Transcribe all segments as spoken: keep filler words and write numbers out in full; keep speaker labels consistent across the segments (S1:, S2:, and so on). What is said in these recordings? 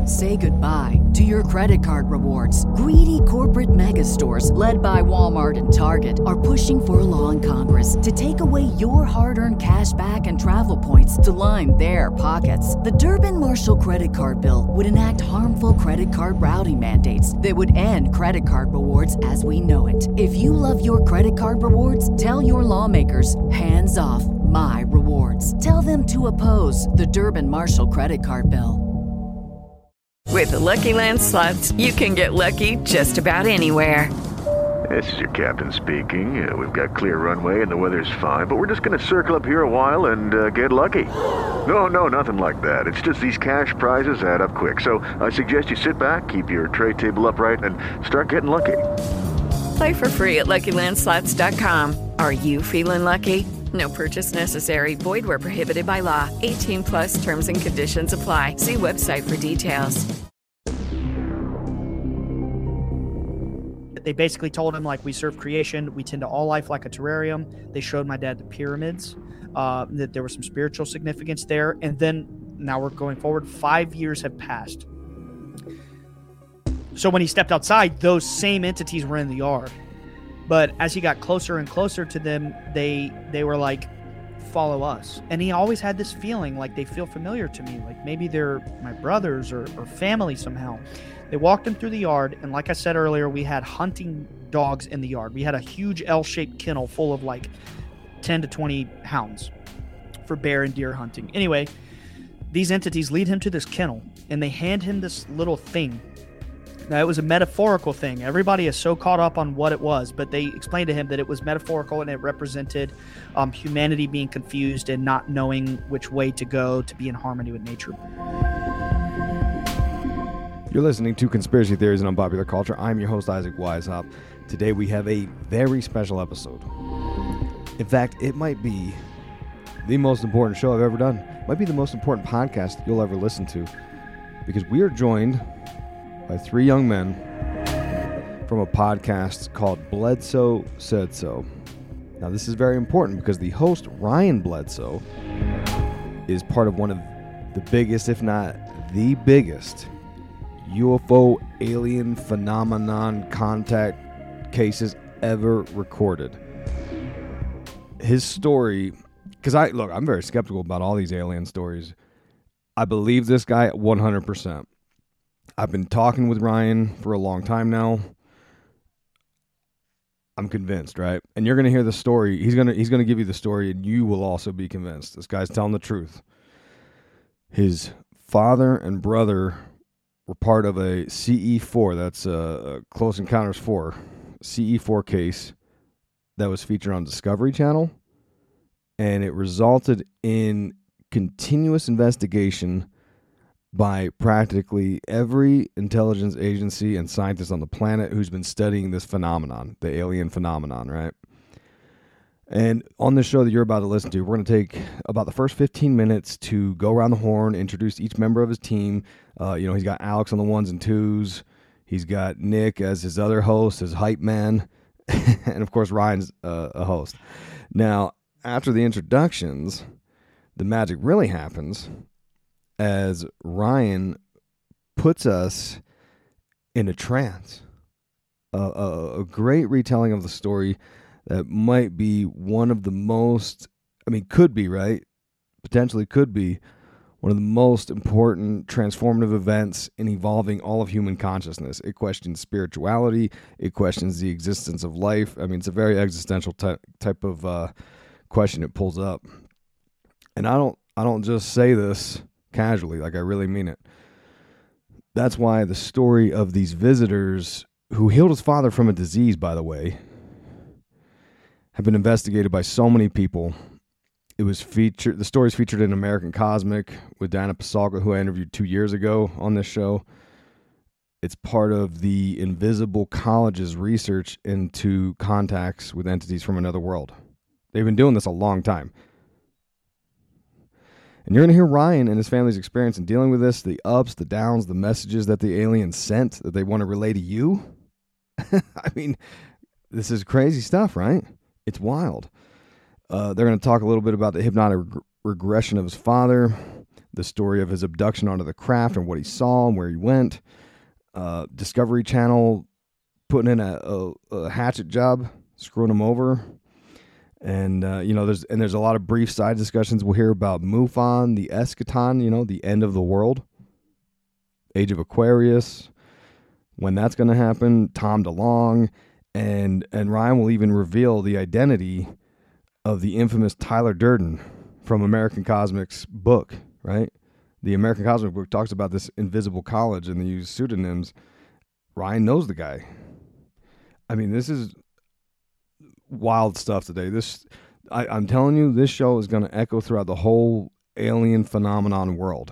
S1: Say goodbye to your credit card rewards. Greedy corporate mega stores, led by Walmart and Target, are pushing for a law in Congress to take away your hard-earned cash back and travel points to line their pockets. The Durbin-Marshall credit card bill would enact harmful credit card routing mandates that would end credit card rewards as we know it. If you love your credit card rewards, tell your lawmakers, hands off my rewards. Tell them to oppose the Durbin-Marshall credit card bill.
S2: With the Lucky Land Slots, you can get lucky just about anywhere.
S3: This is your captain speaking. Uh, we've got clear runway and the weather's fine, but we're just going to circle up here a while and uh, get lucky. No, no, nothing like that. It's just these cash prizes add up quick. So I suggest you sit back, keep your tray table upright, and start getting lucky.
S2: Play for free at Lucky Land Slots dot com. Are you feeling lucky? No purchase necessary. Void where prohibited by law. eighteen plus terms and conditions apply. See website for details.
S4: They basically told him, like, we serve creation. We tend to all life like a terrarium. They showed my dad the pyramids, uh, that there was some spiritual significance there. And then now we're going forward. Five years have passed. So when he stepped outside, those same entities were in the yard. But as he got closer and closer to them, they they were like, follow us. And he always had this feeling like they feel familiar to me, like maybe they're my brothers or, or family somehow. They walked him through the yard, and like I said earlier, we had hunting dogs in the yard. We had a huge L-shaped kennel full of like ten to twenty hounds for bear and deer hunting. Anyway, these entities lead him to this kennel, and they hand him this little thing. Now, it was a metaphorical thing. Everybody is so caught up on what it was, but they explained to him that it was metaphorical and it represented um, humanity being confused and not knowing which way to go to be in harmony with nature.
S5: You're listening to Conspiracy Theories and Unpopular Culture. I'm your host, Isaac Weishaupt. Today we have a very special episode. In fact, it might be the most important show I've ever done. It might be the most important podcast you'll ever listen to, because we are joined by three young men from a podcast called Bledsoe Said So. Now, this is very important because the host, Ryan Bledsoe, is part of one of the biggest, if not the biggest, U F O alien phenomenon contact cases ever recorded. His story, because I, look, I'm very skeptical about all these alien stories. I believe this guy at one hundred percent. I've been talking with Ryan for a long time now. I'm convinced, right? And you're going to hear the story. He's going to he's going to give you the story, and you will also be convinced. This guy's telling the truth. His father and brother were part of a C E four, that's a Close Encounters four, C E four case that was featured on Discovery Channel, and it resulted in continuous investigation by practically every intelligence agency and scientist on the planet who's been studying this phenomenon, the alien phenomenon, right? And on this show that you're about to listen to, we're going to take about the first fifteen minutes to go around the horn, introduce each member of his team. Uh, you know, he's got Alex on the ones and twos. He's got Nick as his other host, his hype man. And, of course, Ryan's uh, a host. Now, after the introductions, the magic really happens as Ryan puts us in a trance. Uh, a, a great retelling of the story that might be one of the most, I mean, could be, right? Potentially could be one of the most important transformative events in evolving all of human consciousness. It questions spirituality. It questions the existence of life. I mean, it's a very existential type type of uh, question it pulls up. And I don't, I don't just say this casually, like I really mean it. That's why the story of these visitors who healed his father from a disease, by the way, have been investigated by so many people. It was featured, the story's featured in American Cosmic with Diana Pasalka, who I interviewed two years ago on this show. It's part of the Invisible College's research into contacts with entities from another world. They've been doing this a long time. And you're going to hear Ryan and his family's experience in dealing with this, the ups, the downs, the messages that the aliens sent that they want to relay to you. I mean, this is crazy stuff, right? It's wild. Uh, they're going to talk a little bit about the hypnotic reg- regression of his father, the story of his abduction onto the craft and what he saw and where he went. Uh, Discovery Channel putting in a, a, a hatchet job, screwing him over. And, uh, you know, there's and there's a lot of brief side discussions. We'll hear about MUFON, the eschaton, you know, the end of the world, Age of Aquarius, when that's going to happen, Tom DeLonge, and and Ryan will even reveal the identity of the infamous Tyler Durden from American Cosmic's book, right? The American Cosmic book talks about this invisible college and they use pseudonyms. Ryan knows the guy. I mean, this is wild stuff today. This, I, I'm telling you, this show is going to echo throughout the whole alien phenomenon world.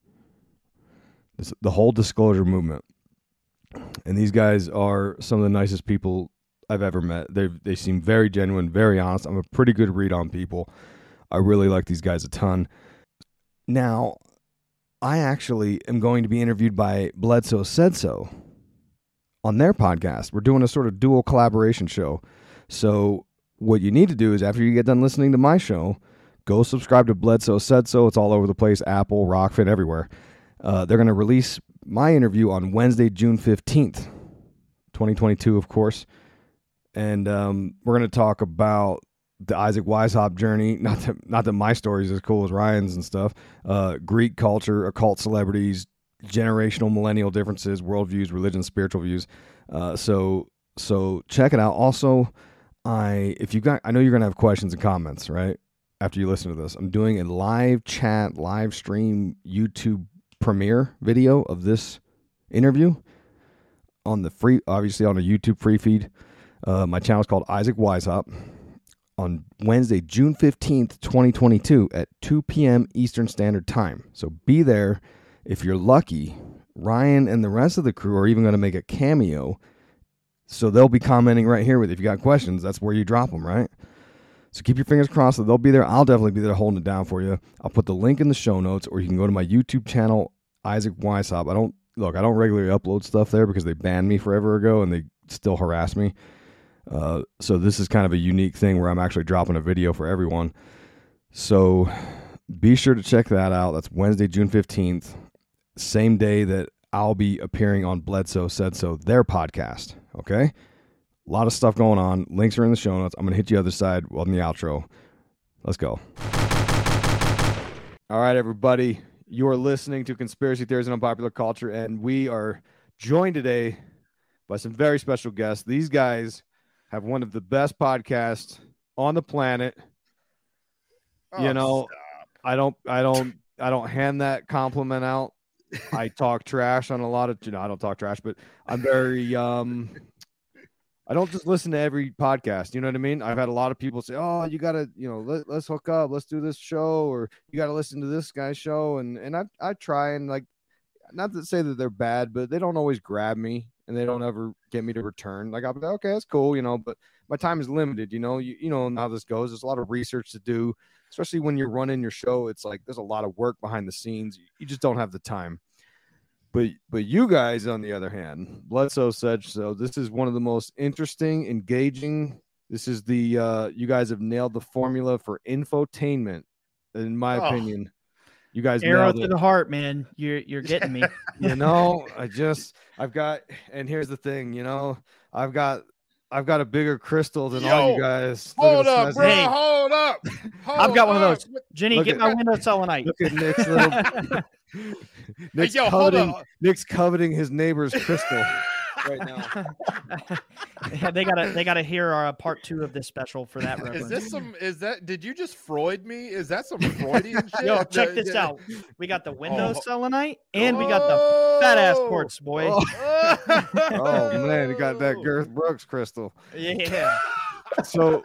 S5: This, the whole disclosure movement. And these guys are some of the nicest people I've ever met. They they seem very genuine, very honest. I'm a pretty good read on people. I really like these guys a ton. Now, I actually am going to be interviewed by Bledsoe Said So on their podcast. We're doing a sort of dual collaboration show. So what you need to do is after you get done listening to my show, go subscribe to Bledsoe Said So. It's all over the place, Apple, Rockfin, everywhere. Uh, they're going to release my interview on Wednesday, June fifteenth, twenty twenty-two, of course. And um, we're going to talk about the Isaac Weishaupt journey. Not that, not that my story is as cool as Ryan's and stuff. Uh, Greek culture, occult celebrities, generational millennial differences, worldviews, religion, spiritual views. Uh, so so check it out. Also, I if you got, I know you're going to have questions and comments, right? After you listen to this, I'm doing a live chat, live stream YouTube premiere video of this interview on the free, obviously on a YouTube free feed. Uh, my channel is called Isaac Weishaupt. On Wednesday, June fifteenth, twenty twenty-two at two p.m. Eastern Standard Time. So be there. If you're lucky, Ryan and the rest of the crew are even going to make a cameo. So they'll be commenting right here with, if you got questions, that's where you drop them, right? So keep your fingers crossed that they'll be there. I'll definitely be there holding it down for you. I'll put the link in the show notes, or you can go to my YouTube channel, Isaac Weishaupt. I don't, look, I don't regularly upload stuff there because they banned me forever ago and they still harass me. Uh, so this is kind of a unique thing where I'm actually dropping a video for everyone. So be sure to check that out. That's Wednesday, June fifteenth, same day that I'll be appearing on Bledsoe Said So, their podcast. Okay? A lot of stuff going on. Links are in the show notes. I'm going to hit you other side on the outro. Let's go. All right, everybody. You are listening to Conspiracy Theories and Unpopular Culture, and we are joined today by some very special guests. These guys have one of the best podcasts on the planet. Oh, you know, stop. I don't, I don't, I don't hand that compliment out. I talk trash on a lot of, you know, I don't talk trash, but I'm very, um, I don't just listen to every podcast. You know what I mean? I've had a lot of people say, oh, you got to, you know, let, let's hook up. Let's do this show, or you got to listen to this guy's show. And, and I, I try and, like, not to say that they're bad, but they don't always grab me. And they don't ever get me to return. Like, I'll be like, okay, that's cool, you know, but my time is limited, you know, you, you know how this goes. There's a lot of research to do, especially when you're running your show. It's like, there's a lot of work behind the scenes. You just don't have the time. But, but you guys, on the other hand, Bledsoe Said So, this is one of the most interesting, engaging. This is the, uh, you guys have nailed the formula for infotainment, in my oh. opinion. You guys
S4: arrow to the heart, man. You're you're getting me.
S5: You know, I just I've got, and here's the thing, you know, I've got I've got a bigger crystal than Yo, all you guys.
S6: Hold up, bro. Hey, hold up. Hold
S4: I've got
S6: up.
S4: one of those. Jenny, look get at, my window selenite.
S5: Look at Nick's little Nick's, hey, yo, coveting, Nick's coveting his neighbor's crystal right now.
S4: Yeah, they gotta they gotta hear our part two of this special for that reference.
S6: Is this some is that did you just Freud me? Is that some Freudian shit?
S4: Yo, check
S6: the,
S4: this
S6: the,
S4: out. We got the window oh. selenite and we got the fat ass quartz, boy.
S5: Oh, oh man, you got that Garth Brooks crystal.
S4: Yeah.
S5: So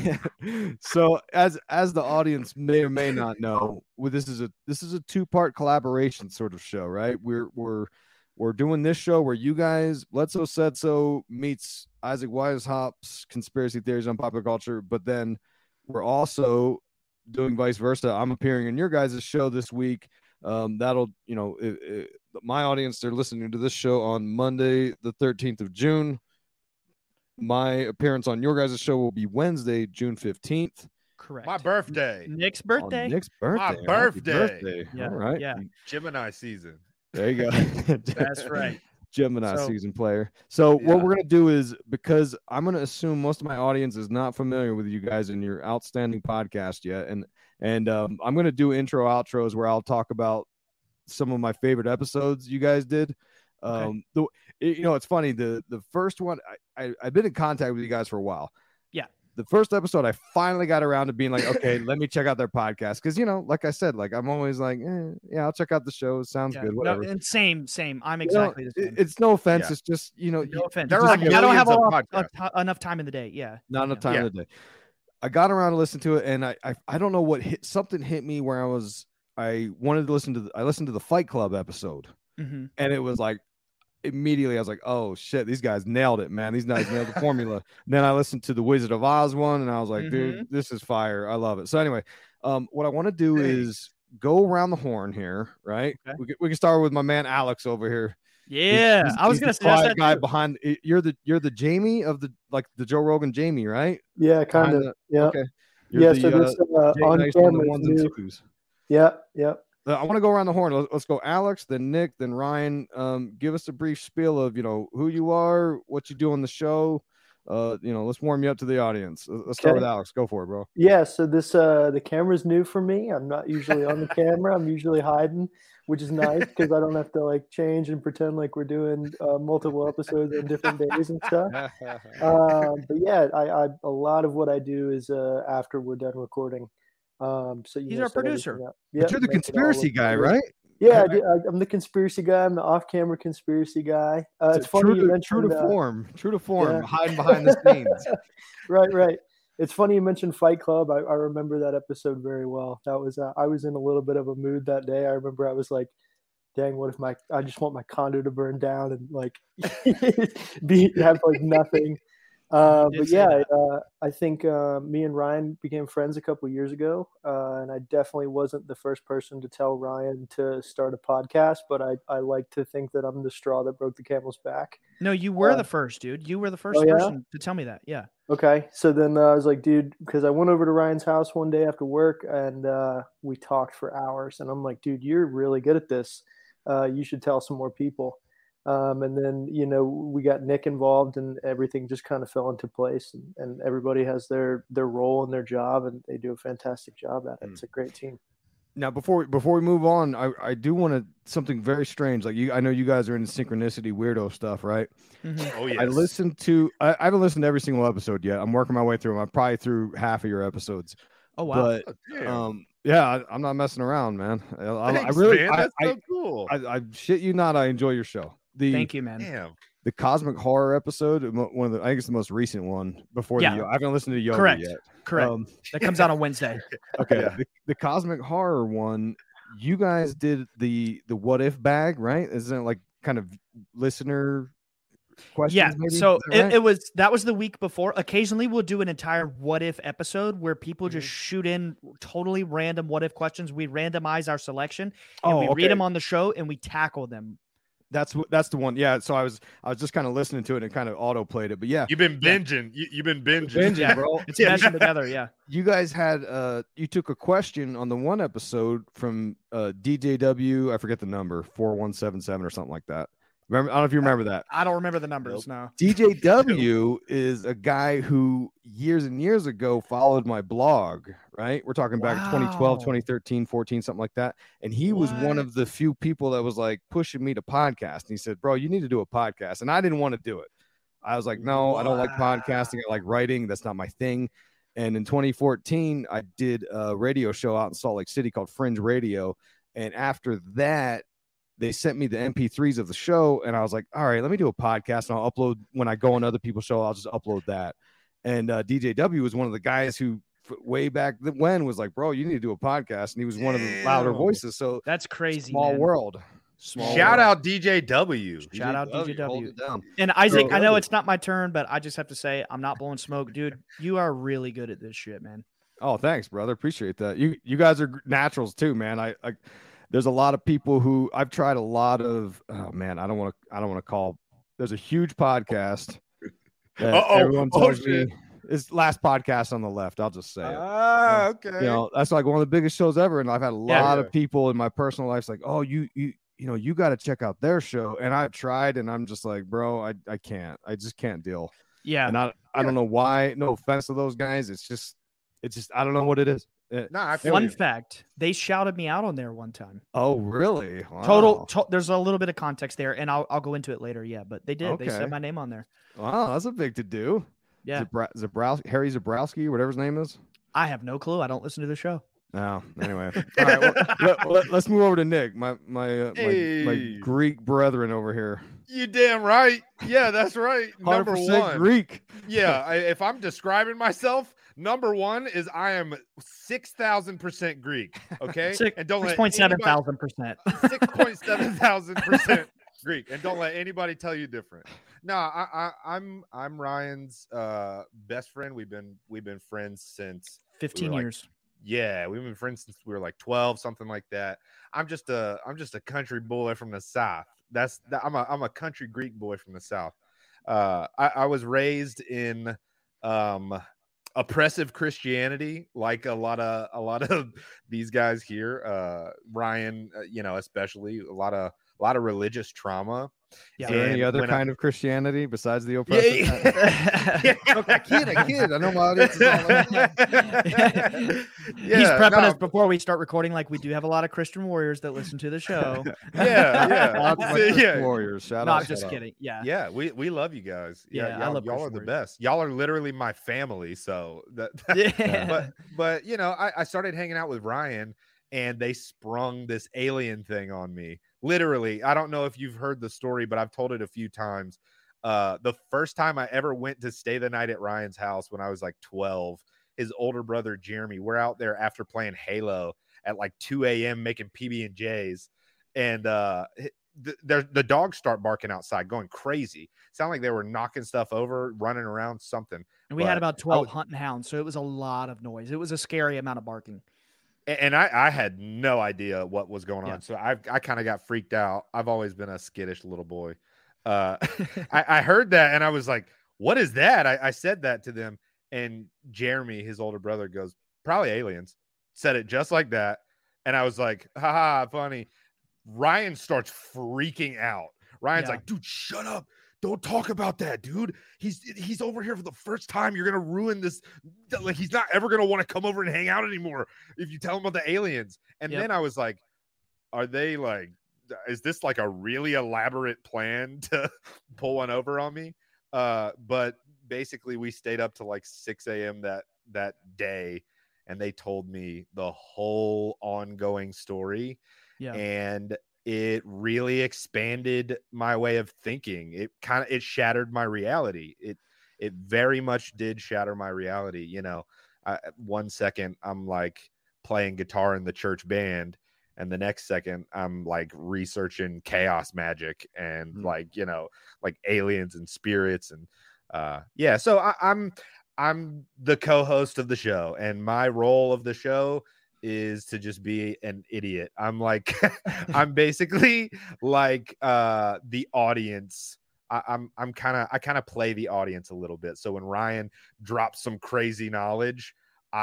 S5: so as as the audience may or may not know, well, this is a this is a two-part collaboration sort of show, right? We're we're We're doing this show where you guys, Bledsoe Said So meets Isaac Weishaupt's Conspiracy Theories on Popular Culture, but then we're also doing vice versa. I'm appearing in your guys' show this week. Um, that'll, you know, it, it, my audience, they're listening to this show on Monday, the thirteenth of June. My appearance on your guys' show will be Wednesday, June fifteenth.
S4: Correct.
S6: My birthday.
S4: Nick's
S5: On
S4: birthday.
S5: Nick's birthday.
S6: My
S5: Happy
S6: birthday.
S5: birthday.
S4: Yeah,
S5: All right.
S4: yeah.
S6: Gemini season.
S5: There you go.
S4: That's right.
S5: Gemini
S4: So-
S5: season player. So
S6: Yeah.
S5: what we're gonna do is, because I'm gonna assume most of my audience is not familiar with you guys and your outstanding podcast yet, and and um, I'm gonna do intro outros where I'll talk about some of my favorite episodes you guys did.
S4: Okay.
S5: Um, the it- you know, it's funny, the the first one I, I I've been in contact with you guys for a while.
S4: Yeah.
S5: The first episode, I finally got around to being like, okay, let me check out their podcast. Because, you know, like I said, like I'm always like, eh, yeah, I'll check out the show. Sounds
S4: Yeah.
S5: good,
S4: No,
S5: whatever.
S4: and same, same. I'm
S5: You know,
S4: exactly the
S5: it-
S4: same.
S5: it's no offense.
S6: Yeah.
S5: It's just, you know,
S4: No
S5: you-
S4: offense.
S6: there
S4: It's
S6: are
S4: like, I don't have
S6: millions of
S4: a, a
S6: podcasts.
S4: t- enough time in the day. Yeah.
S5: not enough
S4: Yeah.
S5: time
S6: Yeah.
S5: in the day. I got around to listen to it, and I, I I don't know what hit something hit me where I was I wanted to listen to the, I listened to the Fight Club episode,
S4: Mm-hmm.
S5: and it was like immediately I was like, oh shit, these guys nailed it, man. These guys nailed the formula. Then I listened to the Wizard of Oz one, and I was like, dude, this is fire. I love it. So anyway, um, what I want to do
S6: Thanks.
S5: is go around the horn here, right?
S4: Okay.
S5: We, can- we can start with my man Alex over here. He's-
S4: Yeah,
S5: he's-
S4: I was
S5: he's
S4: gonna
S5: the
S4: suggest
S5: quiet
S4: that
S5: guy
S4: too.
S5: behind. You're the you're the Jamie of the like the Joe Rogan Jamie, right?
S7: Yeah, kind
S5: Behind
S7: of.
S5: the-
S7: Yeah.
S5: Okay. You're
S7: Yeah.
S5: the,
S7: So
S5: uh,
S7: this uh,
S5: Jay
S7: on
S5: Nice on the
S7: camera is
S5: ones and
S7: new.
S5: twos.
S7: Yeah. Yeah.
S5: Uh, I want to go around the horn. Let's, let's go Alex, then Nick, then Ryan. Um, give us a brief spiel of, you know, who you are, what you do on the show. Uh, you know, let's warm you up to the audience. Let- Let's start
S7: Okay.
S5: with Alex. Go for it, bro.
S7: Yeah. So this uh, the camera's new for me. I'm not usually on the camera. I'm usually hiding, which is nice because I don't have to like change and pretend like we're doing uh, multiple episodes on different days and stuff. Um, but yeah, I, I a lot of what I do is uh, after we're done recording. Um, so you
S4: He's
S7: know,
S4: our
S7: set everything
S4: producer.
S7: up.
S5: But
S7: Yep,
S5: you're the
S7: make it all
S5: conspiracy
S7: look
S5: guy,
S7: good.
S5: right?
S7: Yeah, I do- I, I'm the conspiracy guy. I'm the off-camera conspiracy guy. Uh, it's funny
S5: true
S7: you
S5: to,
S7: mentioned
S5: true to
S7: uh,
S5: form. True to form.
S7: yeah.
S5: Hiding behind the scenes.
S7: right, right. It's funny you mentioned Fight Club. I, I remember that episode very well. That was uh, I was in a little bit of a mood that day. I remember I was like, "Dang, what if my I just want my condo to burn down and like be have like nothing." Uh,
S4: did
S7: but
S4: say
S7: yeah,
S4: that.
S7: uh, I think uh, me and Ryan became friends a couple years ago, uh, and I definitely wasn't the first person to tell Ryan to start a podcast. But I, I like to think that I'm the straw that broke the camel's back.
S4: No, you were
S7: Uh,
S4: the first, dude. You were the first
S7: oh, yeah?
S4: person to tell me that. Yeah.
S7: Okay, so then uh, I was like, dude, because I went over to Ryan's house one day after work and uh, we talked for hours. And I'm like, dude, you're really good at this. Uh, you should tell some more people. Um, and then, you know, we got Nick involved and everything just kind of fell into place. And, and everybody has their their role and their job, and they do a fantastic job at it.
S5: Mm.
S7: It's a great team.
S5: Now, before we, before we move on, I, I do want to something very strange. Like you, I know you guys are into synchronicity weirdo stuff, right?
S4: Mhm.
S6: Oh, yes.
S5: I listened to. I, I haven't listened to every single episode yet. I'm working my way through them. I'm probably through half of your episodes.
S4: Oh wow.
S5: But
S6: Oh, damn.
S5: um, yeah, I, I'm not messing around, man. I, I, I
S6: Thanks,
S5: really,
S6: man.
S5: I,
S6: That's
S5: I,
S6: so cool.
S5: I, I shit you not. I enjoy your show. The
S4: Thank you, man.
S6: Damn.
S5: the cosmic horror episode, mo- one of the, I think it's the most recent one before
S4: Yeah.
S5: the. I haven't listened to Yoga
S4: Correct.
S5: yet.
S4: Correct.
S5: Um,
S4: That comes out on Wednesday.
S5: okay,
S6: Yeah.
S5: the, the cosmic horror one. You guys did the the what if bag, right? Isn't it like kind of listener questions?
S4: Yeah.
S5: maybe?
S4: So
S5: Is that
S4: it,
S5: right?
S4: it was that was the week before. Occasionally we'll do an entire what if episode where people just
S5: Mm-hmm.
S4: shoot in totally random what if questions. We randomize our selection and
S5: Oh,
S4: we
S5: okay.
S4: read them on the show and we tackle them.
S5: That's what that's the one. Yeah. So I was I was just kind of listening to it and kind of auto played it. But yeah,
S6: You've been binging. You, you've been binging.
S5: Binging,
S4: Yeah.
S5: bro.
S4: It's
S6: Yeah.
S4: meshing together. Yeah.
S5: You guys had uh you took a question on the one episode from uh D J W, I forget the number, four one seven seven or something like that. Remember, I don't know if you remember that.
S4: I don't remember the numbers. No.
S5: D J W is a guy who years and years ago followed my blog, right? We're talking back twenty twelve,
S4: Wow.
S5: twenty thirteen, fourteen, something like that. And he was one
S4: What?
S5: of the few people that was like pushing me to podcast. And he said, bro, you need to do a podcast. And I didn't want to do it. I was like, no, I don't like podcasting. I like writing. That's not my thing. And in twenty fourteen, I did a radio show out in Salt Lake City called Fringe Radio. And after that, they sent me the M P threes of the show, and I was like, all right, let me do a podcast, and I'll upload when I go on other people's show. I'll just upload that. And uh, D J W was one of the guys who f- way back th- when was like, bro, you need to do a podcast. And he was one of the louder
S6: Damn.
S5: voices. So
S4: That's crazy.
S5: small
S4: man.
S5: world. Small
S6: Shout
S5: world.
S6: out D J W.
S4: Shout out D J
S5: hold
S4: W.
S5: it down.
S4: And Isaac,
S5: So-
S4: I know it's not my turn, but I just have to say I'm not blowing smoke, dude. You are really good at this shit, man.
S5: Oh, thanks, brother. Appreciate that. You you guys are gr- naturals too, man. I, I there's a lot of people who I've tried a lot of. Oh man, I don't want to. I don't want to call. There's a huge podcast. that
S6: Uh-oh.
S5: Everyone
S6: Oh,
S5: tells
S6: shit.
S5: me It's last podcast on the left. I'll just say it.
S6: Ah, okay.
S5: You know, that's like one of the biggest shows ever, and I've had a lot
S4: Yeah.
S5: of people in my personal life like, oh, you you you know, you got to check out their show, and I've tried, and I'm just like, bro, I I can't, I just can't deal.
S4: Yeah.
S5: And I I don't know why. No offense to those guys. It's just it's just I don't know what it is. It-
S6: No, I feel
S4: Fun
S6: you.
S4: fact: they shouted me out on there one time.
S5: oh, really?
S4: Total.
S5: Wow.
S4: To, there's a little bit of context there, and I'll I'll go into it later. Yeah, but they did. They
S5: Okay.
S4: said my name on there.
S5: Wow, that's a big to do.
S4: Yeah.
S5: Zabra- Zabrowski, Harry Zabrowski, whatever his name is.
S4: I have no clue. I don't listen to the show.
S5: No. Anyway, all right. Well, let, let, let's move over to Nick, my my uh, my, my
S6: Hey.
S5: Greek brethren over here.
S6: You damn right. Yeah, that's right. Number
S5: one hundred percent
S6: one.
S5: Greek.
S6: Yeah, I, if I'm describing myself, number one is I am six thousand percent Greek. Okay,
S4: Six
S6: and don't let
S4: point seven
S6: anybody-
S4: thousand percent.
S6: six point seven thousand percent Greek, and don't let anybody tell you different. No, I, I, I'm I'm Ryan's uh, best friend. We've been we've been friends since
S4: Fifteen
S6: like-
S4: years.
S6: yeah, we've been friends since we were like twelve, something like that. I'm just a I'm just a country boy from the South. That's that, I'm a I'm a country Greek boy from the South. Uh, I, I was raised in um oppressive Christianity, like a lot of a lot of these guys here. Uh, Ryan, uh, you know, especially a lot of a lot of religious trauma.
S4: Yeah.
S5: Is there any
S6: And
S5: other
S6: when I-
S5: kind of Christianity besides the oppressive?
S6: Yeah,
S5: Look, I kid, I kid. I know my audience is all like,
S6: Yeah,
S4: He's prepping
S6: no,
S4: us before we start recording. Like we do have a lot of Christian warriors that listen to the show.
S6: Yeah, yeah.
S5: Shout out to my
S6: See,
S5: Christian
S6: yeah.
S5: Warriors. Shout
S4: No,
S5: out.
S4: I'm just
S5: shout out.
S4: kidding. Yeah.
S6: Yeah, we, we love you guys. Yeah,
S4: Yeah, I
S6: y'all,
S4: love
S6: y'all are
S4: Christian
S6: the
S4: Warriors.
S6: best. Y'all are literally my family. So that,
S4: Yeah.
S6: but but you know, I, I started hanging out with Ryan, and they sprung this alien thing on me. Literally, I don't know if you've heard the story, but I've told it a few times. Uh, the first time I ever went to stay the night at Ryan's house when I was like twelve, his older brother Jeremy, we're out there after playing Halo at like two a.m. making P B and J's, and uh, the, the the dogs start barking outside, going crazy. Sound like they were knocking stuff over, running around, something.
S4: And we had
S6: But
S4: about
S6: I
S4: twelve
S6: would-
S4: hunting hounds, so it was a lot of noise. It was a scary amount of barking.
S6: A- And I, I had no idea what was going on.
S4: Yeah.
S6: So I I kind of got freaked out. I've always been a skittish little boy. Uh, I, I heard that and I was like, what is that? I, I said that to them. And Jeremy, his older brother, goes, probably aliens. Said it just like that. And I was like, haha, funny. Ryan starts freaking out. Ryan's
S4: Yeah.
S6: like, dude, shut up. Don't talk about that, dude. He's he's over here for the first time. You're gonna ruin this. Like, he's not ever gonna want to come over and hang out anymore if you tell him about the aliens. And
S4: Yep.
S6: then I was like, are they like, is this like a really elaborate plan to pull one over on me? Uh, but basically we stayed up to like six a.m. that that day, and they told me the whole ongoing story.
S4: Yeah.
S6: And it really expanded my way of thinking. It kind of it shattered my reality. It it very much did shatter my reality. You know, I, one second I'm like playing guitar in the church band, and the next second I'm like researching chaos magic and
S5: Mm.
S6: like, you know, like aliens and spirits and uh yeah. So I, I'm I'm the co-host of the show, and my role of the show is to just be an idiot. I'm like, I'm basically like uh the audience. I, I'm I'm kind of I kind of play the audience a little bit. So when Ryan drops some crazy knowledge,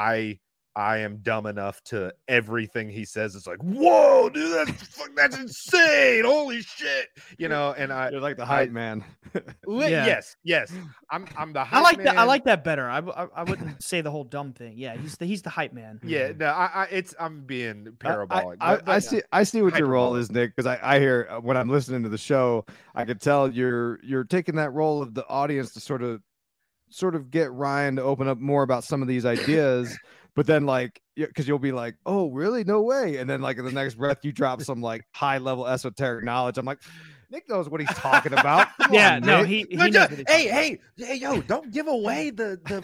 S6: I I am dumb enough to everything he says. It's like, whoa, dude, that's fuck, that's insane. Holy shit, you know. And I
S5: You're like the hype
S6: I-
S5: man.
S6: li-
S4: Yeah.
S6: yes, yes, I'm I'm the
S4: I
S6: hype
S4: like that. I
S6: man.
S4: like that better. I, I, I wouldn't say the whole dumb thing. Yeah, he's the he's the hype man.
S6: Yeah, no, I, I it's I'm being
S5: I-
S6: parabolic.
S5: I,
S6: but-
S5: I
S6: but-
S5: see. I see what your role
S6: Hyperbolic.
S5: is, Nick. Because I, I hear uh, when I'm listening to the show, I could tell you're you're taking that role of the audience to sort of sort of get Ryan to open up more about some of these ideas. But then, like, because you'll be like, "Oh, really? No way!" And then, like, in the next breath, you drop some like high level esoteric knowledge. I'm like, Nick knows what he's talking about. Come
S4: Yeah,
S5: on,
S4: no,
S5: Nick.
S4: he, he
S6: No,
S4: knows
S6: ju-
S4: what he's
S6: hey,
S4: talking
S6: hey, hey, yo! Don't give away the the.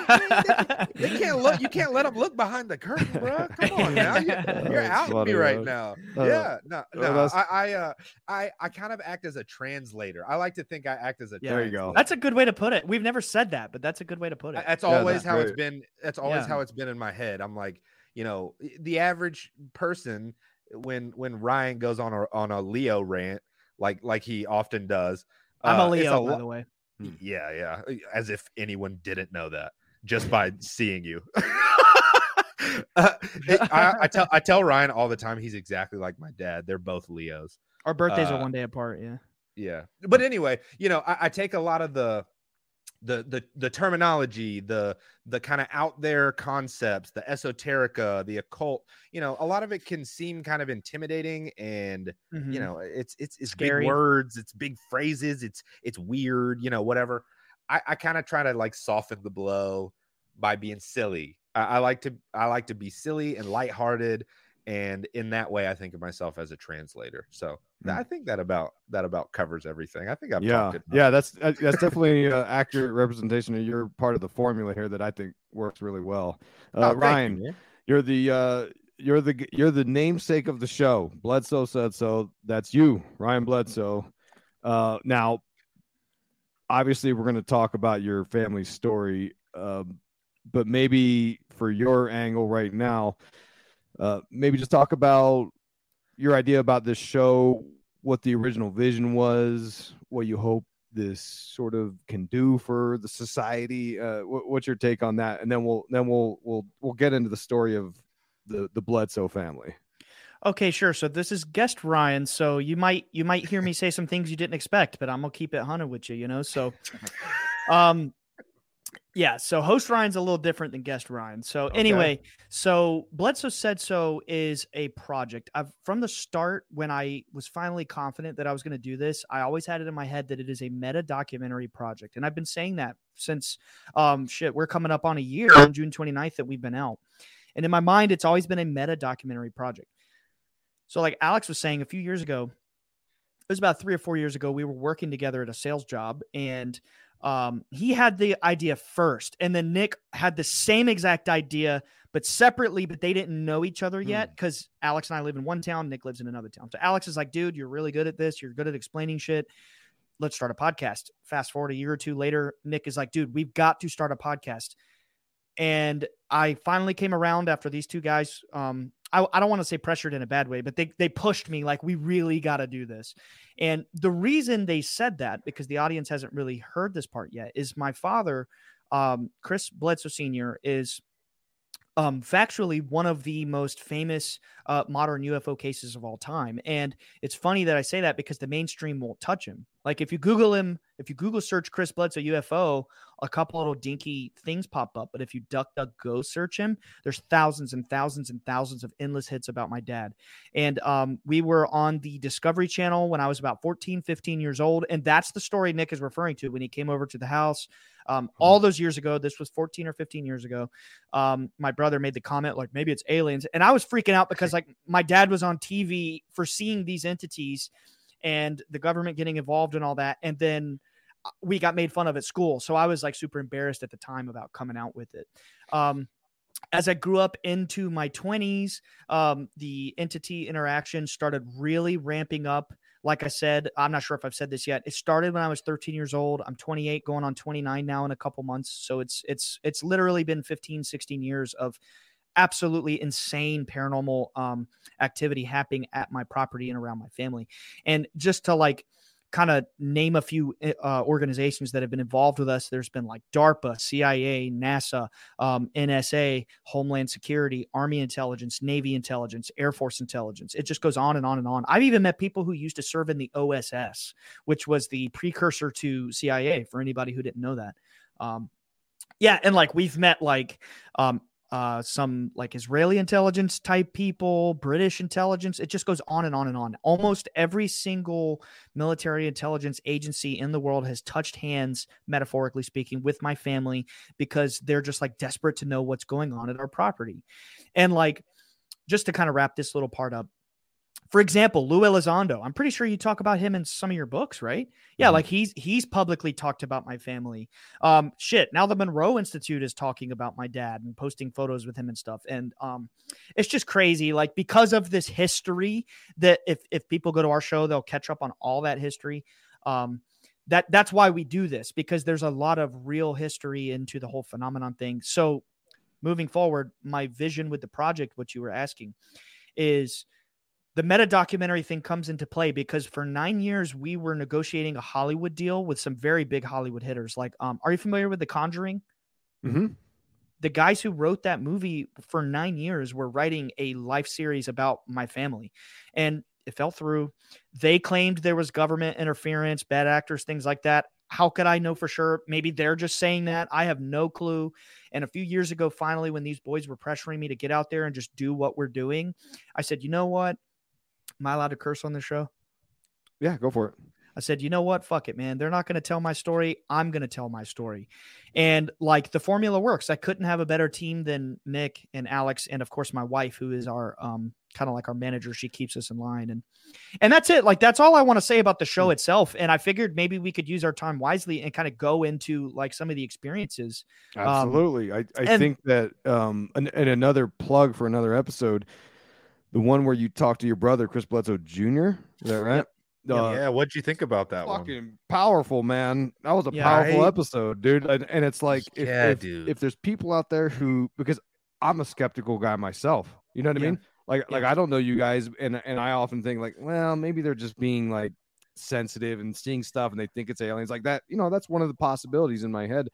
S6: the they, they can't look. You can't let them look behind the curtain, bro. Come on now, you, you're
S5: That's
S6: outing
S5: funny,
S6: me right
S5: man.
S6: now.
S5: Uh,
S6: yeah, no,
S5: oh,
S6: no.
S5: that's-
S6: I, I, uh, I, I kind of act as a translator. I like to think I act as a.
S4: Yeah.
S5: There you go.
S4: That's a good way to put it. We've never said that, but that's a good way to put it.
S6: That's
S5: Yeah,
S6: always
S5: that's
S6: how it's
S5: great.
S6: been. That's always
S4: Yeah.
S6: how it's been in my head. I'm like, you know, the average person when when Ryan goes on a on a Leo rant, like like he often does.
S4: I'm
S6: uh,
S4: a
S6: it's
S4: Leo, by
S6: lo-
S4: the way.
S6: Yeah, yeah. As if anyone didn't know that. just by seeing you. uh, it, I, I tell I tell Ryan all the time he's exactly like my dad. They're both Leos.
S4: Our birthdays
S6: uh,
S4: are one day apart. Yeah.
S6: Yeah. But anyway, you know, I, I take a lot of the the the the terminology, the the kind of out there concepts, the esoterica, the occult, you know, a lot of it can seem kind of intimidating, and
S4: Mm-hmm.
S6: you know, it's it's it's
S4: Scary.
S6: big words, it's big phrases, it's it's weird, you know, whatever. I, I kind of try to like soften the blow by being silly. I, I like to I like to be silly and lighthearted, and in that way, I think of myself as a translator. So
S5: Mm.
S6: I think that about that about covers everything. I think I've
S5: Yeah,
S6: talked enough.
S5: yeah, that's uh, that's definitely an accurate representation of your part of the formula here that I think works really well. Uh,
S6: Oh, thank you,
S5: Ryan,
S6: man.
S5: you're the uh, you're the you're the namesake of the show. Bledsoe said so. That's you, Ryan Bledsoe. Uh, now, obviously, we're going to talk about your family story, um, but maybe for your angle right now, uh, maybe just talk about your idea about this show, what the original vision was, what you hope this sort of can do for the society. Uh, what, what's your take on that? And then we'll then we'll we'll we'll get into the story of the the Bledsoe family.
S4: Okay, sure. So this is guest Ryan. So you might you might hear me say some things you didn't expect, but I'm gonna keep it one hundred with you. You know, so um. Yeah, so host Ryan's a little different than guest Ryan. So
S6: Okay.
S4: anyway, so Bledsoe Said So is a project. I've from the start, when I was finally confident that I was going to do this, I always had it in my head that it is a meta documentary project. And I've been saying that since um shit, we're coming up on a year on June twenty-ninth that we've been out. And in my mind, it's always been a meta documentary project. So like Alex was saying a few years ago, it was about three or four years ago, we were working together at a sales job, and Um, he had the idea first, and then Nick had the same exact idea, but separately, but they didn't know each other yet because Alex and I live in one town, Nick lives in another town. So Alex is like, dude, you're really good at this. You're good at explaining shit. Let's start a podcast. Fast forward a year or two later, Nick is like, dude, we've got to start a podcast. And I finally came around after these two guys. Um, I, I don't want to say pressured in a bad way, but they they pushed me like, we really got to do this. And the reason they said that, because the audience hasn't really heard this part yet, is my father, um, Chris Bledsoe Senior, is um, factually one of the most famous uh, modern U F O cases of all time. And it's funny that I say that because the mainstream won't touch him. Like if you Google him, if you Google search Chris Bledsoe U F O, a couple little dinky things pop up. But if you duck, duck, go search him, there's thousands and thousands and thousands of endless hits about my dad. And um, we were on the Discovery Channel when I was about fourteen, fifteen years old. And that's the story Nick is referring to when he came over to the house. Um, all those years ago, this was fourteen or fifteen years ago. Um, my brother made the comment, like, maybe it's aliens. And I was freaking out because like my dad was on T V for seeing these entities and the government getting involved and all that. And then we got made fun of at school. So I was like super embarrassed at the time about coming out with it. Um, as I grew up into my twenties, um, the entity interaction started really ramping up. Like I said, I'm not sure if I've said this yet. It started when I was thirteen years old. I'm twenty-eight, going on twenty-nine now in a couple months. So it's, it's, it's literally been fifteen, sixteen years of absolutely insane paranormal um, activity happening at my property and around my family. And just to like kind of name a few uh, organizations that have been involved with us, there's been like DARPA, C I A, NASA, um, N S A, Homeland Security, Army Intelligence, Navy Intelligence, Air Force Intelligence. It just goes on and on and on. I've even met people who used to serve in the O S S, which was the precursor to C I A, for anybody who didn't know that. Um, yeah, and like we've met like um, Uh, some like Israeli intelligence type people, British intelligence. It just goes on and on and on. Almost every single military intelligence agency in the world has touched hands, metaphorically speaking, with my family because they're just like desperate to know what's going on at our property. And like, just to kind of wrap this little part up, for example, Lou Elizondo, I'm pretty sure you talk about him in some of your books, right? Yeah, mm-hmm. like he's he's publicly talked about my family. Um, shit, now the Monroe Institute is talking about my dad and posting photos with him and stuff. And um, it's just crazy, like because of this history that if if people go to our show, they'll catch up on all that history. Um, that that's why we do this, because there's a lot of real history into the whole phenomenon thing. So moving forward, my vision with the project, what you were asking, is the meta documentary thing comes into play because for nine years we were negotiating a Hollywood deal with some very big Hollywood hitters. Like, um, are you familiar with The Conjuring?
S5: Mm-hmm.
S4: the guys who wrote that movie for nine years were writing a life series about my family, and it fell through. They claimed there was government interference, bad actors, things like that. How could I know for sure? Maybe they're just saying that. I have no clue. And a few years ago, finally, when these boys were pressuring me to get out there and just do what we're doing, I said, you know what? Am I allowed to curse on this show?
S5: Yeah, go for it.
S4: I said, you know what? Fuck it, man. They're not going to tell my story. I'm going to tell my story. And like the formula works. I couldn't have a better team than Nick and Alex. And of course, my wife, who is our um, kind of like our manager. She keeps us in line. And, and that's it. Like, that's all I want to say about the show itself. And I figured maybe we could use our time wisely and kind of go into like some of the experiences.
S5: Absolutely. Um, I, I
S4: and,
S5: think that, um, and, and another plug for another episode, the one where you talk to your brother, Chris Bledsoe Junior Is that right?
S4: Yep.
S6: Uh, yeah, what'd you think about that
S5: fucking
S6: one?
S5: Powerful, man. That was a
S4: yeah,
S5: powerful
S6: right?
S5: episode, dude. And, and it's like, if,
S6: yeah,
S5: if,
S6: dude.
S5: if there's people out there who, because I'm a skeptical guy myself, you know what
S4: Yeah.
S5: I mean? Like,
S4: Yeah.
S5: like I don't know you guys, and and I often think like, well, maybe they're just being like sensitive and seeing stuff, and they think it's aliens like that. You know, that's one of the possibilities in my head.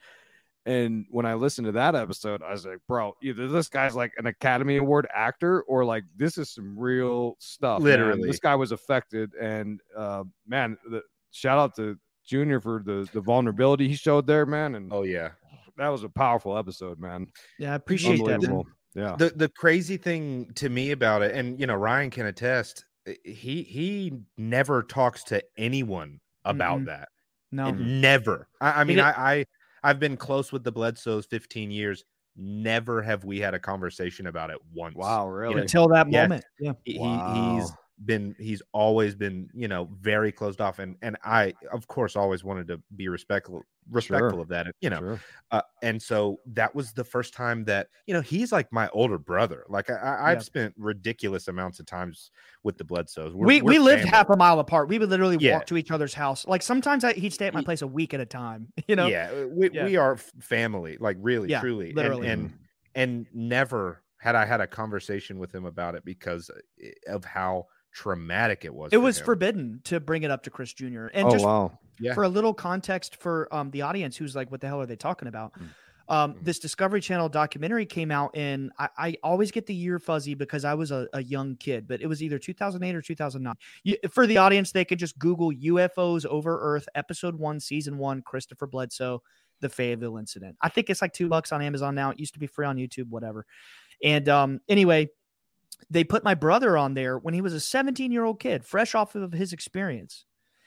S5: And when I listened to that episode, I was like, bro, either this guy's like an Academy Award actor or like this is some real stuff. man.
S6: Literally.
S5: This guy was affected. And uh, man, the, shout out to Junior for the, the vulnerability he showed there, man. And
S6: Oh yeah.
S5: that was a powerful episode, man.
S4: Yeah, I appreciate that.
S5: Unbelievable.
S4: Man.
S5: Yeah.
S6: The the crazy thing to me about it, and you know, Ryan can attest, he he never talks to anyone about
S4: Mm-mm.
S6: that.
S4: No.
S6: And never. I, I mean,
S4: It-
S6: I, I I've been close with the Bledsoes fifteen years. Never have we had a conversation about it once.
S5: Wow, really?
S4: Until that
S6: Yeah.
S4: moment. Yeah.
S6: He,
S5: Wow.
S6: he's been he's always been, you know, very closed off, and and I of course always wanted to be respectful respectful
S5: Sure.
S6: of that, you know.
S5: Sure.
S6: Uh, and so that was the first time that, you know, he's like my older brother. Like I, I, I've
S4: Yeah.
S6: spent ridiculous amounts of times with the Bledsoes. We're,
S4: we
S6: we're
S4: we lived
S6: family.
S4: half a mile apart. We would literally
S6: Yeah.
S4: walk to each other's house. Like sometimes I, he'd stay at my
S6: Ye-
S4: place a week at a time. You know.
S6: Yeah, we,
S4: Yeah.
S6: we are f- family, like really,
S4: Yeah,
S6: truly, and-
S4: literally.
S6: and and never had I had a conversation with him about it because of how traumatic it was.
S4: It
S6: for
S4: was
S6: him.
S4: forbidden to bring it up to Chris Junior And
S5: Oh,
S4: just
S5: wow.
S6: Yeah.
S4: for a little context for um, the audience who's like, what the hell are they talking about?
S5: Mm.
S4: Um,
S6: Mhm.
S4: this Discovery Channel documentary came out in, I, I always get the year fuzzy because I was a, a young kid, but it was either two thousand eight or two thousand nine. You, for the audience, they could just Google U F Os over Earth, episode one, season one, Christopher Bledsoe, the Fayetteville incident. I think it's like two bucks on Amazon now. It used to be free on YouTube, whatever. And um, anyway, they put my brother on there when he was a seventeen year old kid, fresh off of his experience.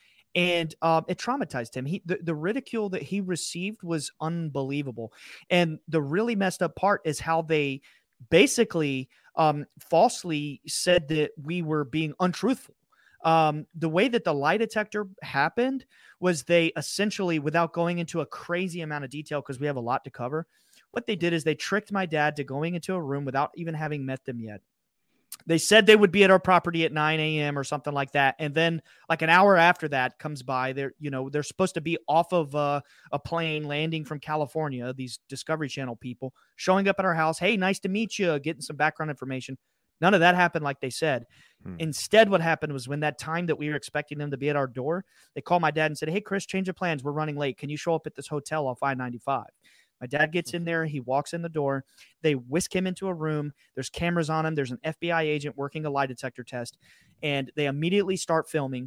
S4: And um, it traumatized him. He the, the ridicule that he received was unbelievable. And the really messed up part is how they basically um, falsely said that we were being untruthful. Um, the way that the lie detector happened was they essentially, without going into a crazy amount of detail, because we have a lot to cover, what they did is they tricked my dad to going into a room without even having met them yet. They said they would be at our property at nine a.m. or something like that. And then like an hour after that comes by, they're, you know, they're supposed to be off of uh, a plane landing from California, these Discovery Channel people showing up at our house. Hey, nice to meet you. Getting some background information. None of that happened like they said.
S5: Hmm.
S4: Instead, what happened was when that time that we were expecting them to be at our door, they called my dad and said, hey, Chris, change of plans. We're running late. Can you show up at this hotel off I ninety-five? My dad gets in there. He walks in the door. They whisk him into a room. There's cameras on him. There's an F B I agent working a lie detector test. And they immediately start filming.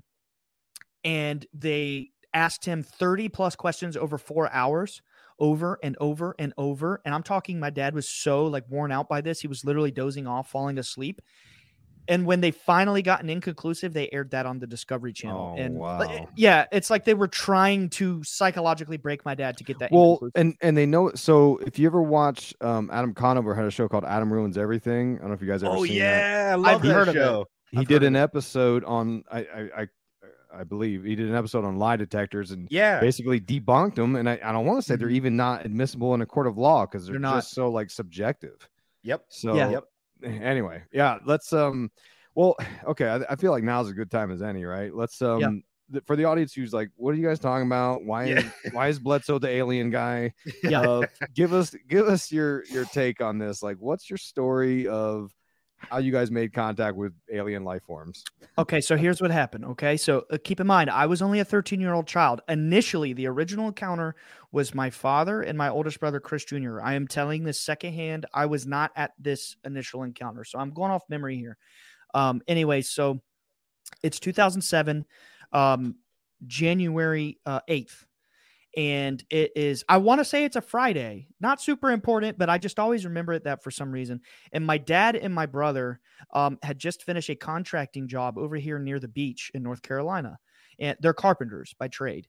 S4: And they asked him thirty plus questions over four hours, over and over and over. And I'm talking, my dad was so like worn out by this. He was literally dozing off, falling asleep. And when they finally got an inconclusive, they aired that on the Discovery Channel.
S5: Oh,
S4: and
S5: wow.
S4: yeah, it's like they were trying to psychologically break my dad to get that
S5: Well,
S4: inconclusive.
S5: and and they know. So if you ever watch, um, Adam Conover had a show called Adam Ruins Everything. I don't know if you guys ever
S6: Oh
S5: seen that.
S6: yeah, I love
S4: I've
S6: that
S4: heard of it.
S6: show.
S5: He
S4: I've
S5: did
S4: heard of
S5: an
S4: it.
S5: episode on I, I I I believe he did an episode on lie detectors and
S6: Yeah,
S5: basically debunked them. And I, I don't want to say they're
S4: Mhm.
S5: even not admissible in a court of law because they're,
S4: They're not.
S5: just so like subjective.
S6: yep.
S5: So
S4: Yeah.
S6: Yep.
S5: anyway, yeah, let's um well, okay, I, I feel like now's a good time as any, right? Let's um
S4: Yeah.
S5: th- for the audience who's like, what are you guys talking about? Why
S6: Yeah.
S5: is why is Bledsoe the alien guy?
S4: Yeah.
S5: Uh, give us give us your your take on this. Like, what's your story of how you guys made contact with alien life forms.
S4: Okay, so here's what happened. Okay, so uh, keep in mind, I was only a thirteen-year-old child. Initially, the original encounter was my father and my oldest brother, Chris Junior I am telling this secondhand. I was not at this initial encounter, so I'm going off memory here. Um, anyway, so it's two thousand seven, um, January uh, eighth. And it is, I want to say it's a Friday, not super important, but I just always remember it that for some reason. And my dad and my brother um, had just finished a contracting job over here near the beach in North Carolina. And they're carpenters by trade.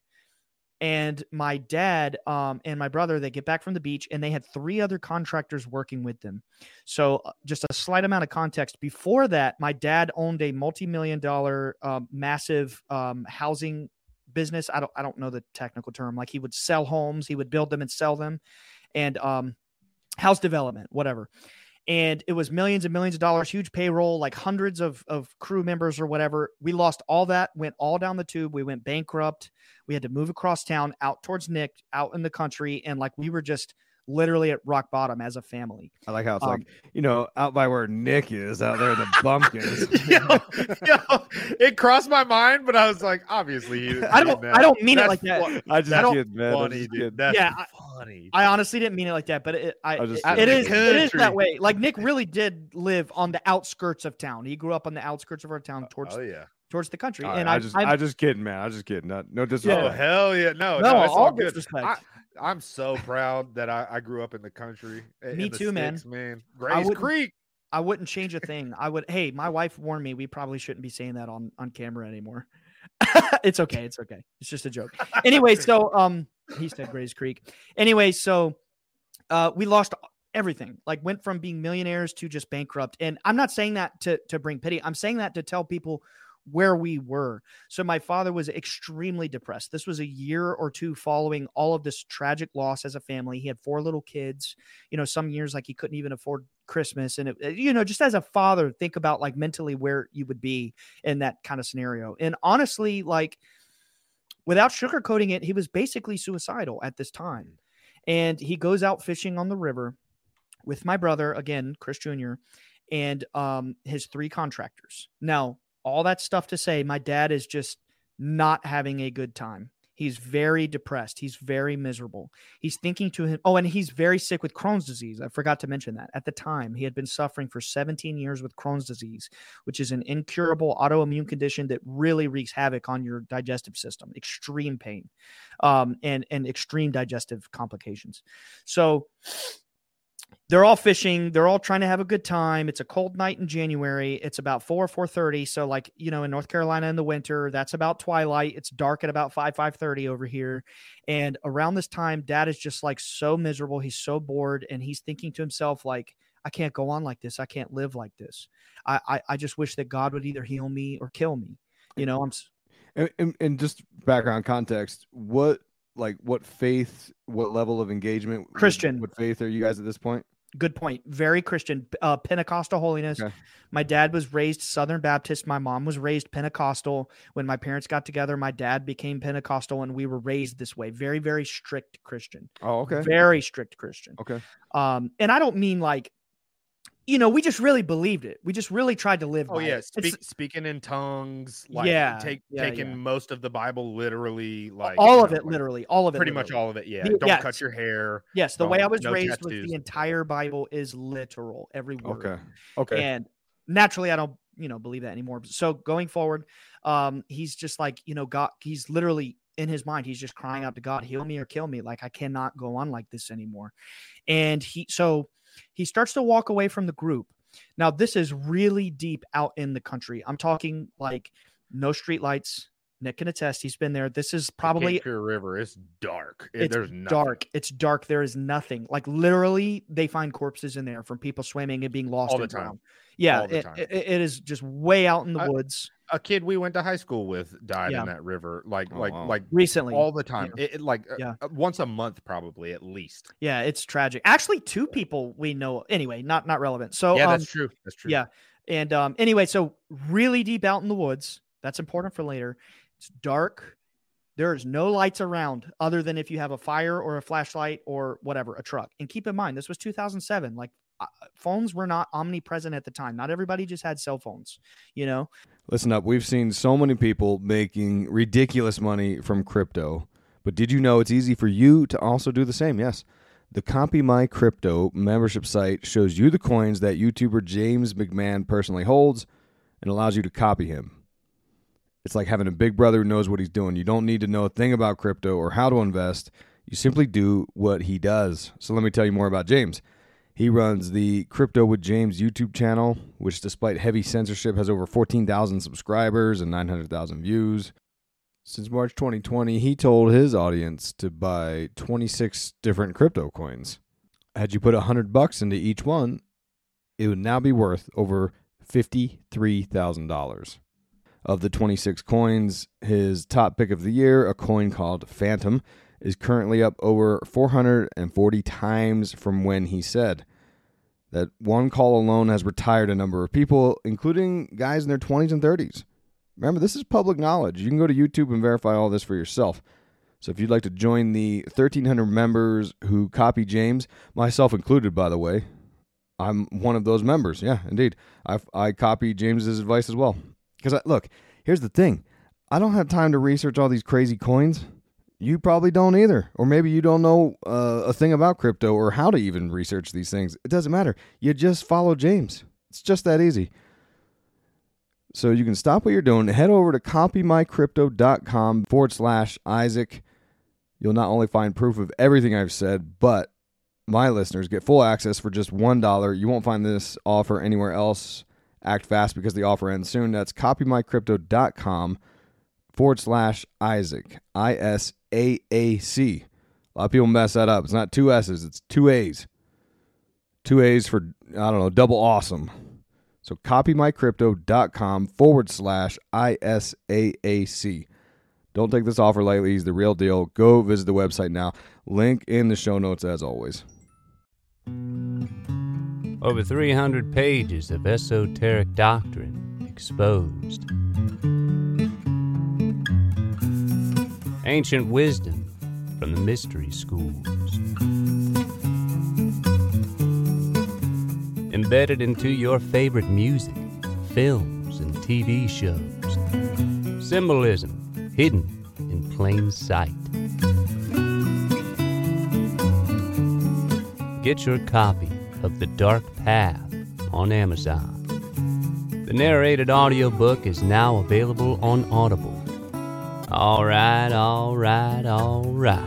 S4: And my dad um, and my brother, they get back from the beach and they had three other contractors working with them. So uh, just a slight amount of context. Before that, my dad owned a multi-million dollar um, massive um, housing business. I don't, I don't know the technical term. Like he would sell homes, he would build them and sell them, and um, house development, whatever. And it was millions and millions of dollars, huge payroll, like hundreds of, of crew members or whatever. We lost all that, went all down the tube. We went bankrupt. We had to move across town out towards Nick, out in the country. And like, we were just literally at rock bottom as a family.
S5: I like how it's
S4: um,
S5: like, you know, out by where Nick is, out there in the bumpkins.
S6: yo, yo, it crossed my mind, but I was like, obviously, he,
S4: I don't, I don't mean
S6: That's
S4: it like that.
S6: fu-
S5: I just
S6: That's
S5: kid, man. I
S6: funny,
S5: just
S6: dude.
S5: kid.
S6: That's
S4: Yeah, I-
S6: funny.
S4: I honestly didn't mean it like that, but it, I,
S5: I just-
S4: it, it is,
S6: Country.
S4: it is that way. Like Nick really did live on the outskirts of town. He grew up on the outskirts of our town towards,
S6: Oh yeah.
S4: towards the country.
S5: All
S4: and
S5: right,
S4: I,
S5: I just,
S4: I'm,
S5: I just kidding, man. I just kidding. Not, no
S6: Oh
S5: disrespect.
S6: hell yeah. No,
S4: no,
S6: no, it's all
S4: all
S6: good.
S4: disrespect.
S6: I, I'm so proud that I, I grew up in the country. in
S4: Me
S6: the
S4: too, man.
S6: sticks, man.
S4: I
S6: Grays
S4: wouldn't-
S6: Creek.
S4: I wouldn't change a thing. I would. Hey, my wife warned me. We probably shouldn't be saying that on, on camera anymore. It's okay. It's okay. It's just a joke. Anyway, so um, he said Grays Creek. Anyway, so uh, we lost everything. Like went from being millionaires to just bankrupt. And I'm not saying that to to bring pity. I'm saying that to tell people where we were. So my father was extremely depressed. This was a year or two following all of this tragic loss as a family. He had four little kids. You know, some years like he couldn't even afford Christmas. And, it, you know, just as a father, think about like mentally where you would be in that kind of scenario. And honestly, like without sugarcoating it, he was basically suicidal at this time. And he goes out fishing on the river with my brother, again, Chris Junior, and um, his three contractors. Now, all that stuff to say, my dad is just not having a good time. He's very depressed. He's very miserable. He's thinking to him. Oh, and he's very sick with Crohn's disease. I forgot to mention that. At the time, he had been suffering for seventeen years with Crohn's disease, which is an incurable autoimmune condition that really wreaks havoc on your digestive system. Extreme pain um, and, and extreme digestive complications. So they're all fishing. They're all trying to have a good time. It's a cold night in January. It's about four, four thirty. So like, you know, in North Carolina in the winter, that's about twilight. It's dark at about five, five thirty over here. And around this time, dad is just like so miserable. He's so bored. And he's thinking to himself, like, I can't go on like this. I can't live like this. I, I, I just wish that God would either heal me or kill me. You know, I'm
S5: And, and, and just background context, what, like what faith, what level of engagement,
S4: Christian.
S5: what faith are you guys at this point?
S4: Good point. Very Christian, uh, Pentecostal holiness.
S5: Okay.
S4: My dad was raised Southern Baptist. My mom was raised Pentecostal. When my parents got together, my dad became Pentecostal, and we were raised this way. Very, very strict Christian.
S5: Oh, okay.
S4: Very strict Christian.
S5: Okay.
S4: Um, and I don't mean like, you know, we just really believed it. We just really tried to live.
S6: Oh
S4: by
S6: yeah,
S4: it.
S6: Speak,
S4: It's
S6: speaking in tongues. Like,
S4: Yeah,
S6: take
S4: yeah,
S6: taking
S4: yeah.
S6: most of the Bible literally. Like
S4: all
S6: you
S4: of
S6: know,
S4: it,
S6: like,
S4: literally, all of it.
S6: pretty much
S4: literally.
S6: all of it. Yeah.
S4: The-
S6: Don't
S4: yes.
S6: cut your hair.
S4: Yes, the way I
S6: Don't-
S4: was
S6: no
S4: raised was
S6: tattoos.
S4: the entire Bible is literal, every word.
S5: Okay. Okay.
S4: And naturally, I don't, you know, believe that anymore. So going forward, um, he's just like, you know, God, he's literally in his mind, he's just crying out to God, heal me or kill me. Like, I cannot go on like this anymore. And he, so he starts to walk away from the group. Now, this is really deep out in the country. I'm talking like no street lights. Nick can attest. He's been there. This is probably
S6: Cape Fear River. It's dark. It-
S4: it's
S6: There's nothing.
S4: dark. It's dark. There is nothing. Like literally, they find corpses in there from people swimming and being lost
S6: All the
S4: in
S6: time.
S4: drown. Yeah,
S6: All the
S4: it,
S6: time.
S4: it- it is just way out in the
S6: I-
S4: woods
S6: A kid we went to high school with died
S4: Yeah.
S6: in that river. Like,
S5: Oh,
S6: like,
S5: wow.
S6: like
S4: recently.
S6: all the time. It, it, like uh,
S4: Yeah.
S6: uh, once a month, probably at least.
S4: Yeah, it's tragic. Actually, two people we know. Anyway, not not relevant. So
S6: yeah,
S4: um,
S6: that's true. That's true.
S4: yeah. And um, anyway, so really deep out in the woods. That's important for later. It's dark. There is no lights around other than if you have a fire or a flashlight or whatever, a truck. And keep in mind, this was two thousand seven. Like uh, phones were not omnipresent at the time. Not everybody just had cell phones, you know?
S5: Listen up. We've seen so many people making ridiculous money from crypto, but did you know it's easy for you to also do the same? Yes. The Copy My Crypto membership site shows you the coins that YouTuber James McMahon personally holds and allows you to copy him. It's like having a big brother who knows what he's doing. You don't need to know a thing about crypto or how to invest. You simply do what he does. So let me tell you more about James. He runs the Crypto with James YouTube channel, which despite heavy censorship has over fourteen thousand subscribers and nine hundred thousand views. Since March twenty twenty, he told his audience to buy twenty-six different crypto coins. Had you put one hundred bucks into each one, it would now be worth over fifty-three thousand dollars. Of the twenty-six coins, his top pick of the year, a coin called Phantom, is currently up over four hundred forty times from when he said. That one call alone has retired a number of people, including guys in their twenties and thirties. Remember, this is public knowledge. You can go to YouTube and verify all this for yourself. So if you'd like to join the thirteen hundred members who copy James, myself included, by the way, I'm one of those members. Yeah, indeed. I, I copy James's advice as well. Because, look, here's the thing. I don't have time to research all these crazy coins. You probably don't either. Or maybe you don't know uh, a thing about crypto or how to even research these things. It doesn't matter. You just follow James. It's just that easy. So you can stop what you're doing. Head over to copymycrypto.com forward slash Isaac. You'll not only find proof of everything I've said, but my listeners get full access for just one dollar. You won't find this offer anywhere else. Act fast because the offer ends soon. That's copymycrypto.com forward slash Isaac. I S A A C. A lot of people mess that up. It's not two S's. It's two A's. Two A's for, I don't know, double awesome. So copymycrypto.com forward slash I S A A C. Don't take this offer lightly. He's the real deal. Go visit the website now. Link in the show notes as always.
S8: Over three hundred pages of esoteric doctrine exposed. Ancient wisdom from the mystery schools. Embedded into your favorite music, films, and T V shows. Symbolism hidden in plain sight. Get your copy of The Dark Path on Amazon. The narrated audiobook is now available on Audible. All right, all right, all right.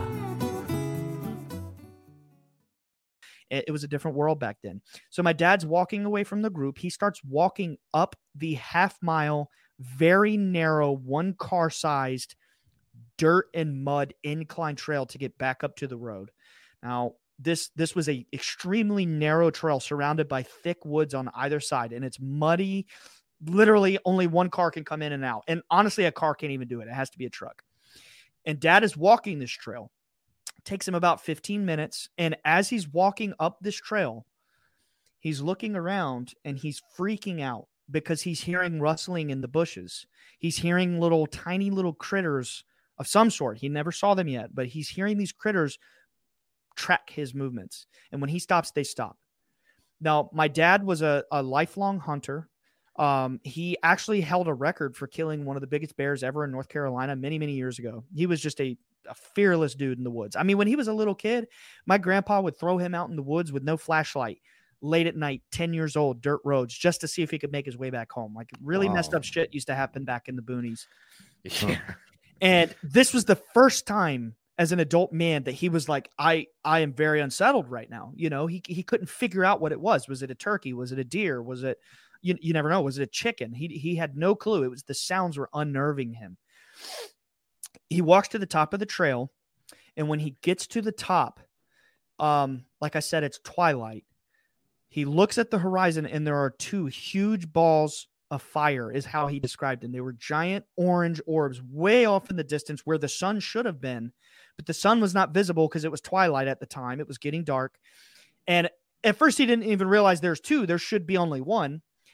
S4: It was a different world back then. So my dad's walking away from the group. He starts walking up the half mile, very narrow, one car sized dirt and mud incline trail to get back up to the road. Now, this, this was a extremely narrow trail surrounded by thick woods on either side, and it's muddy. Literally only one car can come in and out. And honestly, a car can't even do it. It has to be a truck. And dad is walking this trail. Takes him about fifteen minutes. And as he's walking up this trail, he's looking around and he's freaking out because he's hearing rustling in the bushes. He's hearing little tiny little critters of some sort. He never saw them yet, but he's hearing these critters track his movements. And when he stops, they stop. Now, my dad was a, a lifelong hunter. Um, he actually held a record for killing one of the biggest bears ever in North Carolina many, many years ago. He was just a, a fearless dude in the woods. I mean, when he was a little kid, my grandpa would throw him out in the woods with no flashlight late at night, ten years old, dirt roads, just to see if he could make his way back home. Like really wow. messed up shit used to happen back in the boonies. Yeah. And this was the first time as an adult man that he was like, I, I am very unsettled right now. You know, he, he couldn't figure out what it was. Was it a turkey? Was it a deer? Was it, You, you never know. Was it a chicken? He he had no clue. It was the sounds were unnerving him. He walks to the top of the trail, and when he gets to the top, um, like I said, it's twilight. He looks at the horizon, and there are two huge balls of fire, is how he described them. They were giant orange orbs way off in the distance where the sun should have been, but the sun was not visible because it was twilight at the time. It was getting dark. And at first, he didn't even realize there's two. There should be only one.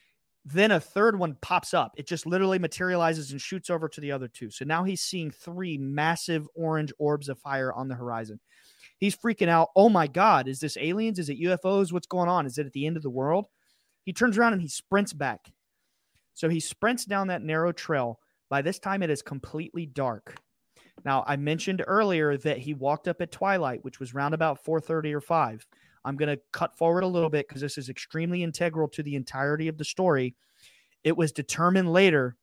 S4: Then a third one pops up. It just literally materializes and shoots over to the other two. So now he's seeing three massive orange orbs of fire on the horizon. He's freaking out. Oh my God, is this aliens? Is it U F Os? What's going on? Is it at the end of the world? He turns around and he sprints back. So he sprints down that narrow trail. By this time, it is completely dark. Now, I mentioned earlier that he walked up at twilight, which was round about four thirty or five. I'm going to cut forward a little bit because this is extremely integral to the entirety of the story. It was determined later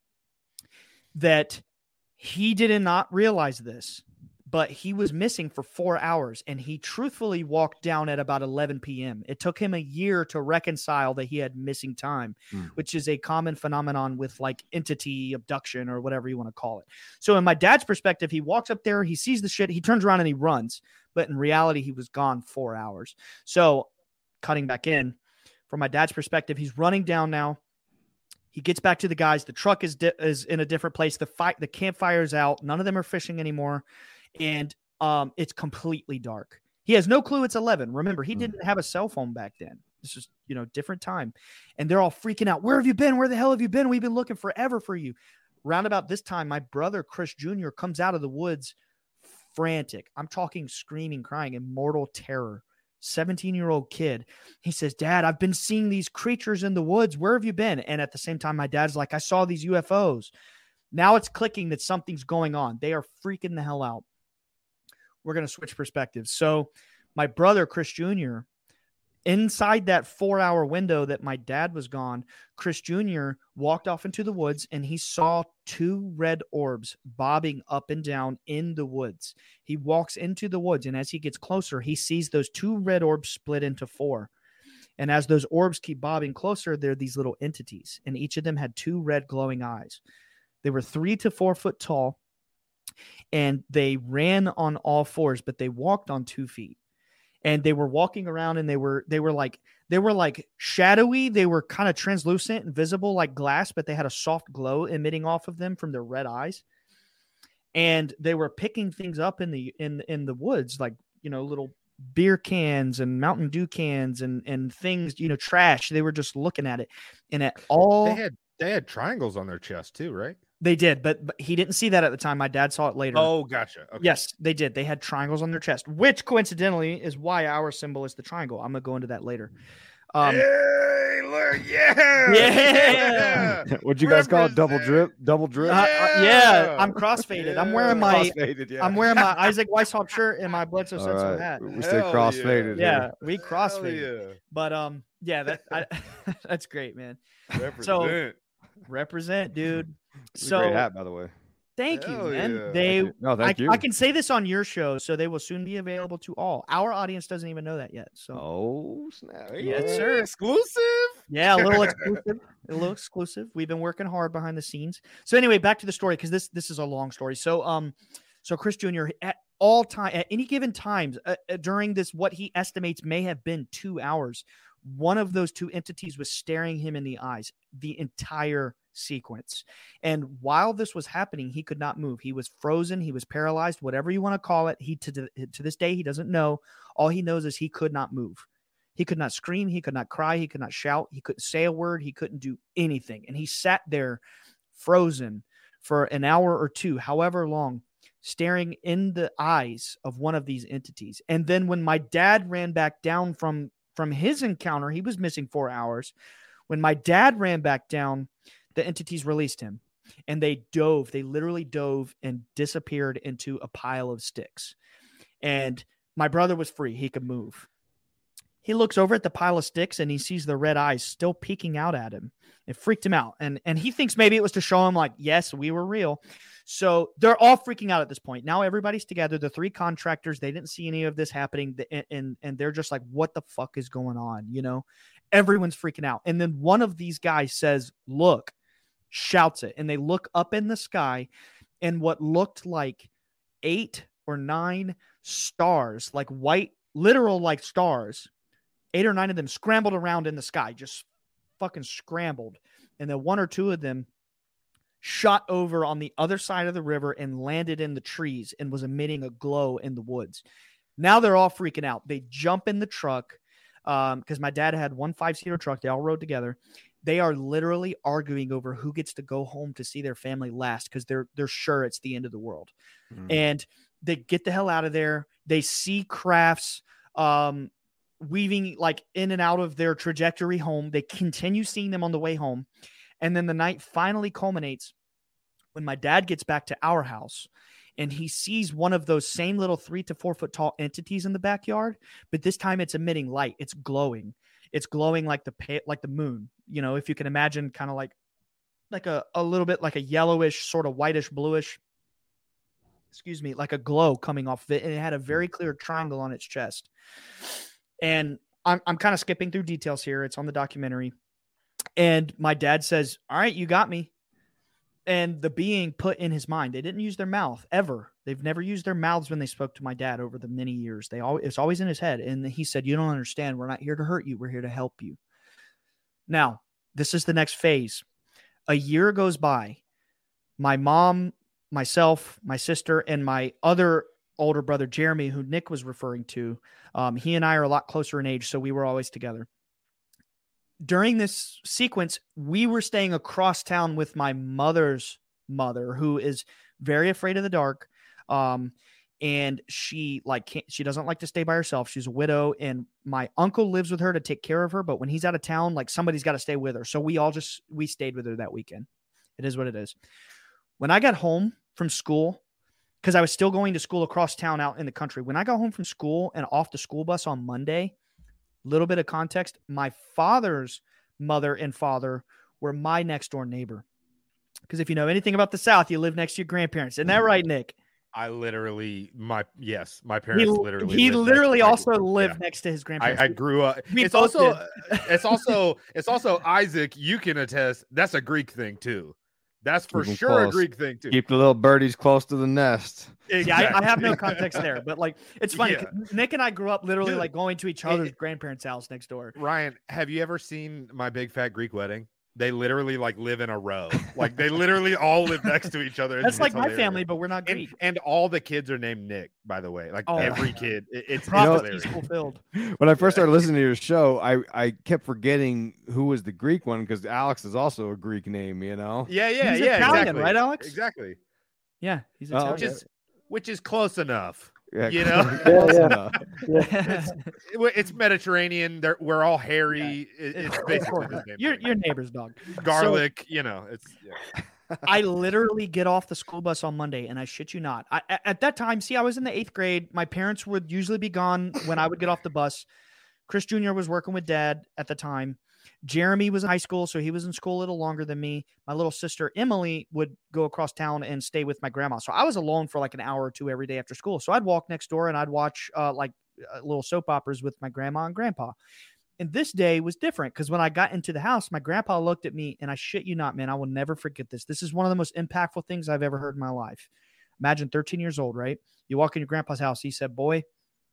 S4: that he did not realize this, but he was missing for four hours, and he truthfully walked down at about eleven p.m. It took him a year to reconcile that he had missing time, mm. which is a common phenomenon with like entity abduction or whatever you want to call it. So in my dad's perspective, he walks up there, he sees the shit, he turns around and he runs. But in reality, he was gone four hours. So cutting back in, from my dad's perspective, he's running down now. He gets back to the guys. The truck is di- is in a different place. The fight, the campfire is out. None of them are fishing anymore. And um, it's completely dark. He has no clue it's eleven. Remember, he didn't have a cell phone back then. This is, you know, different time. And they're all freaking out. Where have you been? Where the hell have you been? We've been looking forever for you. Round about this time, my brother, Chris Junior, comes out of the woods frantic. I'm talking screaming, crying in mortal terror. seventeen-year-old kid. He says, Dad, I've been seeing these creatures in the woods. Where have you been? And at the same time, my dad's like, I saw these U F Os. Now it's clicking that something's going on. They are freaking the hell out. We're going to switch perspectives. So my brother, Chris Junior, inside that four-hour window that my dad was gone, Chris Junior walked off into the woods, and he saw two red orbs bobbing up and down in the woods. He walks into the woods, and as he gets closer, he sees those two red orbs split into four. And as those orbs keep bobbing closer, they're these little entities, and each of them had two red glowing eyes. They were three to four foot tall, and they ran on all fours, but they walked on two feet. And they were walking around, and they were they were like they were like shadowy. They were kind of translucent and visible like glass, but they had a soft glow emitting off of them from their red eyes. And they were picking things up in the in in the woods, like, you know, little beer cans and Mountain Dew cans and and things, you know, trash. They were just looking at it, and at all
S6: they had they had triangles on their chest too, right?
S4: They did, but, but he didn't see that at the time. My dad saw it later.
S6: Oh, gotcha. Okay.
S4: Yes, they did. They had triangles on their chest, which coincidentally is why our symbol is the triangle. I'm going to go into that later. Um,
S6: hey, look, yeah.
S4: Yeah.
S5: What'd you guys call it? Double drip? Double drip?
S4: Uh, uh, yeah, I'm crossfaded. I'm wearing my
S5: yeah.
S4: I'm wearing my Isaac Weishaupt shirt and my Blood So Sensitive
S5: right.
S4: hat.
S5: We stay crossfaded.
S4: Yeah,
S5: here.
S4: we crossfaded.
S6: Yeah.
S4: But um, yeah, that I, that's great, man.
S6: Represent.
S4: So represent, dude.
S5: It's
S4: So
S5: a great hat, by the way.
S4: thank
S6: Hell
S4: you, man.
S6: yeah.
S4: They
S5: Thank you. No, thank
S4: I,
S5: you.
S4: I can say this on your show, so they will soon be available to all. Our audience doesn't even know that yet. So
S5: Oh, snap.
S4: Yes, sir.
S6: Exclusive.
S4: yeah, a little exclusive. A little exclusive. We've been working hard behind the scenes. So anyway, back to the story, because this this is a long story. So um, so Chris Junior at all time, at any given times uh, uh, during this, what he estimates may have been two hours, one of those two entities was staring him in the eyes the entire sequence. And while this was happening, he could not move. He was frozen. He was paralyzed, whatever you want to call it. He to, to this day, he doesn't know. All he knows is he could not move. He could not scream. He could not cry. He could not shout. He couldn't say a word. He couldn't do anything. And he sat there frozen for an hour or two, however long, staring in the eyes of one of these entities. And then when my dad ran back down from, from his encounter, he was missing four hours. When my dad ran back down, the entities released him, and they dove, they literally dove and disappeared into a pile of sticks. And my brother was free. He could move. He looks over at the pile of sticks, and he sees the red eyes still peeking out at him. It freaked him out. And, and he thinks maybe it was to show him, like, yes, we were real. So they're all freaking out at this point. Now everybody's together. The three contractors, they didn't see any of this happening. And, and, and they're just like, what the fuck is going on? You know, everyone's freaking out. And then one of these guys says, look, shouts it. And they look up in the sky, and what looked like eight or nine stars, like white, literal like stars, eight or nine of them scrambled around in the sky, just fucking scrambled. And then one or two of them shot over on the other side of the river and landed in the trees and was emitting a glow in the woods. Now they're all freaking out. They jump in the truck, um, because my dad had one five-seater truck. They all rode together. They are literally arguing over who gets to go home to see their family last because they're they're sure it's the end of the world. Mm. And they get the hell out of there. They see crafts um, weaving like in and out of their trajectory home. They continue seeing them on the way home. And then the night finally culminates when my dad gets back to our house and he sees one of those same little three to four foot tall entities in the backyard, but this time it's emitting light. It's glowing. It's glowing like the like the moon, you know, if you can imagine kind of like like a, a little bit like a yellowish, sort of whitish, bluish, excuse me, like a glow coming off of it. And it had a very clear triangle on its chest. And I'm, I'm kind of skipping through details here. It's on the documentary. And my dad says, all right, you got me. And the being put in his mind, they didn't use their mouth ever. They've never used their mouths when they spoke to my dad over the many years. They always, it's always in his head. And he said, you don't understand. We're not here to hurt you. We're here to help you. Now, this is the next phase. A year goes by. My mom, myself, my sister, and my other older brother, Jeremy, who Nick was referring to, um, he and I are a lot closer in age, so we were always together. During this sequence, we were staying across town with my mother's mother, who is very afraid of the dark. Um, and she like, can't, she doesn't like to stay by herself. She's a widow and my uncle lives with her to take care of her. But when he's out of town, like somebody's got to stay with her. So we all just, we stayed with her that weekend. It is what it is. When I got home from school, because I was still going to school across town out in the country. When I got home from school and off the school bus on Monday, little bit of context, my father's mother and father were my next door neighbor. Because if you know anything about the South, you live next to your grandparents. Isn't that right, Nick?
S6: I literally, my, yes, my parents
S4: he,
S6: literally.
S4: He literally also
S6: my,
S4: lived
S6: yeah.
S4: next to his grandparents.
S6: I, I grew up.
S4: We
S6: it's
S4: both
S6: also, it's also, it's also Isaac. You can attest. That's a Greek thing too. That's for sure close. a Greek thing too.
S5: Keep the little birdies close to the nest.
S4: Exactly. Yeah, I, I have no context there, but like, it's funny. Yeah. Nick and I grew up literally
S6: Dude,
S4: like going to each other's
S6: it,
S4: grandparents' house next door.
S6: Ryan, have you ever seen My Big Fat Greek Wedding? They literally like live in a row. Like they literally all live next to each other.
S4: That's like
S6: hilarious.
S4: my family, but we're not Greek.
S6: And, and all the kids are named Nick, by the way. Like oh, every kid. It, it's
S4: prophecies fulfilled.
S5: When I first started listening to your show, I, I kept forgetting who was the Greek one because Alex is also a Greek name, you know?
S6: Yeah, yeah,
S4: he's
S6: yeah.
S4: Italian,
S6: exactly.
S4: Right, Alex?
S6: Exactly.
S4: Yeah, he's Italian.
S6: Which is, which is close enough.
S5: Yeah,
S6: you know,
S7: yeah, yeah.
S6: it's, it's Mediterranean. They're, we're all hairy. Yeah. It, it's basically the same
S4: your
S6: thing.
S4: your neighbor's dog.
S6: Garlic, so, you know. It's. Yeah.
S4: I literally get off the school bus on Monday, and I shit you not. I, at that time, see, I was in the eighth grade. My parents would usually be gone when I would get off the bus. Chris Junior was working with Dad at the time. Jeremy was in high school, so he was in school a little longer than me. My little sister, Emily, would go across town and stay with my grandma. So I was alone for like an hour or two every day after school. So I'd walk next door and I'd watch uh, like uh, little soap operas with my grandma and grandpa. And this day was different because when I got into the house, my grandpa looked at me and I shit you not, man, I will never forget this. This is one of the most impactful things I've ever heard in my life. Imagine thirteen years old, right? You walk in your grandpa's house. He said, boy,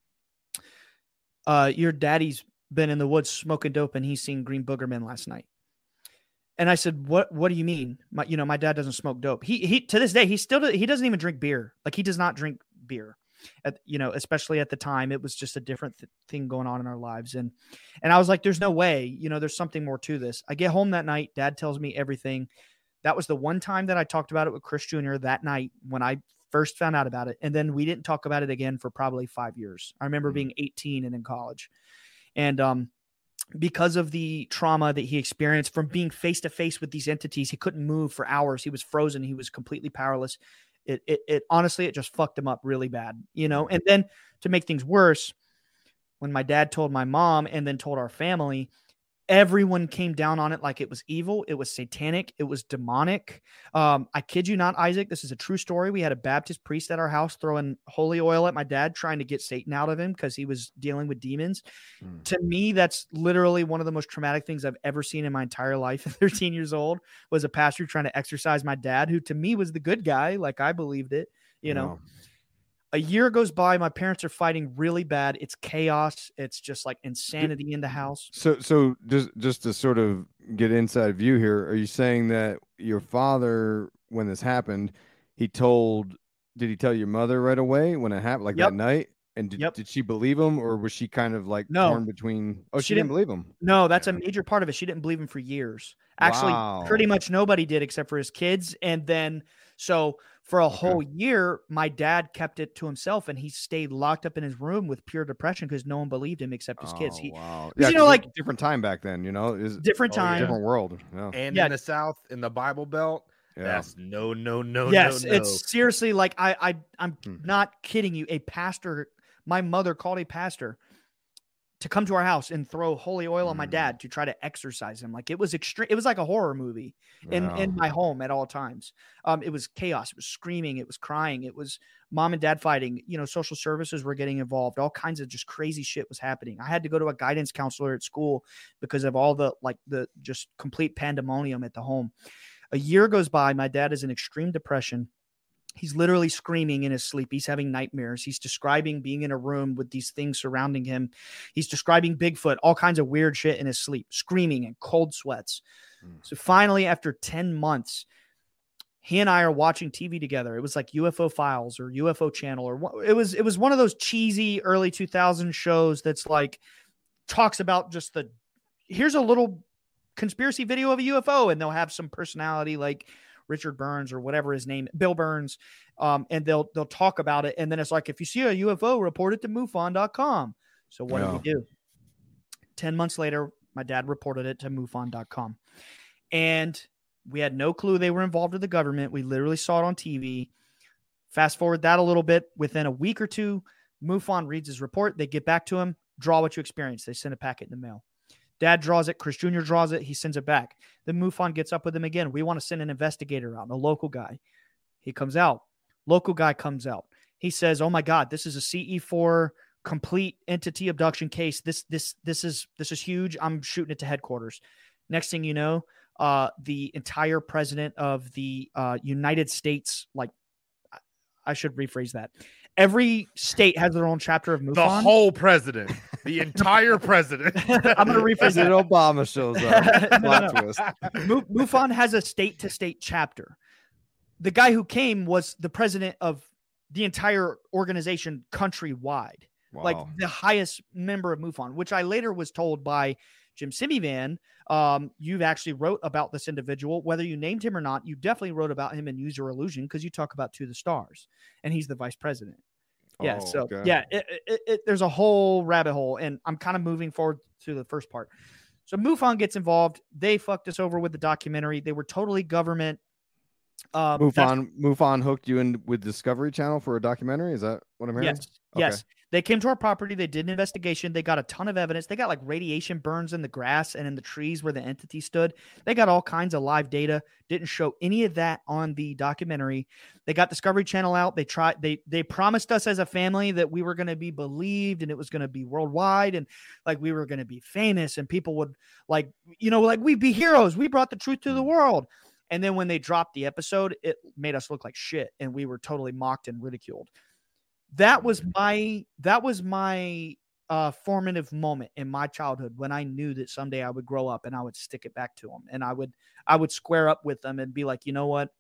S4: uh, your daddy's been in the woods smoking dope and he's seen green booger men last night. And I said, what, what do you mean? My, you know, my dad doesn't smoke dope. He, he, to this day, he still, he doesn't even drink beer. Like he does not drink beer at, you know, especially at the time, it was just a different th- thing going on in our lives. And, and I was like, there's no way, you know, there's something more to this. I get home that night. Dad tells me everything. That was the one time that I talked about it with Chris Junior that night when I first found out about it. And then we didn't talk about it again for probably five years. I remember being eighteen and in college. And um, because of the trauma that he experienced from being face to face with these entities, he couldn't move for hours. He was frozen. He was completely powerless. It, it, it honestly, it just fucked him up really bad, you know? And then to make things worse, when my dad told my mom and then told our family, everyone came down on it like it was evil. It was satanic. It was demonic. Um, I kid you not, Isaac. This is a true story. We had a Baptist priest at our house throwing holy oil at my dad, trying to get Satan out of him because he was dealing with demons. Mm. To me, that's literally one of the most traumatic things I've ever seen in my entire life. At thirteen years old, was a pastor trying to exorcise my dad, who to me was the good guy. Like I believed it, you know.
S5: Wow.
S4: A year goes by. My parents are fighting really bad. It's chaos. It's just like insanity in the house.
S5: So, so just just to sort of get inside view here, are you saying that your father, when this happened, he told? Did he tell your mother right away when it happened, like
S4: Yep.
S5: that night? And did,
S4: Yep.
S5: did she believe him, or was she kind of like
S4: No.
S5: torn between? Oh, she,
S4: She
S5: didn't
S4: didn't-
S5: believe him.
S4: No, that's a major part of it. She didn't believe him for years. Actually,
S5: Wow.
S4: pretty much nobody did except for his kids. And then, so for a
S5: Okay.
S4: whole year, my dad kept it to himself, and he stayed locked up in his room with pure depression because no one believed him except his kids.
S5: Oh,
S4: He
S5: wow.
S4: you
S5: Yeah,
S4: know,
S5: 'cause
S4: like-
S5: it's a different time back then. You know, is
S4: different
S6: Oh, yeah.
S4: time.
S5: different world. Yeah.
S6: And
S4: Yeah.
S6: in the South, in the Bible Belt,
S5: Yeah.
S6: that's no, no, no,
S4: yes,
S6: no, no.
S4: it's seriously like I, I, I'm
S5: Hmm.
S4: not kidding you. A pastor, my mother called a pastor to come to our house and throw holy oil on my
S5: Hmm.
S4: dad to try to exorcise him. Like it was extreme. It was like a horror movie in
S5: Wow.
S4: in my home at all times. Um, it was chaos. It was screaming. It was crying. It was mom and dad fighting. You know, social services were getting involved. All kinds of just crazy shit was happening. I had to go to a guidance counselor at school because of all the like the just complete pandemonium at the home. A year goes by. My dad is in extreme depression. He's literally screaming in his sleep. He's having nightmares. He's describing being in a room with these things surrounding him. He's describing Bigfoot, all kinds of weird shit in his sleep, screaming and cold sweats.
S5: Mm.
S4: So finally, after ten months, he and I are watching T V together. It was like U F O Files or U F O Channel, or one- it was it was one of those cheesy early two thousands shows that's like talks about just the here's a little conspiracy video of a U F O, and they'll have some personality like Richard Burns or whatever his name, Bill Burns, um, and they'll they'll talk about it, and then it's like if you see a U F O, report it to MUFON dot com. So what
S5: Yeah.
S4: did we do? Ten months later, my dad reported it to MUFON dot com, and we had no clue they were involved with the government. We literally saw it on T V. Fast forward that a little bit. Within a week or two, MUFON reads his report. They get back to him. Draw what you experienced. They send a packet in the mail. Dad draws it. Chris Junior draws it. He sends it back. Then MUFON gets up with him again. We want to send an investigator out, a local guy. He comes out. Local guy comes out. He says, "Oh my God, this is a C E four complete entity abduction case. This, this, this is, this is huge. I'm shooting it to headquarters." Next thing you know, uh, the entire president of the uh, United States, like, I should rephrase that. Every state has their own chapter of MUFON.
S6: The whole president, the entire president.
S4: I'm going to rephrase
S5: President
S4: that.
S5: Obama shows up.
S4: No,
S5: Plot
S4: no, no.
S5: twist.
S4: Mu- MUFON has a state to state chapter. The guy who came was the president of the entire organization countrywide,
S5: Wow.
S4: like the highest member of MUFON, which I later was told by Jim Simivan. Um, you've actually wrote about this individual, whether you named him or not. You definitely wrote about him in Use Your Illusion because you talk about To the Stars, and he's the vice president. Yeah.
S5: Oh,
S4: so
S5: okay.
S4: yeah, it, it, it, there's a whole rabbit hole, and I'm kind of moving forward to the first part. So MUFON gets involved. They fucked us over with the documentary. They were totally government. Um, that's-
S5: MUFON MUFON hooked you in with Discovery Channel for a documentary. Is that what I'm hearing?
S4: Yes.
S5: Okay.
S4: Yes. They came to our property. They did an investigation. They got a ton of evidence. They got like radiation burns in the grass and in the trees where the entity stood. They got all kinds of live data. Didn't show any of that on the documentary. They got Discovery Channel out. They tried, they, they promised us as a family that we were going to be believed and it was going to be worldwide and like we were going to be famous and people would like, you know, like we'd be heroes. We brought the truth to the world. And then when they dropped the episode, it made us look like shit and we were totally mocked and ridiculed. That was my that was my uh, formative moment in my childhood when I knew that someday I would grow up and I would stick it back to them and I would I would square up with them and be like, you know what?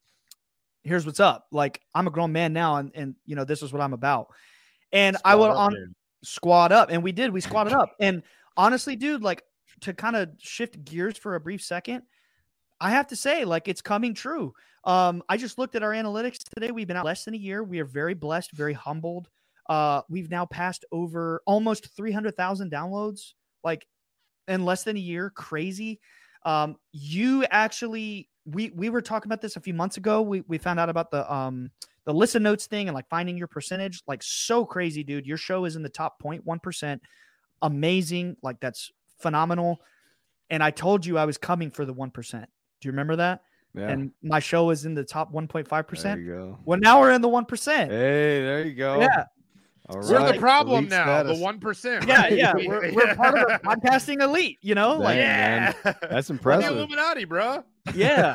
S4: Here's what's up. Like I'm a grown man now, and and you know this is what I'm about. And I would
S6: Squad up,
S4: on
S6: dude.
S4: squad up, and we did. We squatted up, and honestly, dude, like to kind of shift gears for a brief second. I have to say, like, it's coming true. Um, I just looked at our analytics today. We've been out less than a year. We are very blessed, very humbled. Uh, we've now passed over almost three hundred thousand downloads, like in less than a year. Crazy. Um, you actually, we, we were talking about this a few months ago. We, we found out about the, um, the listen notes thing and like finding your percentage, like so crazy, dude. Your show is in the top zero point one percent. Amazing. Like that's phenomenal. And I told you I was coming for the one percent. Do you remember that?
S5: Yeah.
S4: And my show is in the top one point five
S5: There
S4: percent.
S5: you go.
S4: Well, now we're in the one percent.
S5: Hey, there you go.
S4: Yeah.
S5: All
S6: We're
S5: right.
S6: the problem
S5: Elite
S6: now,
S5: status.
S6: the one percent.
S4: Yeah, yeah. We're, we're part of the podcasting elite, you know?
S5: Dang,
S4: Like,
S5: man.
S6: Yeah,
S5: That's
S6: We're the
S5: impressive.
S6: Illuminati, bro.
S4: yeah.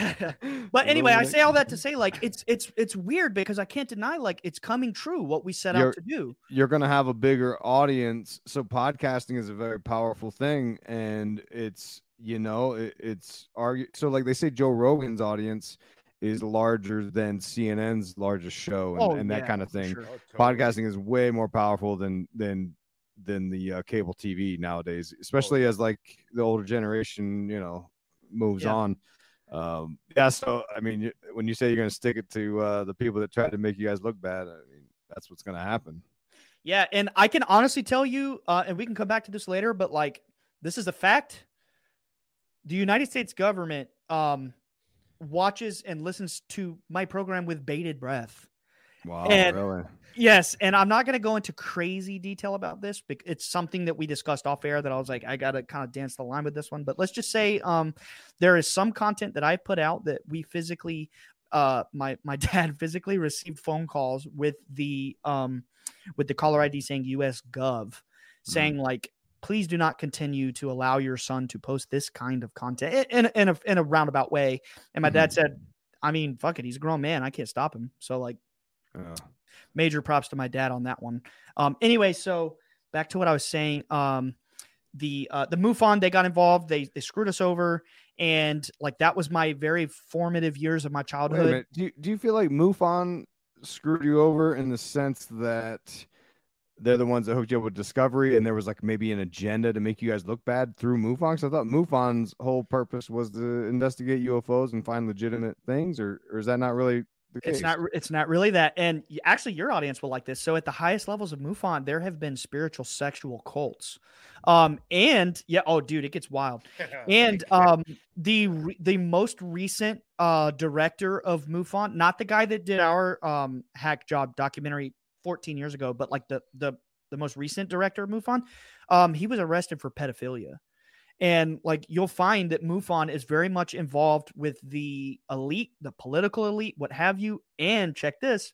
S4: But anyway, I
S5: Illuminati.
S4: say all that to say, like, it's it's it's weird because I can't deny, like, it's coming true what we set
S5: You're-
S4: out to do.
S5: You're going to have a bigger audience. So podcasting is a very powerful thing, and it's, you know, it, it's argu- so like they say Joe Rogan's audience is larger than C N N's largest show and,
S4: Oh,
S5: and that
S4: yeah,
S5: kind of
S4: for
S5: thing.
S4: sure.
S6: Oh, totally.
S5: Podcasting is way more powerful than than than the uh, cable T V nowadays, especially as like the older generation, you know, moves
S4: Yeah.
S5: on. Um, yeah. So, I mean, you- when you say you're going to stick it to uh, the people that try to make you guys look bad, I mean, that's what's going to happen.
S4: Yeah, and I can honestly tell you, uh, and we can come back to this later, but like this is a fact. The United States government um, watches and listens to my program with bated breath.
S5: Wow.
S4: And-
S5: really?
S4: Yes, and I'm not going to go into crazy detail about this, but it's something that we discussed off air that I was like, I got to kind of dance the line with this one. But let's just say um, there is some content that I put out that we physically, uh, my my dad physically received phone calls with the um, with the caller I D saying U S Gov, saying like, please do not continue to allow your son to post this kind of content in, in, in, a, in a roundabout way. And my dad said, I mean, fuck it, he's a grown man. I can't stop him. So like,
S5: Uh,
S4: major props to my dad on that one. Um, anyway, so back to what I was saying. Um, the uh, the MUFON, they got involved. They they screwed us over, and like that was my very formative years of my
S5: wait a
S4: childhood.
S5: minute. Do you, do you feel like MUFON screwed you over in the sense that they're the ones that hooked you up with Discovery, and there was like maybe an agenda to make you guys look bad through MUFON? Because I thought MUFON's whole purpose was to investigate U F Os and find legitimate things, or or is that not really the case?
S4: It's not. It's not really that. And y- actually, your audience will like this. So, at the highest levels of MUFON, there have been spiritual sexual cults. Um, and yeah, oh, dude, it gets wild. And um, the re- the most recent uh director of MUFON, not the guy that did our um hack job documentary fourteen years ago, but like the the the most recent director of MUFON, um, he was arrested for pedophilia. And like you'll find that MUFON is very much involved with the elite, the political elite, what have you. And check this,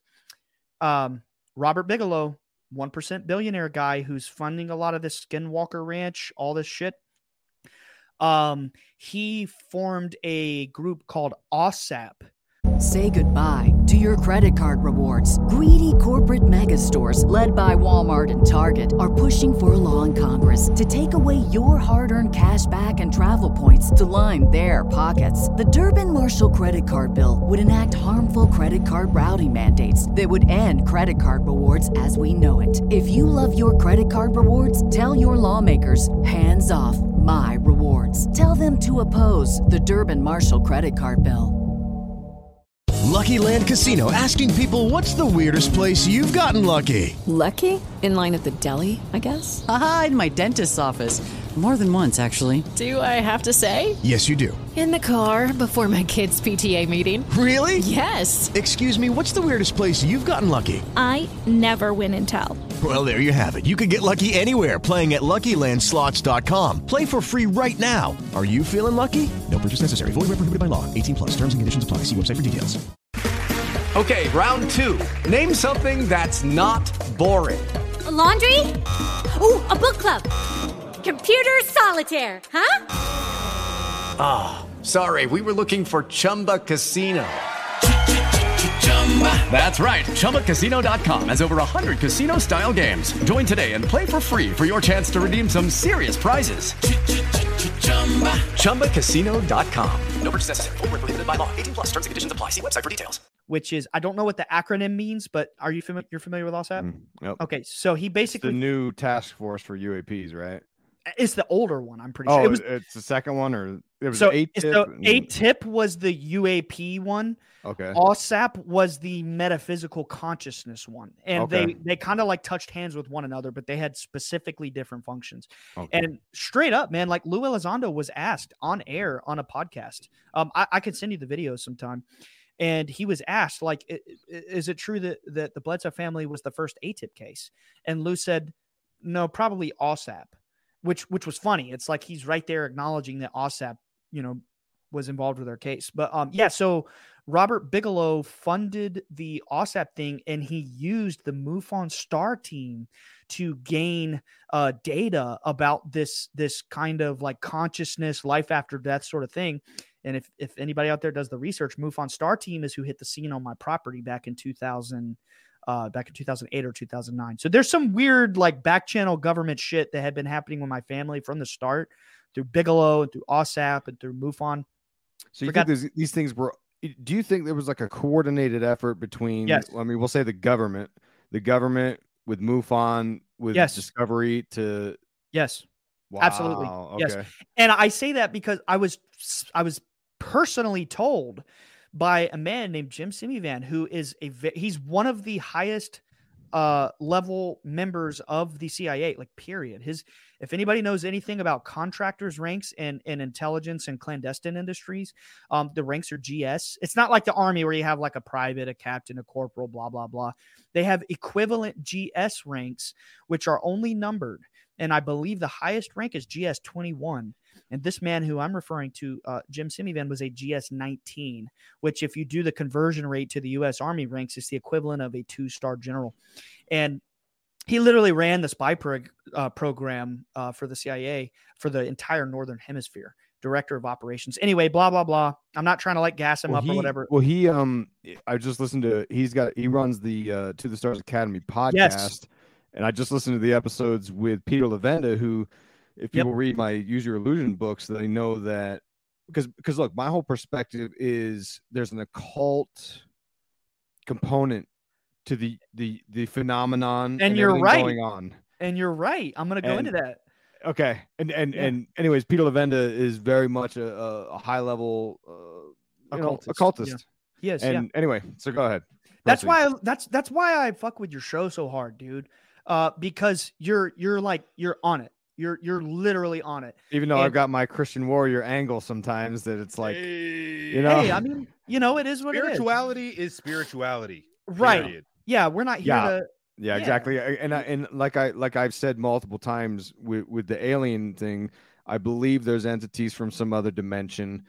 S4: um, Robert Bigelow, one percent billionaire guy who's funding a lot of this Skinwalker Ranch, all this shit. Um, he formed a group called OSAP.
S1: Say goodbye to your credit card rewards. Greedy corporate mega stores, led by Walmart and Target, are pushing for a law in Congress to take away your hard-earned cash back and travel points to line their pockets. The Durbin-Marshall credit card bill would enact harmful credit card routing mandates that would end credit card rewards as we know it. If you love your credit card rewards, tell your lawmakers, hands off my rewards. Tell them to oppose the Durbin-Marshall credit card bill.
S9: Lucky Land Casino, asking people, what's the weirdest place you've gotten lucky?
S2: Lucky? In line at the deli, I guess?
S10: Aha, in my dentist's office. More than once, actually.
S2: Do I have to say?
S9: Yes, you do.
S11: In the car before my kids' P T A meeting.
S9: Really?
S11: Yes.
S9: Excuse me, what's the weirdest place you've gotten lucky?
S11: I never win and tell.
S9: Well, there you have it. You can get lucky anywhere, playing at Lucky Land Slots dot com. Play for free right now. Are you feeling lucky? No purchase necessary. Void where prohibited by law. eighteen plus. Terms and conditions apply. See website for details.
S12: Okay, round two. Name something that's not boring.
S13: A laundry? Ooh, a book club. Computer solitaire, huh?
S12: Ah, oh, sorry. We were looking for Chumba Casino. That's right. Chumba Casino dot com has over one hundred casino-style games. Join today and play for free for your chance to redeem some serious prizes. Chumba Casino dot com. No purchase necessary. Void where prohibited by law. eighteen plus. Terms and conditions apply. See website for details.
S4: Which is, I don't know what the acronym means, but are you familiar? You're familiar with OSAP?
S5: Mm, yep.
S4: Okay, so he
S5: It's
S4: basically
S5: the new task force for U A Ps, right?
S4: it's the older one. I'm pretty
S5: Oh,
S4: sure it was.
S5: it's the second one, or it was
S4: So,
S5: eight
S4: it's
S5: tip.
S4: the
S5: and-
S4: eight tip was the U A P one.
S5: Okay.
S4: OSAP was the metaphysical consciousness one, and
S5: Okay.
S4: they they kind of like touched hands with one another, but they had specifically different functions.
S5: Okay.
S4: And straight up, man, like Lou Elizondo was asked on air on a podcast. Um, I, I could send you the video sometime. And he was asked, like, i- i- is it true that, that the Bledsoe family was the first A T I P case? And Lou said, no, probably OSAP, which which was funny. It's like he's right there acknowledging that OSAP, you know, was involved with their case. But um, yeah, so Robert Bigelow funded the OSAP thing, and he used the MUFON Star team to gain uh, data about this this kind of like consciousness, life after death sort of thing. And if, if anybody out there does the research, MUFON Star team is who hit the scene on my property back in two thousand, uh, back in two thousand eight or two thousand nine. So there's some weird like back channel government shit that had been happening with my family from the start through Bigelow and through OSAP and through MUFON.
S5: So you
S4: Forgot-
S5: think these, these things were do you think there was like a coordinated effort between?
S4: Yes.
S5: I mean, we'll say the government, the government with MUFON, with
S4: Yes.
S5: Discovery to.
S4: Yes.
S5: Wow,
S4: Absolutely. Yes.
S5: okay.
S4: And I say that because I was I was personally told by a man named Jim Simivan, who is a ve- he's one of the highest uh level members of the C I A, like period. His if anybody knows anything about contractors ranks and in intelligence and clandestine industries, um the ranks are G S. It's not like the Army where you have like a private, a captain, a corporal, blah blah blah. They have equivalent G S ranks, which are only numbered, and I believe the highest rank is G S twenty-one. And this man who I'm referring to, uh, Jim Simivan, was a G S nineteen, which if you do the conversion rate to the U S Army ranks, is the equivalent of a two-star general. And he literally ran the spy prog- uh, program uh, for the C I A for the entire Northern Hemisphere, director of operations. Anyway, blah, blah, blah. I'm not trying to like gas him
S5: Well,
S4: up
S5: he,
S4: or whatever.
S5: Well, he, um, I just listened to, he's got, he runs the uh, To the Stars Academy podcast.
S4: Yes.
S5: And I just listened to the episodes with Peter Levenda, who, if people
S4: Yep.
S5: read my Use Your Illusion books, they know that because because look, my whole perspective is there's an occult component to the the the phenomenon
S4: And
S5: and
S4: you're
S5: everything
S4: right.
S5: going on.
S4: And you're right. I'm going to go
S5: And-
S4: into that.
S5: Okay, and and
S4: Yeah.
S5: and anyways, Peter Levenda is very much a, a, a high level uh, you know,
S4: Occultist,
S5: occultist.
S4: yeah. He is,
S5: and
S4: yeah.
S5: anyway, so go ahead.
S4: That's
S5: Proceed.
S4: why I, that's that's why I fuck with your show so hard, dude. Uh, because you're you're like you're on it. You're you're literally on it.
S5: Even though
S4: And-
S5: I've got my Christian warrior angle sometimes, that it's like, you know,
S4: Hey, I mean, you know, it is what it is.
S6: Spirituality is spirituality.
S4: Right.
S6: period.
S4: Yeah, we're not here
S5: Yeah.
S4: to.
S5: yeah, exactly. I- And I, and like I like I've said multiple times with with the alien thing, I believe there's entities from some other dimension.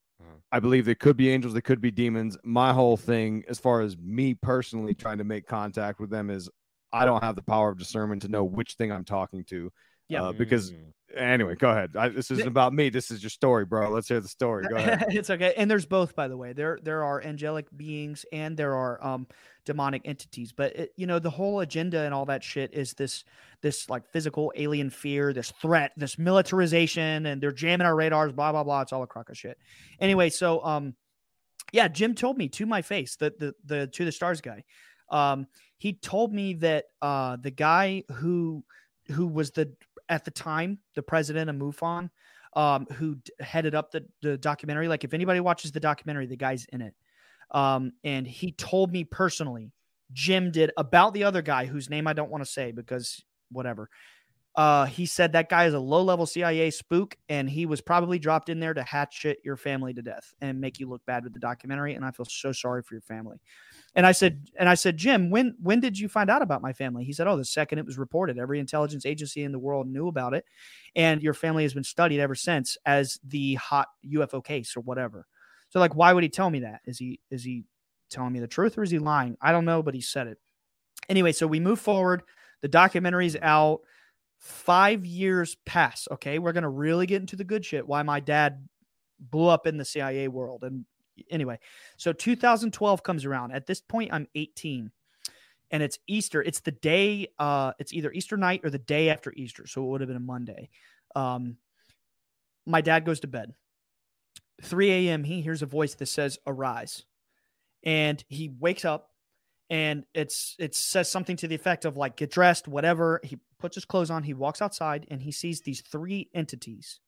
S5: I believe they could be angels, they could be demons. My whole thing, as far as me personally trying to make contact with them, is I don't have the power of discernment to know which thing I'm talking to.
S4: Yeah.
S5: Uh, because anyway, go ahead. I, this isn't about me. This is your story, bro. Let's hear the story. Go ahead.
S4: It's okay. And there's both, by the way. There there are angelic beings and there are um demonic entities. But it, you know, the whole agenda and all that shit is this this like physical alien fear, this threat, this militarization, and they're jamming our radars, blah blah blah. It's all a crock of shit. Anyway, so um yeah, Jim told me to my face, the the the To the Stars guy. Um he told me that uh the guy who who was the at the time the president of MUFON, um, who d- headed up the, the documentary. Like if anybody watches the documentary, the guy's in it. Um, and he told me personally, Jim did, about the other guy whose name I don't want to say because whatever. Uh, he said that guy is a low-level C I A spook, and he was probably dropped in there to hatchet your family to death and make you look bad with the documentary. And I feel so sorry for your family. And I said, and I said, Jim, when when did you find out about my family? He said, oh, the second it was reported. Every intelligence agency in the world knew about it, and your family has been studied ever since as the hot U F O case or whatever. So, like, why would he tell me that? Is he is he telling me the truth or is he lying? I don't know, but he said it. Anyway, so we move forward. The documentary's out. Five years pass. Okay, we're gonna really get into the good shit. Why my dad blew up in the C I A world. And anyway, so two thousand twelve comes around. At this point, I'm eighteen, and it's Easter. It's the day. Uh, it's either Easter night or the day after Easter. So it would have been a Monday. Um, my dad goes to bed. three a.m. He hears a voice that says, "Arise," and he wakes up. And it's it says something to the effect of like, get dressed, whatever. He puts his clothes on. He walks outside and he sees these three entities.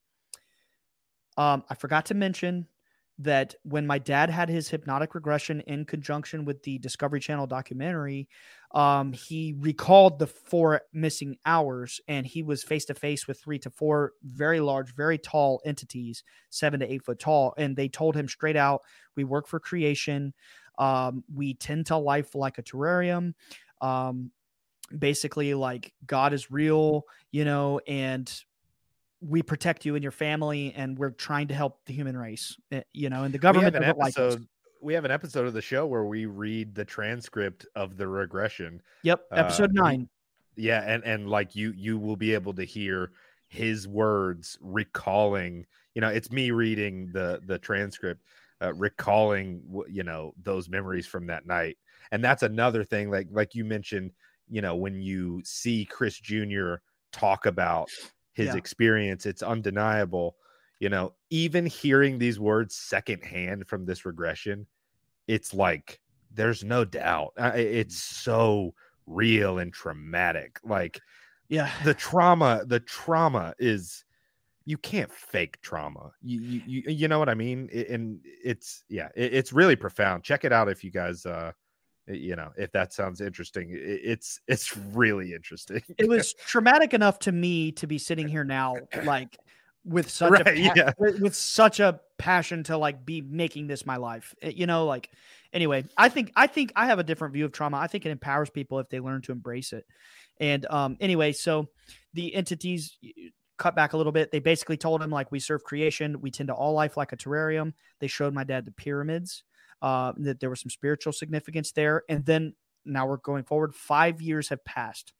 S4: Um, I forgot to mention that when my dad had his hypnotic regression in conjunction with the Discovery Channel documentary, um, he recalled the four missing hours, and he was face to face with three to four very large, very tall entities, seven to eight foot tall. And they told him straight out, we work for creation. Um, we tend to life like a terrarium. Um, basically like God is real, you know, and we protect you and your family, and we're trying to help the human race, you know, and the government
S6: we have
S4: doesn't
S6: an
S4: like us.
S6: episode, we have an episode of the show where we read the transcript of the regression.
S4: Yep. Episode
S6: Uh,
S4: nine.
S6: Yeah. And, and like you, you will be able to hear his words recalling, you know, it's me reading the, the transcript, uh, recalling, you know, those memories from that night. And that's another thing, like, like you mentioned, you know, when you see Chris Junior talk about his
S4: Yeah.
S6: experience, it's undeniable. You know, even hearing these words secondhand from this regression, it's like there's no doubt. Uh, It's so real and traumatic. Like,
S4: Yeah.
S6: the trauma, the trauma is, you can't fake trauma. You you you, you know what I mean? I- And it's yeah, it, it's really profound. Check it out if you guys uh you know, if that sounds interesting. It, it's it's really interesting.
S4: It was traumatic enough to me to be sitting here now, like with such
S6: Right,
S4: a pa-
S6: yeah.
S4: with, with such a passion to like be making this my life. Uh, You know, like anyway, I think I think I have a different view of trauma. I think it empowers people if they learn to embrace it. And um anyway, so the entities y- cut back a little bit. They basically told him like, we serve creation, we tend to all life like a terrarium. They showed my dad the pyramids, uh, that there was some spiritual significance there. And then now we're going forward. Five years have passed.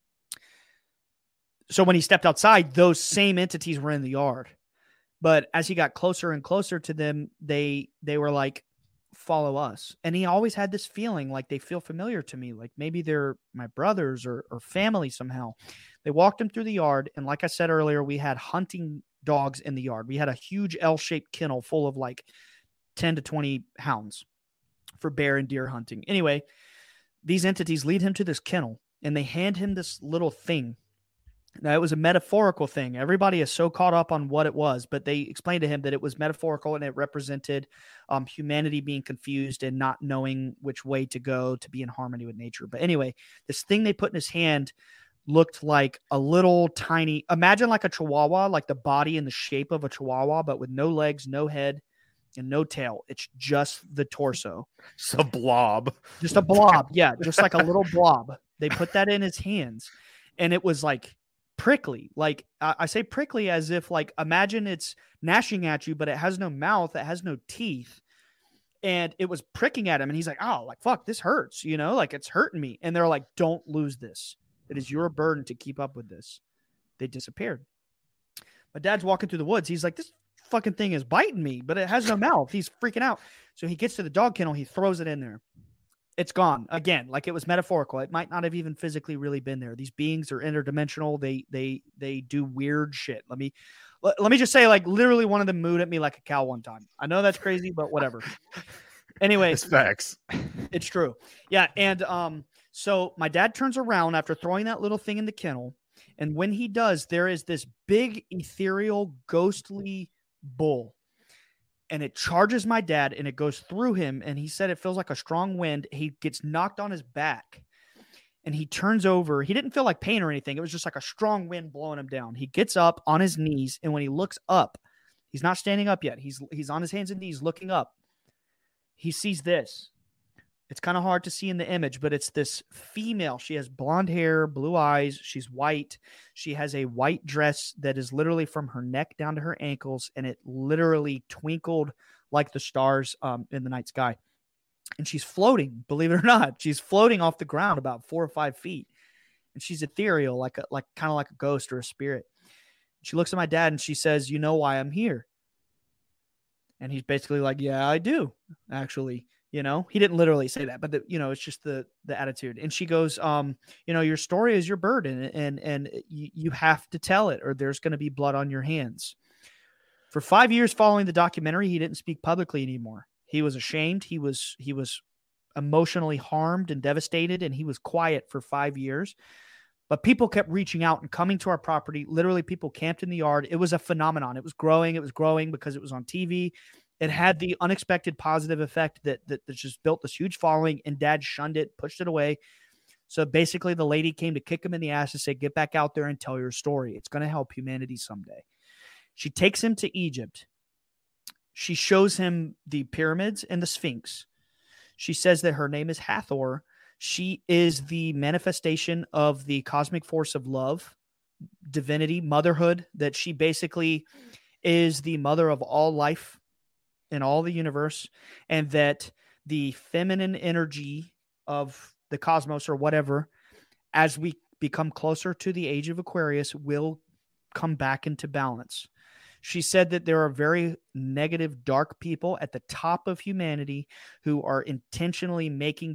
S4: So when he stepped outside, those same entities were in the yard. But as he got closer and closer to them, they they were like, follow us. And he always had this feeling like they feel familiar to me, like maybe they're my brothers or, or family somehow. They walked him through the yard. And like I said earlier, we had hunting dogs in the yard. We had a huge L-shaped kennel full of like ten to twenty hounds for bear and deer hunting. Anyway, these entities lead him to this kennel and they hand him this little thing. Now, it was a metaphorical thing. Everybody is so caught up on what it was, but they explained to him that it was metaphorical and it represented um, humanity being confused and not knowing which way to go to be in harmony with nature. But anyway, this thing they put in his hand looked like a little tiny, imagine like a chihuahua, like the body and the shape of a chihuahua, but with no legs, no head, and no tail. It's just the torso.
S6: Just a blob.
S4: Just a blob. Yeah, just like a little blob. They put that in his hands, and it was like prickly. Like I, I say prickly as if like imagine it's gnashing at you, but it has no mouth, it has no teeth. And it was pricking at him, and he's like, oh, like fuck, this hurts, you know, like it's hurting me. And they're like, don't lose this. It is your burden to keep up with this. They disappeared. My dad's walking through the woods. He's like, this fucking thing is biting me, but it has no mouth. He's freaking out. So he gets to the dog kennel. He throws it in there. It's gone again. Like it was metaphorical. It might not have even physically really been there. These beings are interdimensional. They, they, they do weird shit. Let me, let, let me just say, like literally one of them mooed at me like a cow one time. I know that's crazy, but whatever. Anyway,
S6: It's facts.
S4: it's true. Yeah. And, um, so my dad turns around after throwing that little thing in the kennel. And when he does, there is this big ethereal ghostly bull. And it charges my dad and it goes through him. And he said it feels like a strong wind. He gets knocked on his back and he turns over. He didn't feel like pain or anything. It was just like a strong wind blowing him down. He gets up on his knees. And when he looks up, he's not standing up yet. He's, he's on his hands and knees looking up. He sees this. It's kind of hard to see in the image, but it's this female. She has blonde hair, blue eyes. She's white. She has a white dress that is literally from her neck down to her ankles, and it literally twinkled like the stars um, in the night sky. And she's floating, believe it or not. She's floating off the ground about four or five feet. And she's ethereal, like a, like kind of like a ghost or a spirit. She looks at my dad and she says, you know why I'm here? And he's basically like, yeah, I do, actually. You know, he didn't literally say that, but the, you know, it's just the, the attitude. And she goes, um, you know, your story is your burden and, and you, you have to tell it or there's going to be blood on your hands. For five years following the documentary, he didn't speak publicly anymore. He was ashamed. He was, he was emotionally harmed and devastated, and he was quiet for five years. But people kept reaching out and coming to our property. Literally, people camped in the yard. It was a phenomenon. It was growing. It was growing because it was on T V. It had the unexpected positive effect that, that that just built this huge following, and Dad shunned it, pushed it away. So basically, the lady came to kick him in the ass and say, get back out there and tell your story. It's going to help humanity someday. She takes him to Egypt. She shows him the pyramids and the Sphinx. She says that her name is Hathor. She is the manifestation of the cosmic force of love, divinity, motherhood, that she basically is the mother of all life in all the universe, and that the feminine energy of the cosmos or whatever, as we become closer to the age of Aquarius, will come back into balance. She said that there are very negative, dark people at the top of humanity who are intentionally making the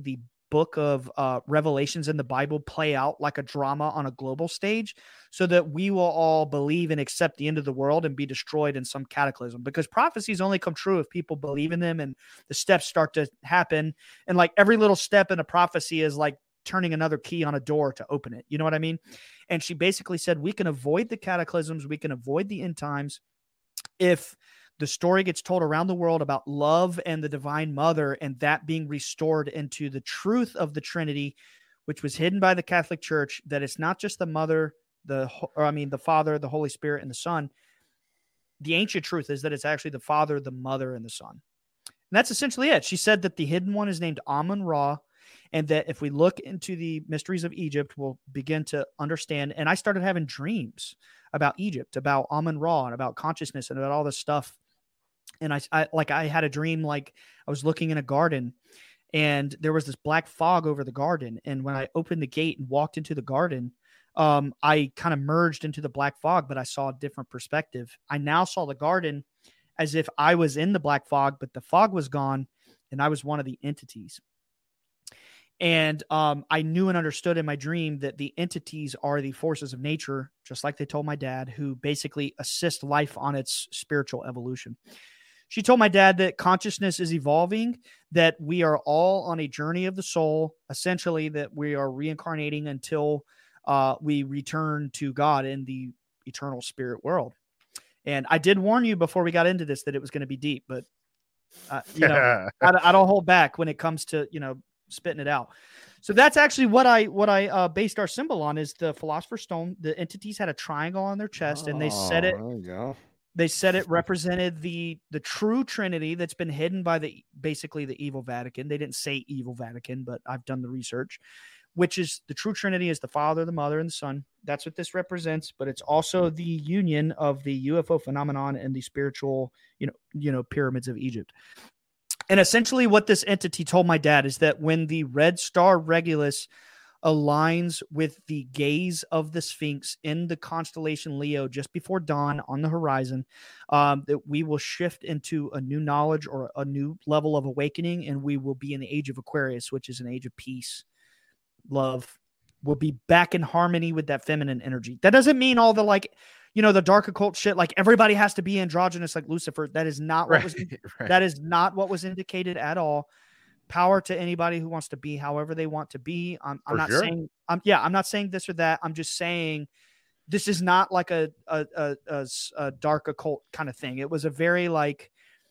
S4: book of uh, Revelations in the Bible play out like a drama on a global stage so that we will all believe and accept the end of the world and be destroyed in some cataclysm, because prophecies only come true if people believe in them and the steps start to happen. And like every little step in a prophecy is like turning another key on a door to open it. You know what I mean? And she basically said, we can avoid the cataclysms. We can avoid the end times if the story gets told around the world about love and the divine mother, and that being restored into the truth of the Trinity, which was hidden by the Catholic Church, that it's not just the mother, the, or I mean, the Father, the Holy Spirit, and the Son. The ancient truth is that it's actually the Father, the Mother, and the Son. And that's essentially it. She said that the hidden one is named Amun-Ra, and that if we look into the mysteries of Egypt, we'll begin to understand. And I started having dreams about Egypt, about Amun-Ra, and about consciousness, and about all this stuff. And I, I, like, I had a dream, like I was looking in a garden and there was this black fog over the garden. And when I opened the gate and walked into the garden, um, I kind of merged into the black fog, but I saw a different perspective. I now saw the garden as if I was in the black fog, but the fog was gone and I was one of the entities. And um, I knew and understood in my dream that the entities are the forces of nature, just like they told my dad, who basically assist life on its spiritual evolution. She told my dad that consciousness is evolving, that we are all on a journey of the soul, essentially that we are reincarnating until uh, we return to God in the eternal spirit world. And I did warn you before we got into this that it was going to be deep, but uh, you know, I, I don't hold back when it comes to, you know, spitting it out. So that's actually what I what I uh, based our symbol on, is the Philosopher's Stone. The entities had a triangle on their chest, and they said it.
S5: There you go.
S4: They said it represented the the true Trinity that's been hidden by the basically the evil Vatican. They didn't say evil Vatican, but I've done the research, which is the true Trinity is the Father, the Mother, and the Son. That's what this represents. But it's also the union of the U F O phenomenon and the spiritual, you know, you know, pyramids of Egypt. And essentially what this entity told my dad is that when the red star Regulus aligns with the gaze of the Sphinx in the constellation Leo just before dawn on the horizon, um, that we will shift into a new knowledge or a new level of awakening, and we will be in the age of Aquarius, which is an age of peace, love. We'll be back in harmony with that feminine energy. That doesn't mean all the, like, you know, the dark occult shit, like everybody has to be androgynous like Lucifer. That is not what
S6: Right,
S4: was
S6: right.
S4: that is not what was indicated at all. Power to anybody who wants to be however they want to be. I'm, I'm
S6: For
S4: not
S6: sure.
S4: saying I'm yeah, I'm not saying this or that. I'm just saying this is not like a a, a, a s- a dark occult kind of thing. It was a very like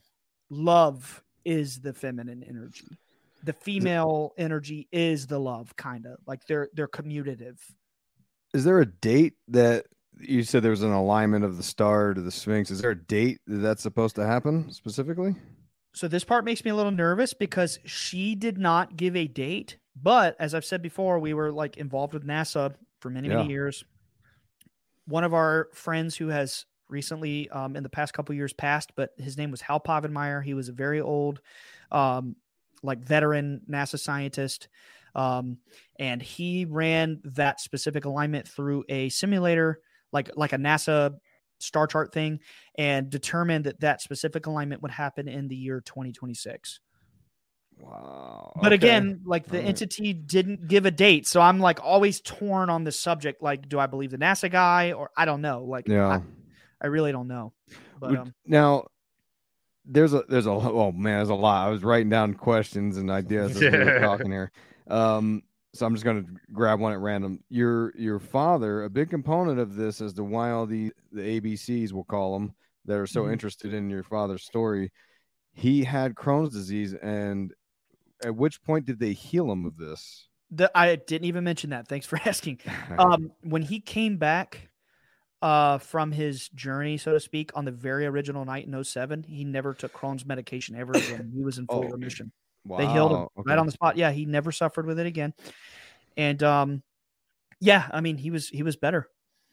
S4: love is the feminine energy. The female energy is the love, kind of like they're they're commutative.
S5: Is there a date that you said there was an alignment of the star to the Sphinx? Is there a date that that's supposed to happen specifically?
S4: So this part makes me a little nervous because she did not give a date, but as I've said before, we were like involved with NASA for many,
S5: Yeah.
S4: many years. One of our friends who has recently, um, in the past couple of years passed, but his name was Hal Povenmire. He was a very old, um, like veteran NASA scientist. Um, and he ran that specific alignment through a simulator, like, like a NASA star chart thing, and determined that that specific alignment would happen in the year twenty twenty-six.
S5: Wow.
S4: But
S5: Okay.
S4: again, like the
S5: All right.
S4: entity didn't give a date. So I'm like always torn on this subject. Like, do I believe the NASA guy or I don't know. Like,
S5: Yeah.
S4: I, I really don't know. But
S5: Would-
S4: um,
S5: now there's a there's a oh man there's a lot. I was writing down questions and ideas as we were talking here. Um, so I'm just going to grab one at random. Your your father, a big component of this as to why all the the A B Cs, we'll call them, that are so
S4: Mhm.
S5: interested in your father's story. He had Crohn's disease, and at which point did they heal him of this?
S4: the, I didn't even mention that. Thanks for asking. Um, when he came back uh, from his journey, so to speak, on the very original night in oh seven, he never took Crohn's medication ever again. He was in full
S5: Oh,
S4: remission.
S5: Wow.
S4: They healed him
S5: Okay.
S4: right on the spot. Yeah, he never suffered with it again. And um, yeah, I mean, he was he was better.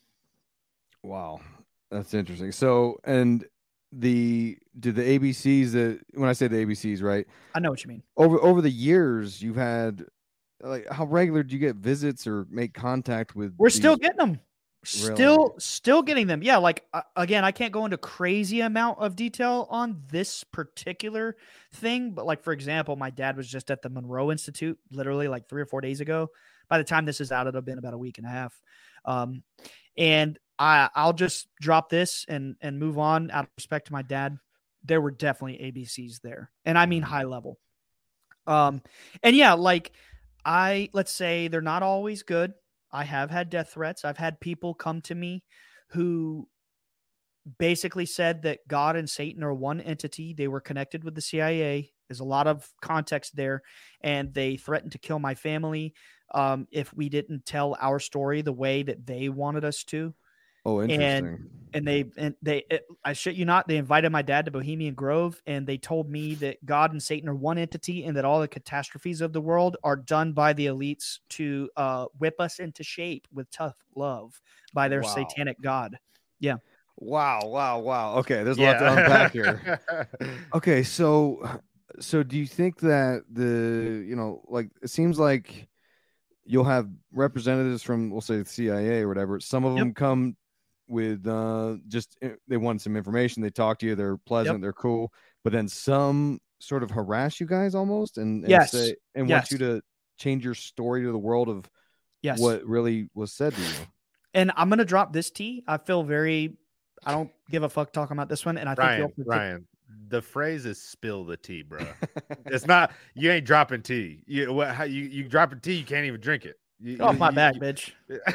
S5: Wow, that's interesting. So, and the did the A B Cs that when I say the A B Cs, right?
S4: I know what you mean.
S5: Over over the years, you've had like how regular do you get visits or make contact with?
S4: We're still
S5: these-
S4: getting them. Still, still getting them. Yeah, like uh, again, I can't go into crazy amount of detail on this particular thing, but like for example, my dad was just at the Monroe Institute, literally like three or four days ago. By the time this is out, it'll have been about a week and a half. Um, and I, I'll just drop this and and move on out of respect to my dad. There were definitely A B Cs there, and I mean high level. Um, and yeah, like I let's say they're not always good. I have had death threats. I've had people come to me who basically said that God and Satan are one entity. They were connected with the C I A. There's a lot of context there, and they threatened to kill my family um, if we didn't tell our story the way that they wanted us to.
S5: Oh, interesting.
S4: And, and they, and they, it, I shit you not, they invited my dad to Bohemian Grove, and they told me that God and Satan are one entity, and that all the catastrophes of the world are done by the elites to uh, whip us into shape with tough love by their
S5: Wow.
S4: satanic God. Yeah.
S5: Wow, wow, wow. Okay, there's a
S6: Yeah.
S5: lot to unpack here. Okay, so so do you think that the, you know, like it seems like you'll have representatives from, we'll say the C I A or whatever. Some of them
S4: Yep.
S5: come with uh just uh, they want some information, they talk to you, they're pleasant,
S4: Yep.
S5: they're cool, but then some sort of harass you guys almost and, and
S4: Yes.
S5: say and
S4: Yes.
S5: want you to change your story to the world of
S4: Yes.
S5: what really was said to you.
S4: And I'm going to drop this T. I feel very, I don't give a fuck talking about this one. And I think
S6: Ryan,
S4: you'll-
S6: Ryan, the phrase is "spill the tea," bro. It's not. You ain't dropping tea. You what? How you you dropping tea? You can't even drink it. You,
S4: Get off
S6: you-
S4: my
S6: you-
S4: back,
S6: you-
S4: bitch.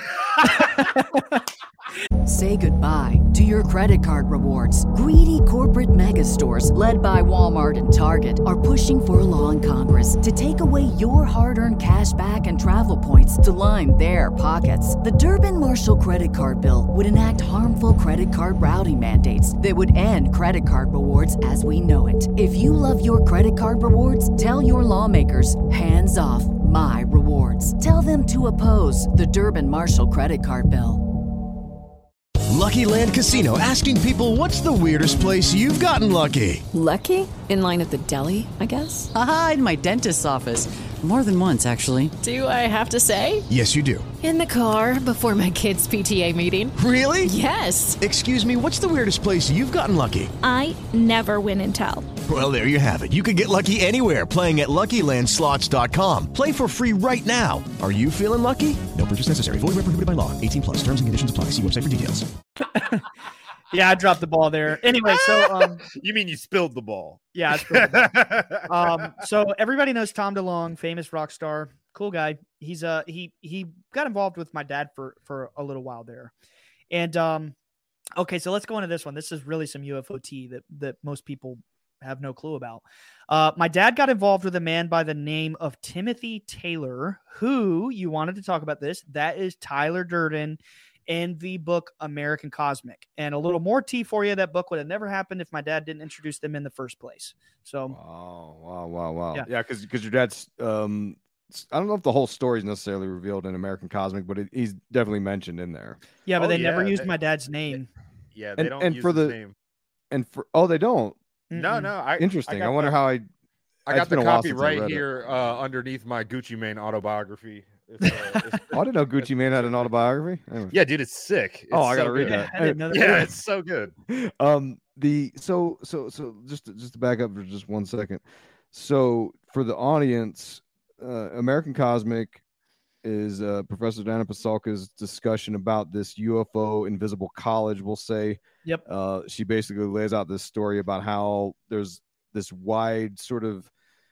S1: Say goodbye to your credit card rewards. Greedy corporate mega stores, led by Walmart and Target, are pushing for a law in Congress to take away your hard-earned cash back and travel points to line their pockets. The Durbin-Marshall credit card bill would enact harmful credit card routing mandates that would end credit card rewards as we know it. If you love your credit card rewards, tell your lawmakers, hands off my rewards. Tell them to oppose the Durbin-Marshall credit card bill.
S9: Lucky Land Casino, asking people, what's the weirdest place you've gotten lucky?
S10: Lucky? In line at the deli, I guess? Aha, in my dentist's office. More than once, actually.
S11: Do I have to say?
S9: Yes, you do.
S11: In the car before my kids' P T A meeting.
S9: Really?
S11: Yes.
S9: Excuse me, what's the weirdest place you've gotten lucky?
S11: I never win and tell.
S9: Well, there you have it. You can get lucky anywhere, playing at Lucky Land Slots dot com. Play for free right now. Are you feeling lucky? No purchase necessary. Void where prohibited by law. eighteen plus. Terms and conditions apply. See website for details.
S4: Yeah, I dropped the ball there. Anyway, so um,
S6: you mean you spilled the ball?
S4: Yeah, I spilled the ball. um, so everybody knows Tom DeLonge, famous rock star, cool guy. He's uh he he got involved with my dad for for a little while there, and um, okay, so let's go into this one. This is really some U F O tea that that most people have no clue about. Uh, my dad got involved with a man by the name of Timothy Taylor, who you wanted to talk about this. That is Tyler Durden in the book American Cosmic. And a little more tea for you. That book would have never happened if my dad didn't introduce them in the first place. So,
S5: wow, wow, wow, wow.
S4: Yeah.
S5: Yeah, because because your dad's, um, I don't know if the whole story is necessarily revealed in American Cosmic, but it, he's definitely mentioned in there.
S4: yeah, but
S6: Oh,
S4: they
S6: yeah,
S4: never used
S6: they-
S4: my dad's name.
S6: Yeah, they
S5: And
S6: don't
S5: and
S6: use
S5: for
S6: his
S5: the
S6: name.
S5: and for oh they don't.
S6: No,
S4: Mm-mm.
S6: no. I
S5: Interesting. I,
S6: got
S5: wonder
S6: the-
S5: how I.
S6: I
S5: it's
S6: got the
S5: been a while
S6: copy
S5: since I
S6: right
S5: read it.
S6: here uh, underneath my Gucci Mane autobiography. It's, uh, it's-
S5: Oh, I didn't know Gucci Mane had an autobiography. Anyway.
S6: yeah, dude, it's sick.
S5: Oh,
S6: It's
S5: I gotta
S6: so
S5: read
S6: good.
S5: that.
S4: I didn't know that.
S6: Yeah, it's so good.
S5: Um, the so so so just to, just to back up for just one second. So for the audience, uh, American Cosmic is uh, Professor Dana Pasulka's discussion about this U F O invisible college. We'll say.
S4: Yep.
S5: Uh, she basically lays out this story about how there's this wide sort of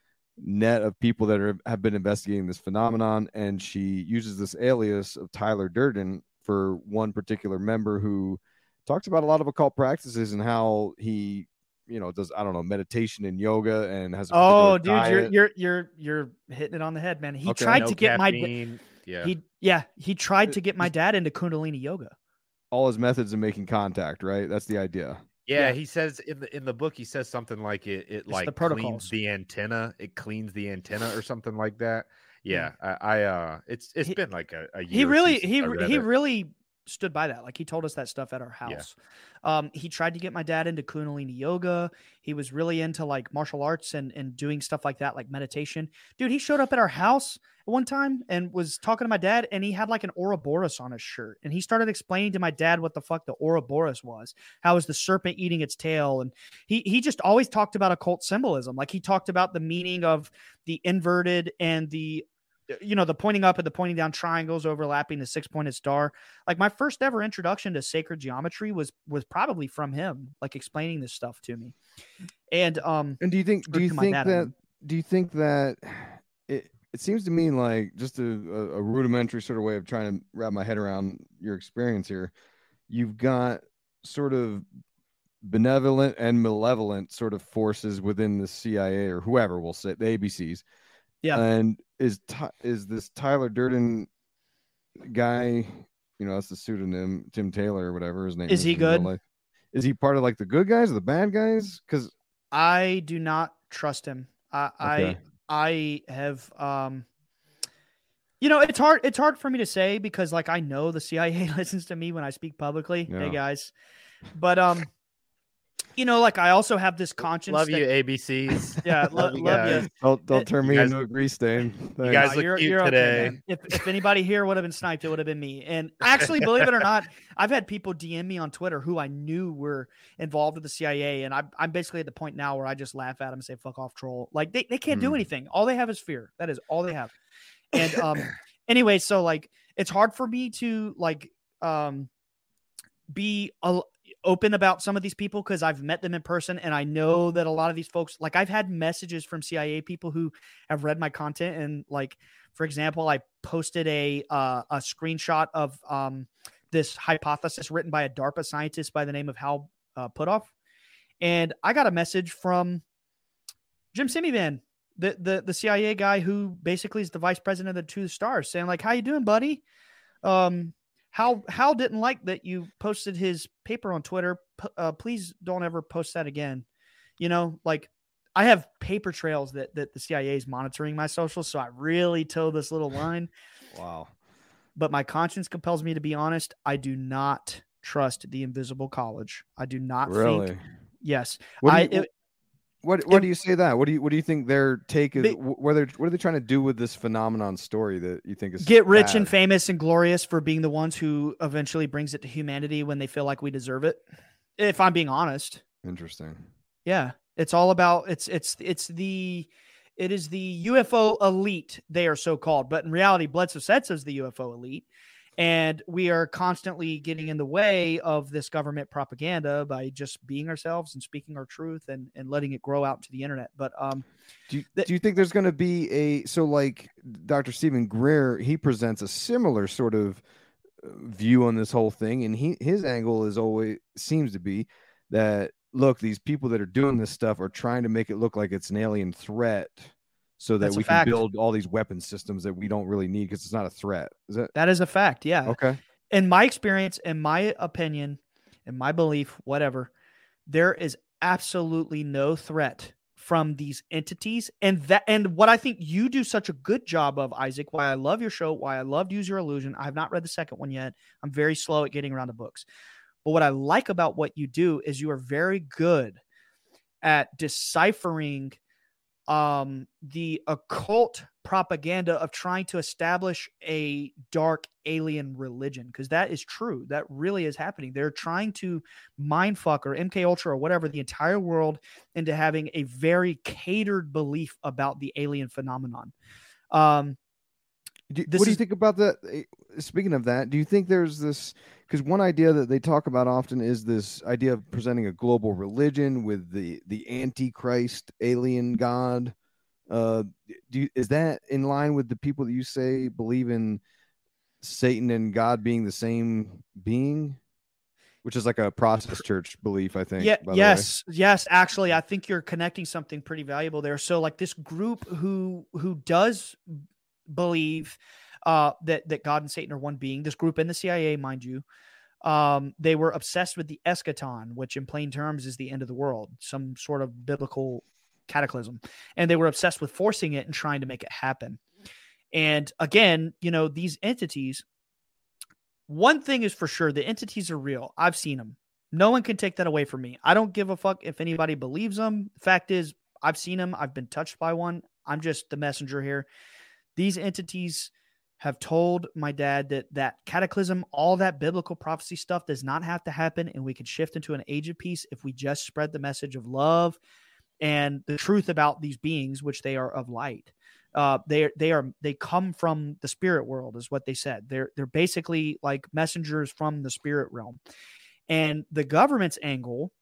S5: net of people that are, have been investigating this phenomenon, and she uses this alias of Tyler Durden for one particular member who talks about a lot of occult practices and how he, you know, does I don't know meditation and yoga and has a
S4: Oh,
S5: particular
S4: dude, you're
S5: diet.
S4: you're you're you're hitting it on the head, man. He
S5: Okay.
S4: tried
S6: No
S4: to get my
S6: caffeine. Yeah.
S4: he yeah he tried to get my dad into Kundalini yoga.
S5: all his methods of making contact, right? That's the idea.
S6: Yeah,
S4: Yeah.
S6: he says in the in the book he says something like it it like
S4: the
S6: cleans
S4: protocols.
S6: the antenna, it cleans the antenna or something like that. Yeah, I, I uh it's it's
S4: He-
S6: been like a, a year.
S4: He really
S6: since
S4: he
S6: I read
S4: he
S6: it.
S4: really stood by that. Like he told us that stuff at our house. Yeah. Um, he tried to get my dad into Kundalini yoga. He was really into like martial arts and, and doing stuff like that, like meditation. Dude, he showed up at our house at one time and was talking to my dad, and he had like an Ouroboros on his shirt. And he started explaining to my dad what the fuck the Ouroboros was. How is the serpent eating its tail? And he, he just always talked about occult symbolism. Like he talked about the meaning of the inverted and the, you know, the pointing up and the pointing down triangles overlapping the six-pointed star. Like my first ever introduction to sacred geometry was was probably from him, like explaining this stuff to me. And um,
S5: and do you think do you think that do you think that it it seems to me like just a, a rudimentary sort of way of trying to wrap my head around your experience here. You've got sort of benevolent and malevolent sort of forces within the C I A or whoever we'll say the A B Cs.
S4: Yeah.
S5: And is is this Tyler Durden guy, you know, that's the pseudonym, Tim Taylor or whatever his name is.
S4: Is he good?
S5: Is he part of like the good guys or the bad guys? Because
S4: I do not trust him. I
S5: Okay.
S4: I I have um you know, it's hard it's hard for me to say because like I know the C I A listens to me when I speak publicly.
S5: Yeah.
S4: Hey guys. But um you know, like I also have this conscience.
S6: Love
S4: that,
S6: you, A B Cs.
S4: Yeah, lo-
S6: Love you
S4: love
S6: guys.
S4: you.
S5: Don't don't
S4: It-
S5: turn
S6: you
S5: me
S6: guys-
S5: into a grease stain.
S6: You
S5: Thanks.
S6: guys
S4: No,
S6: look
S4: you're-
S6: cute
S4: you're okay,
S6: today.
S4: man. if if anybody here would have been sniped, it would have been me. And actually, believe it or not, I've had people D M me on Twitter who I knew were involved with the C I A, and I'm I'm basically at the point now where I just laugh at them and say "fuck off, troll." Like they, they can't do
S5: Mm.
S4: anything. All they have is fear. That is all they have. And um, anyway, so like it's hard for me to like um be a, open about some of these people because I've met them in person, and I know that a lot of these folks, like I've had messages from C I A people who have read my content, and like for example, I posted a uh, a screenshot of um, this hypothesis written by a DARPA scientist by the name of Hal uh, Puthoff, and I got a message from Jim Simivan, the the the C I A guy who basically is the vice president of the Two Stars, saying like, "How you doing, buddy?" Um, Hal Hal didn't like that you posted his paper on Twitter. P- uh, please don't ever post that again. You know, like I have paper trails that that the C I A is monitoring my socials, so I really toe this little line.
S5: Wow.
S4: But my conscience compels me to be honest. I do not trust the Invisible College. I do not
S5: Really?
S4: think. Yes,
S5: What do
S4: I.
S5: you,
S4: it-
S5: what what
S4: it-
S5: do you say that? What do you what do you think their take is?
S4: They-
S5: wh- Whether what are they trying to do with this phenomenon story that you think is
S4: get rich and
S5: bad?
S4: famous and glorious for being the ones who eventually brings it to humanity when they feel like we deserve it. If I'm being honest.
S5: Interesting.
S4: Yeah, it's all about it's it's it's the it is the U F O elite. They are so called, but in reality, Bledsoe Setsa is the U F O elite, and we are constantly getting in the way of this government propaganda by just being ourselves and speaking our truth and and letting it grow out to the internet. But um,
S5: Do you, do you think there's going to be a so like Doctor Stephen Greer? He presents a similar sort of uh, view on this whole thing, and he his angle is always seems to be that look, these people that are doing this stuff are trying to make it look like it's an alien threat, so that
S4: That's a
S5: we can
S4: fact.
S5: build all these weapon systems that we don't really need because it's not a threat. Is that
S4: that is a fact. Yeah.
S5: okay?
S4: In my experience, in my opinion, in my belief, whatever, there is absolutely no threat from these entities. And that, and what I think you do such a good job of, Isaac, why I love your show, why I loved Use Your Illusion. I have not read the second one yet. I'm very slow at getting around to books. But what I like about what you do is you are very good at deciphering um, the occult propaganda of trying to establish a dark alien religion, because that is true. That really is happening. They're trying to mindfuck or M K Ultra or whatever the entire world into having a very catered belief about the alien phenomenon. Um,
S5: Do,
S4: This
S5: what do you
S4: is-
S5: think about that? Eh, Speaking of that, do you think there's this? Because one idea that they talk about often is this idea of presenting a global religion with the the Antichrist alien god. Uh, do you, is that in line with the people that you say believe in Satan and God being the same being, which is like a process church belief, I think.
S4: Yeah.
S5: by the way.
S4: Yes. Yes. Actually, I think you're connecting something pretty valuable there. So, like this group who who does believe uh, that that God and Satan are one being. This group in the C I A, mind you, um, they were obsessed with the eschaton, which in plain terms is the end of the world, some sort of biblical cataclysm, and they were obsessed with forcing it and trying to make it happen. And again, you know, these entities, one thing is for sure, the entities are real. I've seen them. No one can take that away from me. I don't give a fuck if anybody believes them. The fact is, I've seen them. I've been touched by one. I'm just the messenger here. These entities have told my dad that that cataclysm, all that biblical prophecy stuff does not have to happen, and we can shift into an age of peace if we just spread the message of love and the truth about these beings, which they are of light. Uh, they they are they come from the spirit world, is what they said. They're they're basically like messengers from the spirit realm, and the government's angle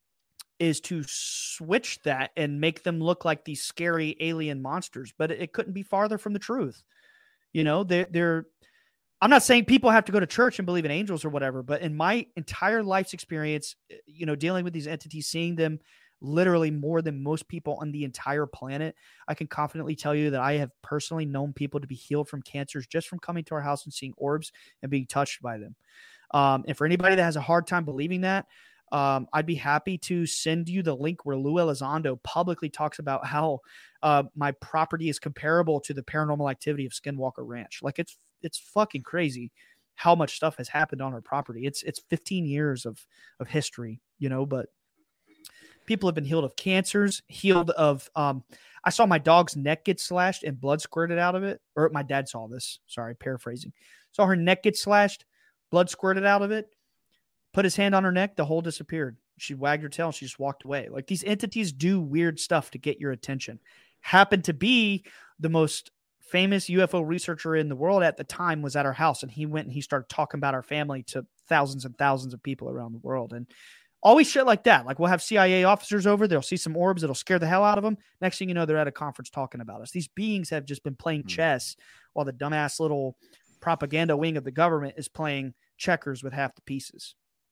S4: is to switch that and make them look like these scary alien monsters. But it, it couldn't be farther from the truth. You know, they're, they're, I'm not saying people have to go to church and believe in angels or whatever, but in my entire life's experience, you know, dealing with these entities, seeing them literally more than most people on the entire planet, I can confidently tell you that I have personally known people to be healed from cancers just from coming to our house and seeing orbs and being touched by them. Um, and for anybody that has a hard time believing that, Um, I'd be happy to send you the link where Lou Elizondo publicly talks about how uh, my property is comparable to the paranormal activity of Skinwalker Ranch. Like it's it's fucking crazy how much stuff has happened on our property. It's it's fifteen years of of history, you know. But people have been healed of cancers, healed of. Um, I saw my dog's neck get slashed and blood squirted out of it. Or my dad saw this. Sorry, paraphrasing. Saw her neck get slashed, blood squirted out of it. Put his hand on her neck, the hole disappeared. She wagged her tail and she just walked away. Like these entities do weird stuff to get your attention. Happened to be the most famous U F O researcher in the world at the time was at our house, and he went and he started talking about our family to thousands and thousands of people around the world. And always shit like that. Like we'll have C I A officers over, they'll see some orbs, it'll scare the hell out of them. Next thing you know, they're at a conference talking about us. These beings have just been playing mm. chess while the dumbass little propaganda wing of the government is playing checkers with half the pieces.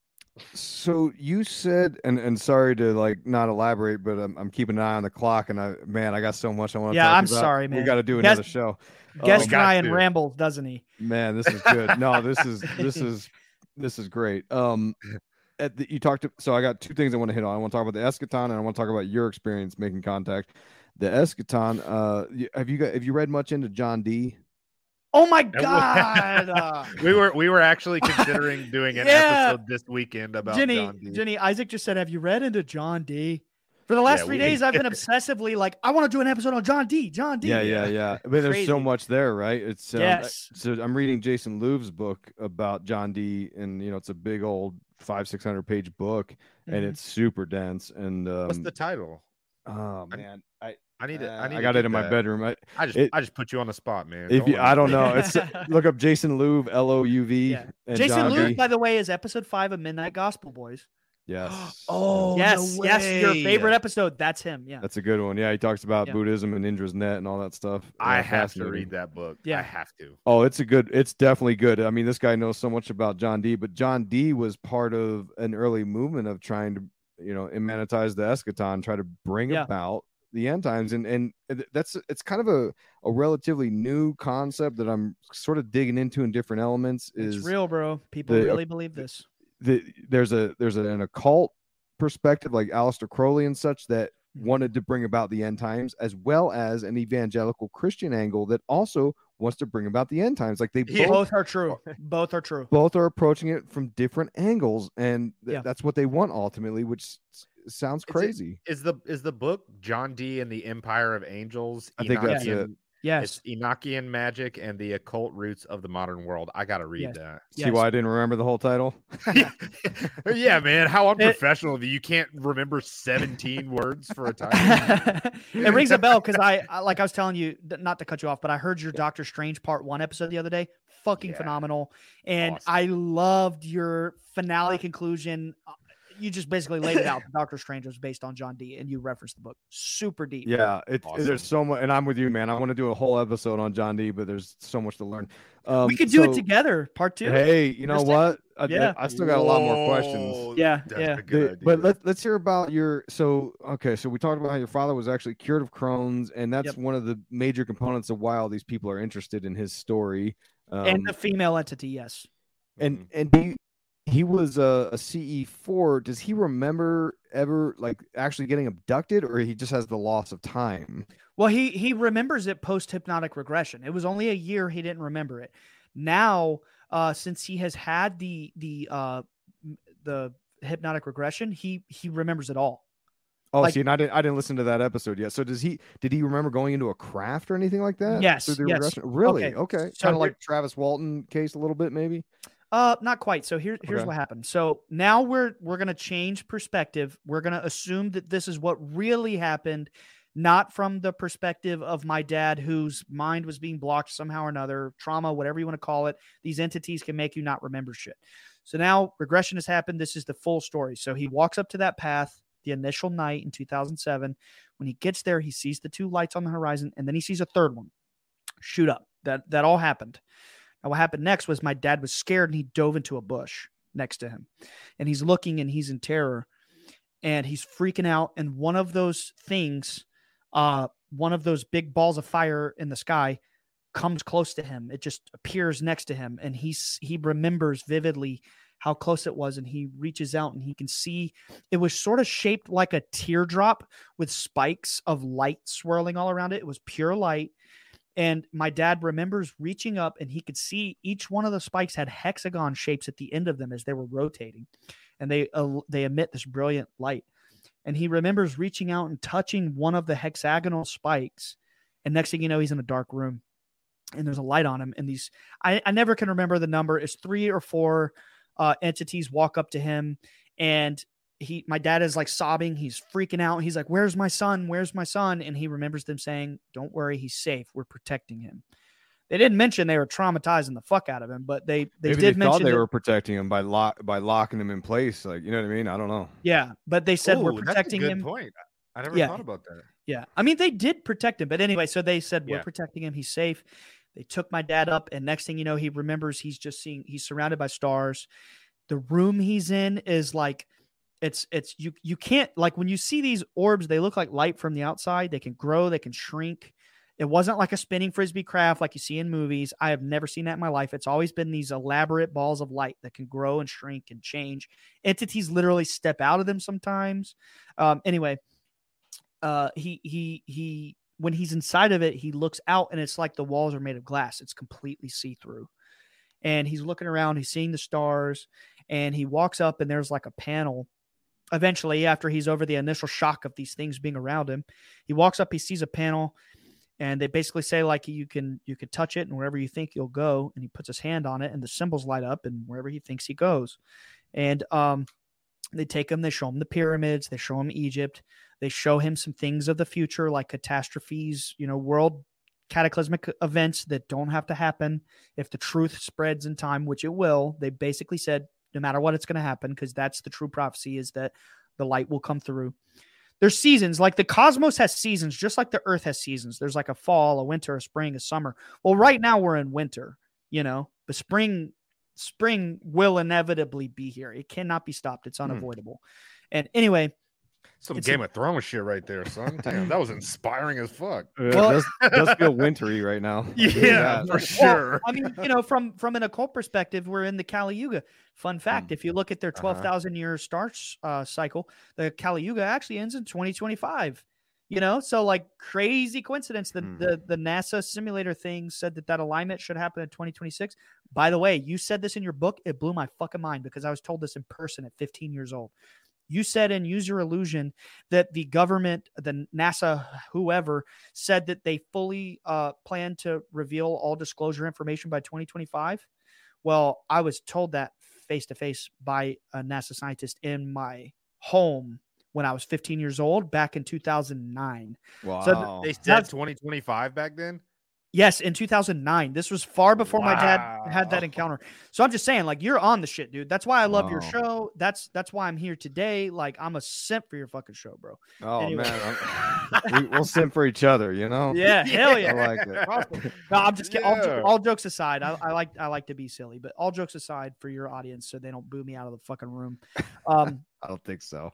S5: So you said, and, and sorry to like not elaborate, but I'm, I'm keeping an eye on the clock, and I man, I got so much I want to.
S4: Yeah,
S5: talk
S4: I'm
S5: about.
S4: sorry, man.
S5: We got to do
S4: Guest,
S5: another show.
S4: Guest
S5: um,
S4: Ryan rambles, doesn't he?
S5: Man, this is good. No, this is this is this is great. Um, at the, you talked to, so I got two things I want to hit on. I want to talk about the eschaton, and I want to talk about your experience making contact. The eschaton. Uh, have you got have you read much into John Dee?
S4: Oh my God! Uh,
S6: we were we were actually considering doing an yeah. episode this weekend about
S4: Jenny.
S6: John Dee.
S4: Jenny, Isaac just said, "Have you read into John Dee?" For the last yeah, three we, days, I've been obsessively like, "I want to do an episode on John Dee." John Dee.
S5: Yeah, yeah, yeah. But there's
S4: Crazy.
S5: so much there, right? It's um,
S4: yes.
S5: So I'm reading Jason Louv's book about John Dee, and you know, it's a big old five six hundred page book, mm-hmm. and it's super dense. And um,
S6: what's the title?
S5: Oh man, I.
S6: I need it.
S5: Uh,
S6: I, need
S5: I got
S6: it
S5: in my
S6: that.
S5: bedroom. I,
S6: I just
S5: it,
S6: I just put you on the spot, man.
S5: If you, I don't know. It's look up Jason Louv, L O U V.
S4: Yeah.
S5: And
S4: Jason
S5: John
S4: Louv,
S5: Dee.
S4: by the way, is episode five of Midnight Gospel Boys.
S5: Yes.
S6: oh
S4: yes,
S6: no
S4: yes. Your
S6: way.
S4: favorite episode. That's him. Yeah.
S5: That's a good one. Yeah, he talks about
S4: yeah.
S5: Buddhism and Indra's Net and all that stuff.
S6: I
S5: yeah,
S6: have to read that book.
S4: Yeah,
S6: I have to.
S5: Oh, it's a good. It's definitely good. I mean, this guy knows so much about John Dee, but John Dee was part of an early movement of trying to, you know, immanentize the eschaton, try to bring
S4: yeah.
S5: about the end times, and and that's it's kind of a, a relatively new concept that I'm sort of digging into in different elements. Is
S4: it's real, bro. People
S5: the,
S4: really believe this.
S5: The, there's a there's a, an occult perspective like Aleister Crowley and such that wanted to bring about the end times, as well as an evangelical Christian angle that also wants to bring about the end times. Like they
S4: yeah,
S5: both,
S4: both are true. Both are true.
S5: Both are approaching it from different angles, and th-
S4: yeah.
S5: that's what they want ultimately, which sounds crazy.
S6: Is, it, is the is the book John Dee and the Empire of Angels?
S5: I think that's it.
S4: Yes,
S6: it's Enochian magic and the occult roots of the modern world. I gotta read
S4: yes.
S6: that.
S5: See
S4: yes.
S5: why I didn't remember the whole title?
S6: Yeah, man. How unprofessional of you! You can't remember seventeen words for a title.
S4: It rings a bell because I, I, like I was telling you, not to cut you off, but I heard your Doctor Strange Part One episode the other day. Fucking yeah. phenomenal, and awesome. I loved your finale conclusion. You just basically laid it out. Doctor Strange was based on John Dee, and you referenced the book. Super deep.
S5: Yeah, it,
S6: awesome.
S5: There's so much, and I'm with you, man. I want to do a whole episode on John Dee, but there's so much to learn. Um,
S4: we could do
S5: so,
S4: it together, part two.
S5: Hey, you know
S4: Just
S5: what?
S4: I,
S5: I,
S4: yeah.
S5: I still got a lot more questions.
S4: Yeah,
S6: That's
S4: yeah.
S6: a good
S5: The, but let's let's hear about your. So okay, so we talked about how your father was actually cured of Crohn's, and that's
S4: yep.
S5: one of the major components of why all these people are interested in his story. Um,
S4: and the female entity, yes.
S5: And
S6: mm-hmm.
S5: and do you, he was a, a C E four. Does he remember ever like actually getting abducted, or he just has the loss of time?
S4: Well, he he remembers it post hypnotic regression. It was only a year he didn't remember it. Now, uh, since he has had the the uh, the hypnotic regression, he he remembers it all.
S5: Oh,
S4: Like-
S5: see, and I didn't I didn't listen to that episode yet. So does he? Did he remember going into a craft or anything like that?
S4: Yes,
S5: Through the
S4: yes.
S5: regression? Really?
S4: Okay,
S5: Okay.
S4: so
S5: Kind of
S4: here-
S5: like Travis Walton case a little bit, maybe.
S4: Uh, not quite. So here, here's
S5: Okay.
S4: what happened. So now we're we're gonna change perspective. We're gonna assume that this is what really happened, not from the perspective of my dad, whose mind was being blocked somehow or another, trauma, whatever you want to call it. These entities can make you not remember shit. So now regression has happened. This is the full story. So he walks up to that path the initial night in two thousand seven. When he gets there, he sees the two lights on the horizon, and then he sees a third one shoot up. That that all happened. Now, what happened next was my dad was scared and he dove into a bush next to him. And he's looking and he's in terror and he's freaking out. And one of those things, uh, one of those big balls of fire in the sky comes close to him. It just appears next to him. And he's, he remembers vividly how close it was. And he reaches out and he can see it was sort of shaped like a teardrop with spikes of light swirling all around it. It was pure light. And my dad remembers reaching up and he could see each one of the spikes had hexagon shapes at the end of them as they were rotating. And they uh, they emit this brilliant light. And he remembers reaching out and touching one of the hexagonal spikes. And next thing you know, he's in a dark room and there's a light on him. And these, I, I never can remember the number. It's three or four uh, entities walk up to him. And he, my dad is like sobbing. He's freaking out. He's like, where's my son? Where's my son? And he remembers them saying, don't worry, he's safe. We're protecting him. They didn't mention they were traumatizing the fuck out of him, but they, they
S5: Maybe
S4: did
S5: they
S4: mention
S5: thought they
S4: that-
S5: were protecting him by lock by locking him in place. Like, you know what I mean? I don't know.
S4: yeah, but they said
S6: Ooh,
S4: we're
S6: that's a
S4: protecting
S6: good
S4: him.
S6: point. I never
S4: Yeah.
S6: thought about that.
S4: Yeah. I mean, they did protect him, but anyway, so they said, we're
S6: Yeah.
S4: protecting him. He's safe. They took my dad up, and next thing you know, he remembers he's just seeing, he's surrounded by stars. The room he's in is like, it's, it's, you, you can't, like when you see these orbs, they look like light from the outside. They can grow, they can shrink. It wasn't like a spinning Frisbee craft like you see in movies. I have never seen that in my life. It's always been these elaborate balls of light that can grow and shrink and change. Entities literally step out of them sometimes. Um, anyway, uh, he, he, he, when he's inside of it, he looks out and it's like the walls are made of glass. It's completely see-through. And he's looking around, he's seeing the stars, and he walks up and there's like a panel. Eventually, after he's over the initial shock of these things being around him, he walks up, he sees a panel, and they basically say like you can you can touch it and wherever you think you'll go. And he puts his hand on it and the symbols light up and wherever he thinks he goes. And um, they take him, they show him the pyramids, they show him Egypt, they show him some things of the future like catastrophes, you know, world cataclysmic events that don't have to happen if the truth spreads in time, which it will. They basically said no matter what, it's going to happen because that's the true prophecy, is that the light will come through. There's seasons, like the cosmos has seasons, just like the earth has seasons. There's like a fall, a winter, a spring, a summer. Well, right now we're in winter, you know, but spring, spring will inevitably be here. It cannot be stopped. It's unavoidable. And anyway,
S6: Some
S4: It's
S6: Game
S4: a-
S6: of Thrones shit right there, son. Damn, that was inspiring as fuck.
S5: Uh,
S4: Well-
S5: it does, does feel wintry right now. I'll give you
S6: Yeah,
S5: that.
S6: for sure.
S4: Well, I mean, you know, from from an occult perspective, we're in the Kali Yuga. Fun fact: if you look at their twelve thousand year star uh, cycle, the Kali Yuga actually ends in twenty twenty-five. You know, so like crazy coincidence. The the the NASA simulator thing said that that alignment should happen in twenty twenty-six. By the way, you said this in your book. It blew my fucking mind because I was told this in person at fifteen years old. You said in Use Your Illusion that the government, the NASA, whoever, said that they fully uh, plan to reveal all disclosure information by twenty twenty-five. Well, I was told that face-to-face by a NASA scientist in my home when I was fifteen years old back in two thousand nine.
S5: Wow.
S4: So
S6: They said
S4: that's-
S6: twenty twenty-five back then.
S4: Yes, in two thousand nine. This was far before my dad had that
S6: Wow.
S4: encounter. So I'm just saying, like, you're on the shit, dude. That's why I love your
S5: Wow.
S4: show. That's that's why I'm here today. Like, I'm a simp for your fucking show, bro.
S5: Oh
S4: Anyway.
S5: man, I'm- we, we'll send for each other, you know.
S4: Yeah, hell yeah.
S5: I like it.
S4: Awesome. No, I'm just kidding. All, jo-
S6: Yeah.
S4: all jokes aside, I, I like I like to be silly, but all jokes aside for your audience, so they don't boo me out of the fucking room. Um,
S5: I don't think so.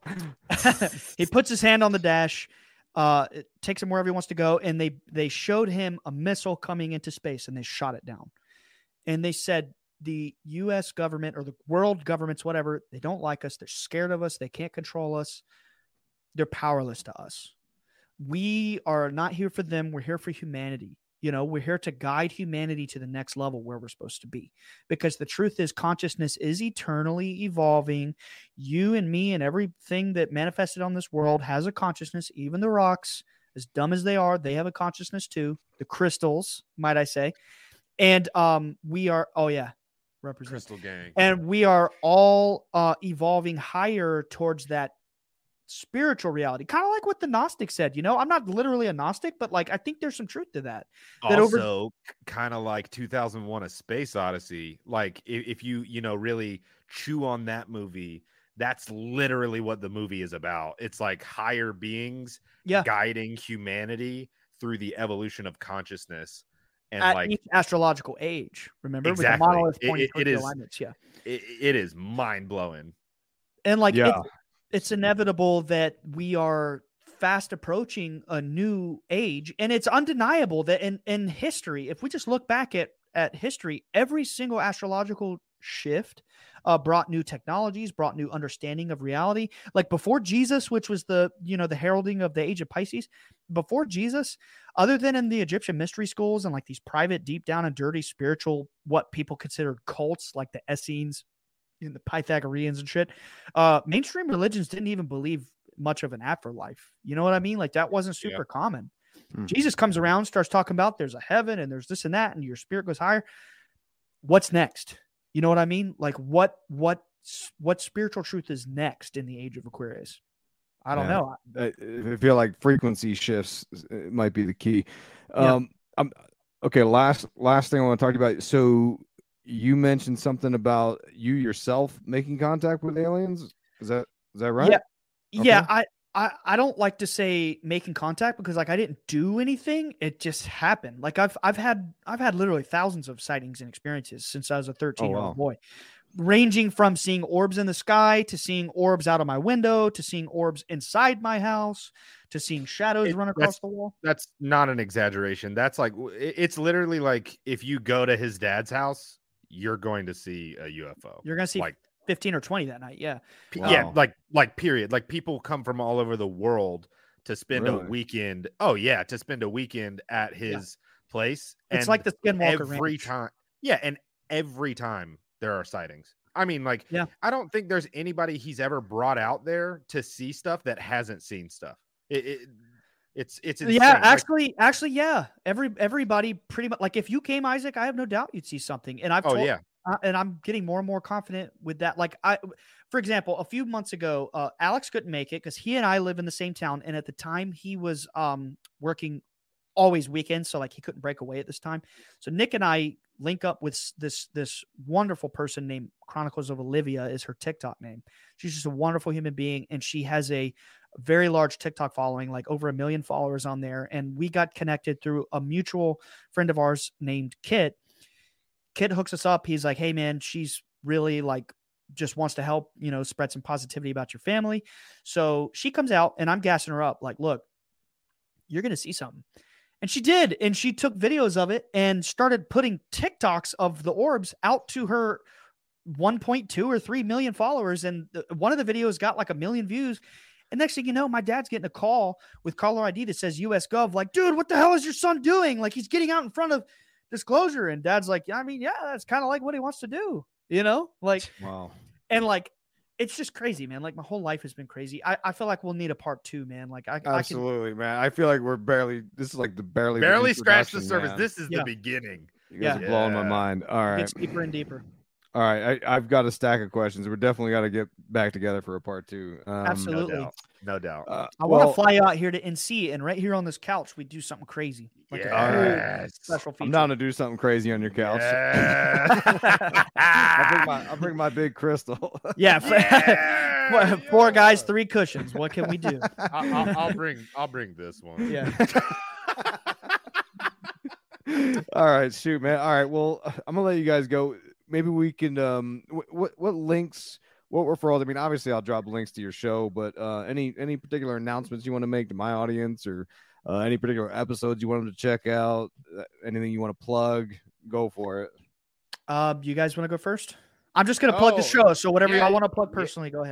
S4: he puts his hand on the dash, uh, it takes him wherever he wants to go, and they they showed him a missile coming into space, and they shot it down. And they said the U S government or the world governments, whatever, they don't like us. They're scared of us. They can't control us. They're powerless to us. We are not here for them. We're here for humanity. You know, we're here to guide humanity to the next level where we're supposed to be. Because the truth is, consciousness is eternally evolving. You and me and everything that manifested on this world has a consciousness. Even the rocks, as dumb as they are, they have a consciousness too. The crystals, might I say. And um, we are, oh yeah, represent.
S6: Crystal gang.
S4: And we are all uh, evolving higher towards that spiritual reality, kind of like what the Gnostic said. You know, I'm not literally a Gnostic, but like I think there's some truth to that. that
S6: Also,
S4: over-
S6: kind of like two thousand one: A Space Odyssey. Like if, if you you know really chew on that movie, that's literally what the movie is about. It's like higher beings
S4: yeah.
S6: guiding humanity through the evolution of consciousness. And
S4: At
S6: like
S4: each astrological age, remember,
S6: exactly.
S4: with the monolith
S6: It-
S4: pointing
S6: it-
S4: towards
S6: it
S4: the
S6: is-
S4: alignments, yeah.
S6: It, it is mind blowing.
S4: And like
S5: Yeah.
S4: it's, it's inevitable that we are fast approaching a new age, and it's undeniable that in in history, if we just look back at at history, every single astrological shift uh, brought new technologies, brought new understanding of reality. Like before Jesus, which was the you know the heralding of the age of Pisces, before Jesus, other than in the Egyptian mystery schools and like these private, deep down and dirty spiritual, what people considered cults, like the Essenes and the Pythagoreans and shit, uh, mainstream religions didn't even believe much of an afterlife. You know what I mean? Like that wasn't super
S6: Yeah.
S4: common.
S5: Hmm.
S4: Jesus comes around, starts talking about there's a heaven and there's this and that, and your spirit goes higher. What's next? You know what I mean? Like what, what, what spiritual truth is next in the age of Aquarius? I don't
S5: Yeah.
S4: know.
S5: I, I feel like frequency shifts uh, might be the key.
S4: Yeah.
S5: Um, I'm okay. Last last thing I want to talk about. So you mentioned something about you yourself making contact with aliens. Is that is that right?
S4: Yeah. Yeah.
S5: Okay.
S4: I, I, I don't like to say making contact because like I didn't do anything. It just happened. Like I've I've had I've had literally thousands of sightings and experiences since I was a thirteen year old
S5: wow.
S4: boy, ranging from seeing orbs in the sky to seeing orbs out of my window to seeing orbs inside my house to seeing shadows
S6: It-
S4: run
S6: that's-
S4: across the wall.
S6: That's not an exaggeration. That's like it- it's literally like if you go to his dad's house, you're going to see a U F O.
S4: You're gonna see
S6: like
S4: fifteen or twenty that night. Yeah.
S6: P-
S5: Wow.
S6: Yeah, like like period. Like people come from all over the world to spend
S5: Really?
S6: a weekend. Oh yeah, to spend a weekend at his place.
S4: It's
S6: and
S4: like the Skinwalker
S6: every
S4: Ranch.
S6: time. Yeah, and every time there are sightings. I mean, like,
S4: Yeah.
S6: I don't think there's anybody he's ever brought out there to see stuff that hasn't seen stuff. It, it it's it's insane.
S4: Yeah,
S6: Like,
S4: actually, actually, yeah. Every everybody pretty much like if you came, Isaac, I have no doubt you'd see something. And I've
S6: oh
S4: told,
S6: yeah,
S4: uh, and I'm getting more and more confident with that. Like I, for example, a few months ago, uh, Alex couldn't make it because he and I live in the same town, and at the time he was um working always weekends, so like he couldn't break away at this time. So Nick and I link up with s- this this wonderful person named Chronicles of Olivia is her TikTok name. She's just a wonderful human being, and she has a very large TikTok following, like over a million followers on there. And we got connected through a mutual friend of ours named Kit. Kit hooks us up. He's like, hey man, she's really like just wants to help, you know, spread some positivity about your family. So she comes out and I'm gassing her up like, look, you're going to see something. And she did. And she took videos of it and started putting TikToks of the orbs out to her one point two or three million followers. And the, one of the videos got like a million views. And next thing you know, my dad's getting a call with caller I D that says U S Gov, like, dude, what the hell is your son doing? Like, he's getting out in front of disclosure. And dad's like, yeah, I mean, yeah, that's kind of like what he wants to do, you know? Like,
S5: Wow.
S4: and like, it's just crazy, man. Like, my whole life has been crazy. I, I feel like we'll need a part two, man. Like, I, I can,
S5: Absolutely, man. I feel like we're barely. This is like the barely the
S6: barely scratched the
S5: introduction,
S6: surface.
S5: man.
S6: This is
S4: Yeah.
S6: the beginning.
S5: You guys
S4: Yeah.
S5: are blowing my
S6: Yeah.
S5: mind. All right.
S4: get deeper and deeper.
S5: All right, I, I've got a stack of questions. We're definitely got to get back together for a part two. Um,
S4: Absolutely.
S6: No doubt. No doubt.
S5: Uh,
S4: I want
S5: well,
S4: to fly out here to N C, and right here on this couch, we do something crazy. Like a cool
S6: Yes.
S4: special feature.
S5: I'm down to do something crazy on your couch.
S6: Yeah.
S5: I'll, bring my, I'll bring my big crystal.
S4: Yeah.
S6: Yeah,
S4: Four- Four
S6: yeah.
S4: guys, three cushions. What can we do?
S6: I, I'll, I'll bring. I'll bring this one.
S4: Yeah.
S5: All right, shoot, man. All right, well, I'm gonna let you guys go. Maybe we can. Um, wh- what what links? What referrals? I mean, obviously, I'll drop links to your show, but uh, any any particular announcements you want to make to my audience, or uh, any particular episodes you want them to check out? Uh, anything you want to plug? Go for it.
S4: Uh, you guys want to go first? I'm just gonna plug the
S6: Oh,
S4: show. So whatever
S6: yeah,
S4: y'all want to plug
S6: yeah.
S4: personally, go ahead.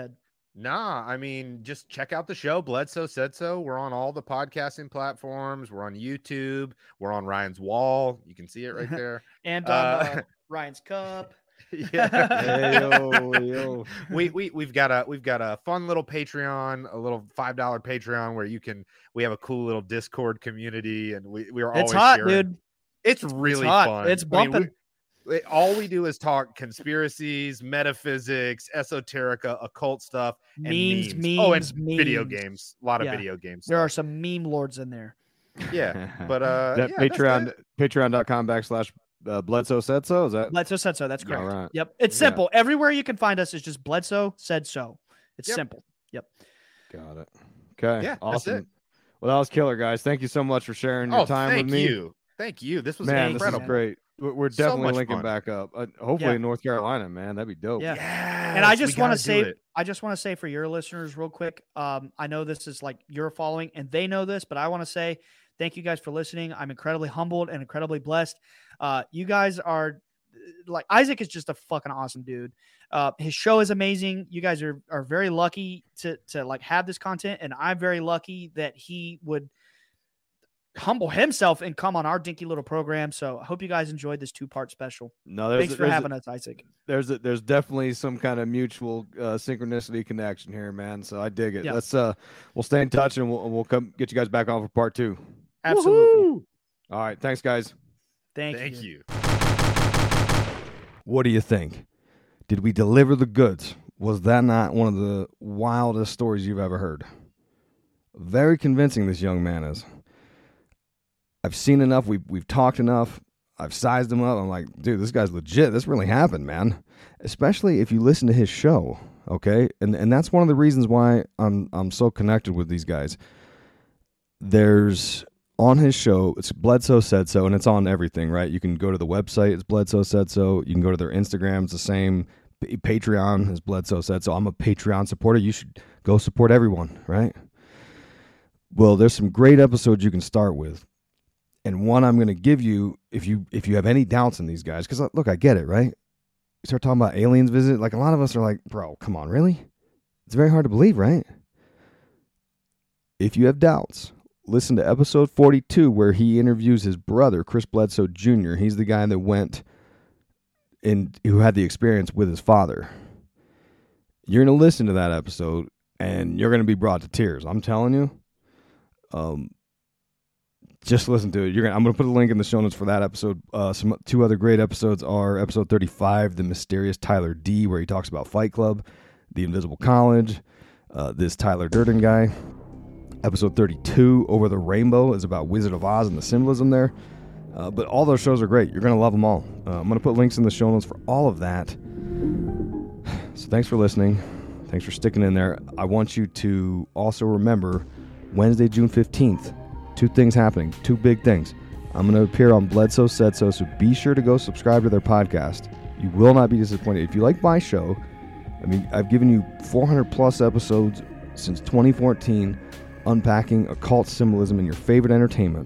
S6: Nah, I mean, just check out the show. Bledsoe Said So. We're on all the podcasting platforms. We're on YouTube. We're on Ryan's wall. You can see it right there.
S4: And on uh, uh, Ryan's Cup.
S6: Yeah. Hey, yo, yo. we we we've got a we've got a fun little Patreon, a little five dollar Patreon where you can. We have a cool little Discord community, and we we are always
S4: it's hot,
S6: sharing.
S4: dude.
S6: It's really
S4: it's hot.
S6: fun.
S4: It's bumping.
S6: I mean, we, all we do is talk conspiracies, metaphysics, esoterica, occult stuff, and
S4: memes,
S6: memes.
S4: memes
S6: oh, and
S4: memes.
S6: video games. A lot of
S4: yeah.
S6: video games.
S4: There
S6: stuff.
S4: are some meme lords in there.
S6: Yeah, but uh,
S5: that
S6: yeah,
S5: Patreon, patreon.com backslash uh, Bledsoe Said So. Is that
S4: Bledsoe Said So? That's correct.
S5: All right.
S4: Yep. It's
S5: Yeah.
S4: simple. Everywhere you can find us is just Bledsoe Said So. It's
S6: Yep.
S4: simple. Yep.
S5: Got it. Okay.
S6: Yeah,
S5: awesome.
S6: that's it.
S5: Well, that was killer, guys. Thank you so much for sharing your
S6: Oh,
S5: time
S6: thank
S5: with me.
S6: you. Thank you. This was
S5: Man,
S6: incredible.
S5: this is great. We're we're
S6: So
S5: definitely
S6: much
S5: linking
S6: fun.
S5: back up. Uh, hopefully
S4: Yeah.
S5: in North Carolina, man. That'd be dope.
S4: Yeah.
S6: Yes,
S4: And I just
S6: we
S4: want
S6: gotta
S4: to
S6: do
S4: say,
S6: it.
S4: I just want to say for your listeners, real quick. Um, I know this is like your following, and they know this, but I want to say thank you guys for listening. I'm incredibly humbled and incredibly blessed. Uh, you guys are like Isaac is just a fucking awesome dude. Uh, his show is amazing. You guys are are very lucky to to like have this content, and I'm very lucky that he would humble himself and come on our dinky little program. So I hope you guys enjoyed this two part special.
S5: No, there's
S4: Thanks
S5: a-
S4: for
S5: there's a-
S4: having us, Isaac.
S5: There's a, there's definitely some kind of mutual uh, synchronicity connection here, man. So I dig it.
S4: Yeah.
S5: Let's uh, we'll stay in touch and we'll we'll come get you guys back on for part two.
S4: Absolutely.
S5: All right, thanks, guys.
S4: Thank,
S6: Thank
S4: you.
S6: you.
S5: What do you think? Did we deliver the goods? Was that not one of the wildest stories you've ever heard? Very convincing this young man is. I've seen enough. We've, we've talked enough. I've sized him up. I'm like, dude, this guy's legit. This really happened, man. Especially if you listen to his show, okay? And and that's one of the reasons why I'm I'm so connected with these guys. There's on his show, it's Bledsoe Said So, and it's on everything, right? You can go to the website, it's Bledsoe Said So. You can go to their Instagram, it's the same. P- Patreon is Bledsoe Said So. I'm a Patreon supporter. You should go support everyone, right? Well, there's some great episodes you can start with. And one I'm going to give you, if you if you have any doubts in these guys, because look, I get it, right? You start talking about aliens visit, like a lot of us are like, bro, come on, really? It's very hard to believe, right? If you have doubts, listen to episode forty-two where he interviews his brother, Chris Bledsoe Junior He's the guy that went and who had the experience with his father. You're going to listen to that episode and you're going to be brought to tears. I'm telling you. Um, just listen to it. You're gonna. I'm gonna put a link in the show notes for that episode. Uh, some two other great episodes are episode thirty-five, the mysterious Tyler D, where he talks about Fight Club, the Invisible College, uh, this Tyler Durden guy. Episode thirty-two, Over the Rainbow, is about Wizard of Oz and the symbolism there. Uh, but all those shows are great. You're gonna love them all. Uh, I'm gonna put links in the show notes for all of that. So thanks for listening. Thanks for sticking in there. I want you to also remember Wednesday, June fifteenth. Two things happening, two big things. I'm going to appear on Bledsoe Said So, so be sure to go subscribe to their podcast. You will not be disappointed. If you like my show, I mean, I've given you four hundred plus episodes since twenty fourteen, unpacking occult symbolism in your favorite entertainment.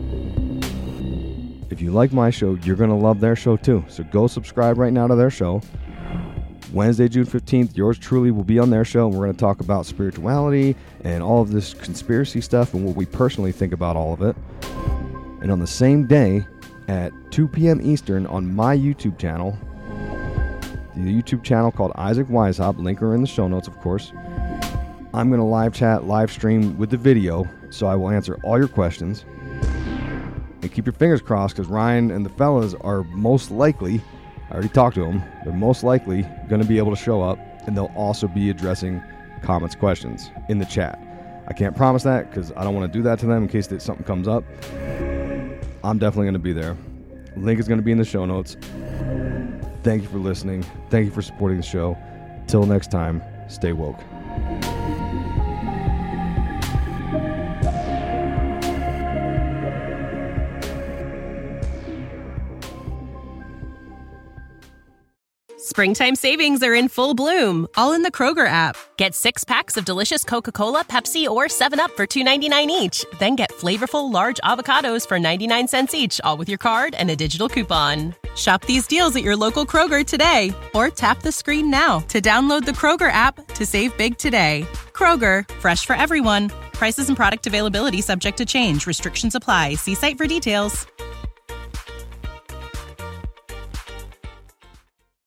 S5: If you like my show, you're going to love their show too. So go subscribe right now to their show. Wednesday, June fifteenth, yours truly will be on their show. And we're going to talk about spirituality and all of this conspiracy stuff and what we personally think about all of it. And on the same day at two p.m. Eastern on my YouTube channel, the YouTube channel called Isaac Weishaupt, link are in the show notes, of course. I'm going to live chat, live stream with the video, so I will answer all your questions. And keep your fingers crossed, because Ryan and the fellas are most likely, I already talked to them, they're most likely going to be able to show up, and they'll also be addressing comments, questions in the chat. I can't promise that, because I don't want to do that to them in case that something comes up. I'm definitely going to be there. Link is going to be in the show notes. Thank you for listening. Thank you for supporting the show. Till next time, stay woke.
S14: Springtime savings are in full bloom, all in the Kroger app. Get six packs of delicious Coca-Cola, Pepsi, or seven up for two ninety-nine each. Then get flavorful large avocados for ninety-nine cents each, all with your card and a digital coupon. Shop these deals at your local Kroger today, or tap the screen now to download the Kroger app to save big today. Kroger, fresh for everyone. Prices and product availability subject to change. Restrictions apply. See site for details.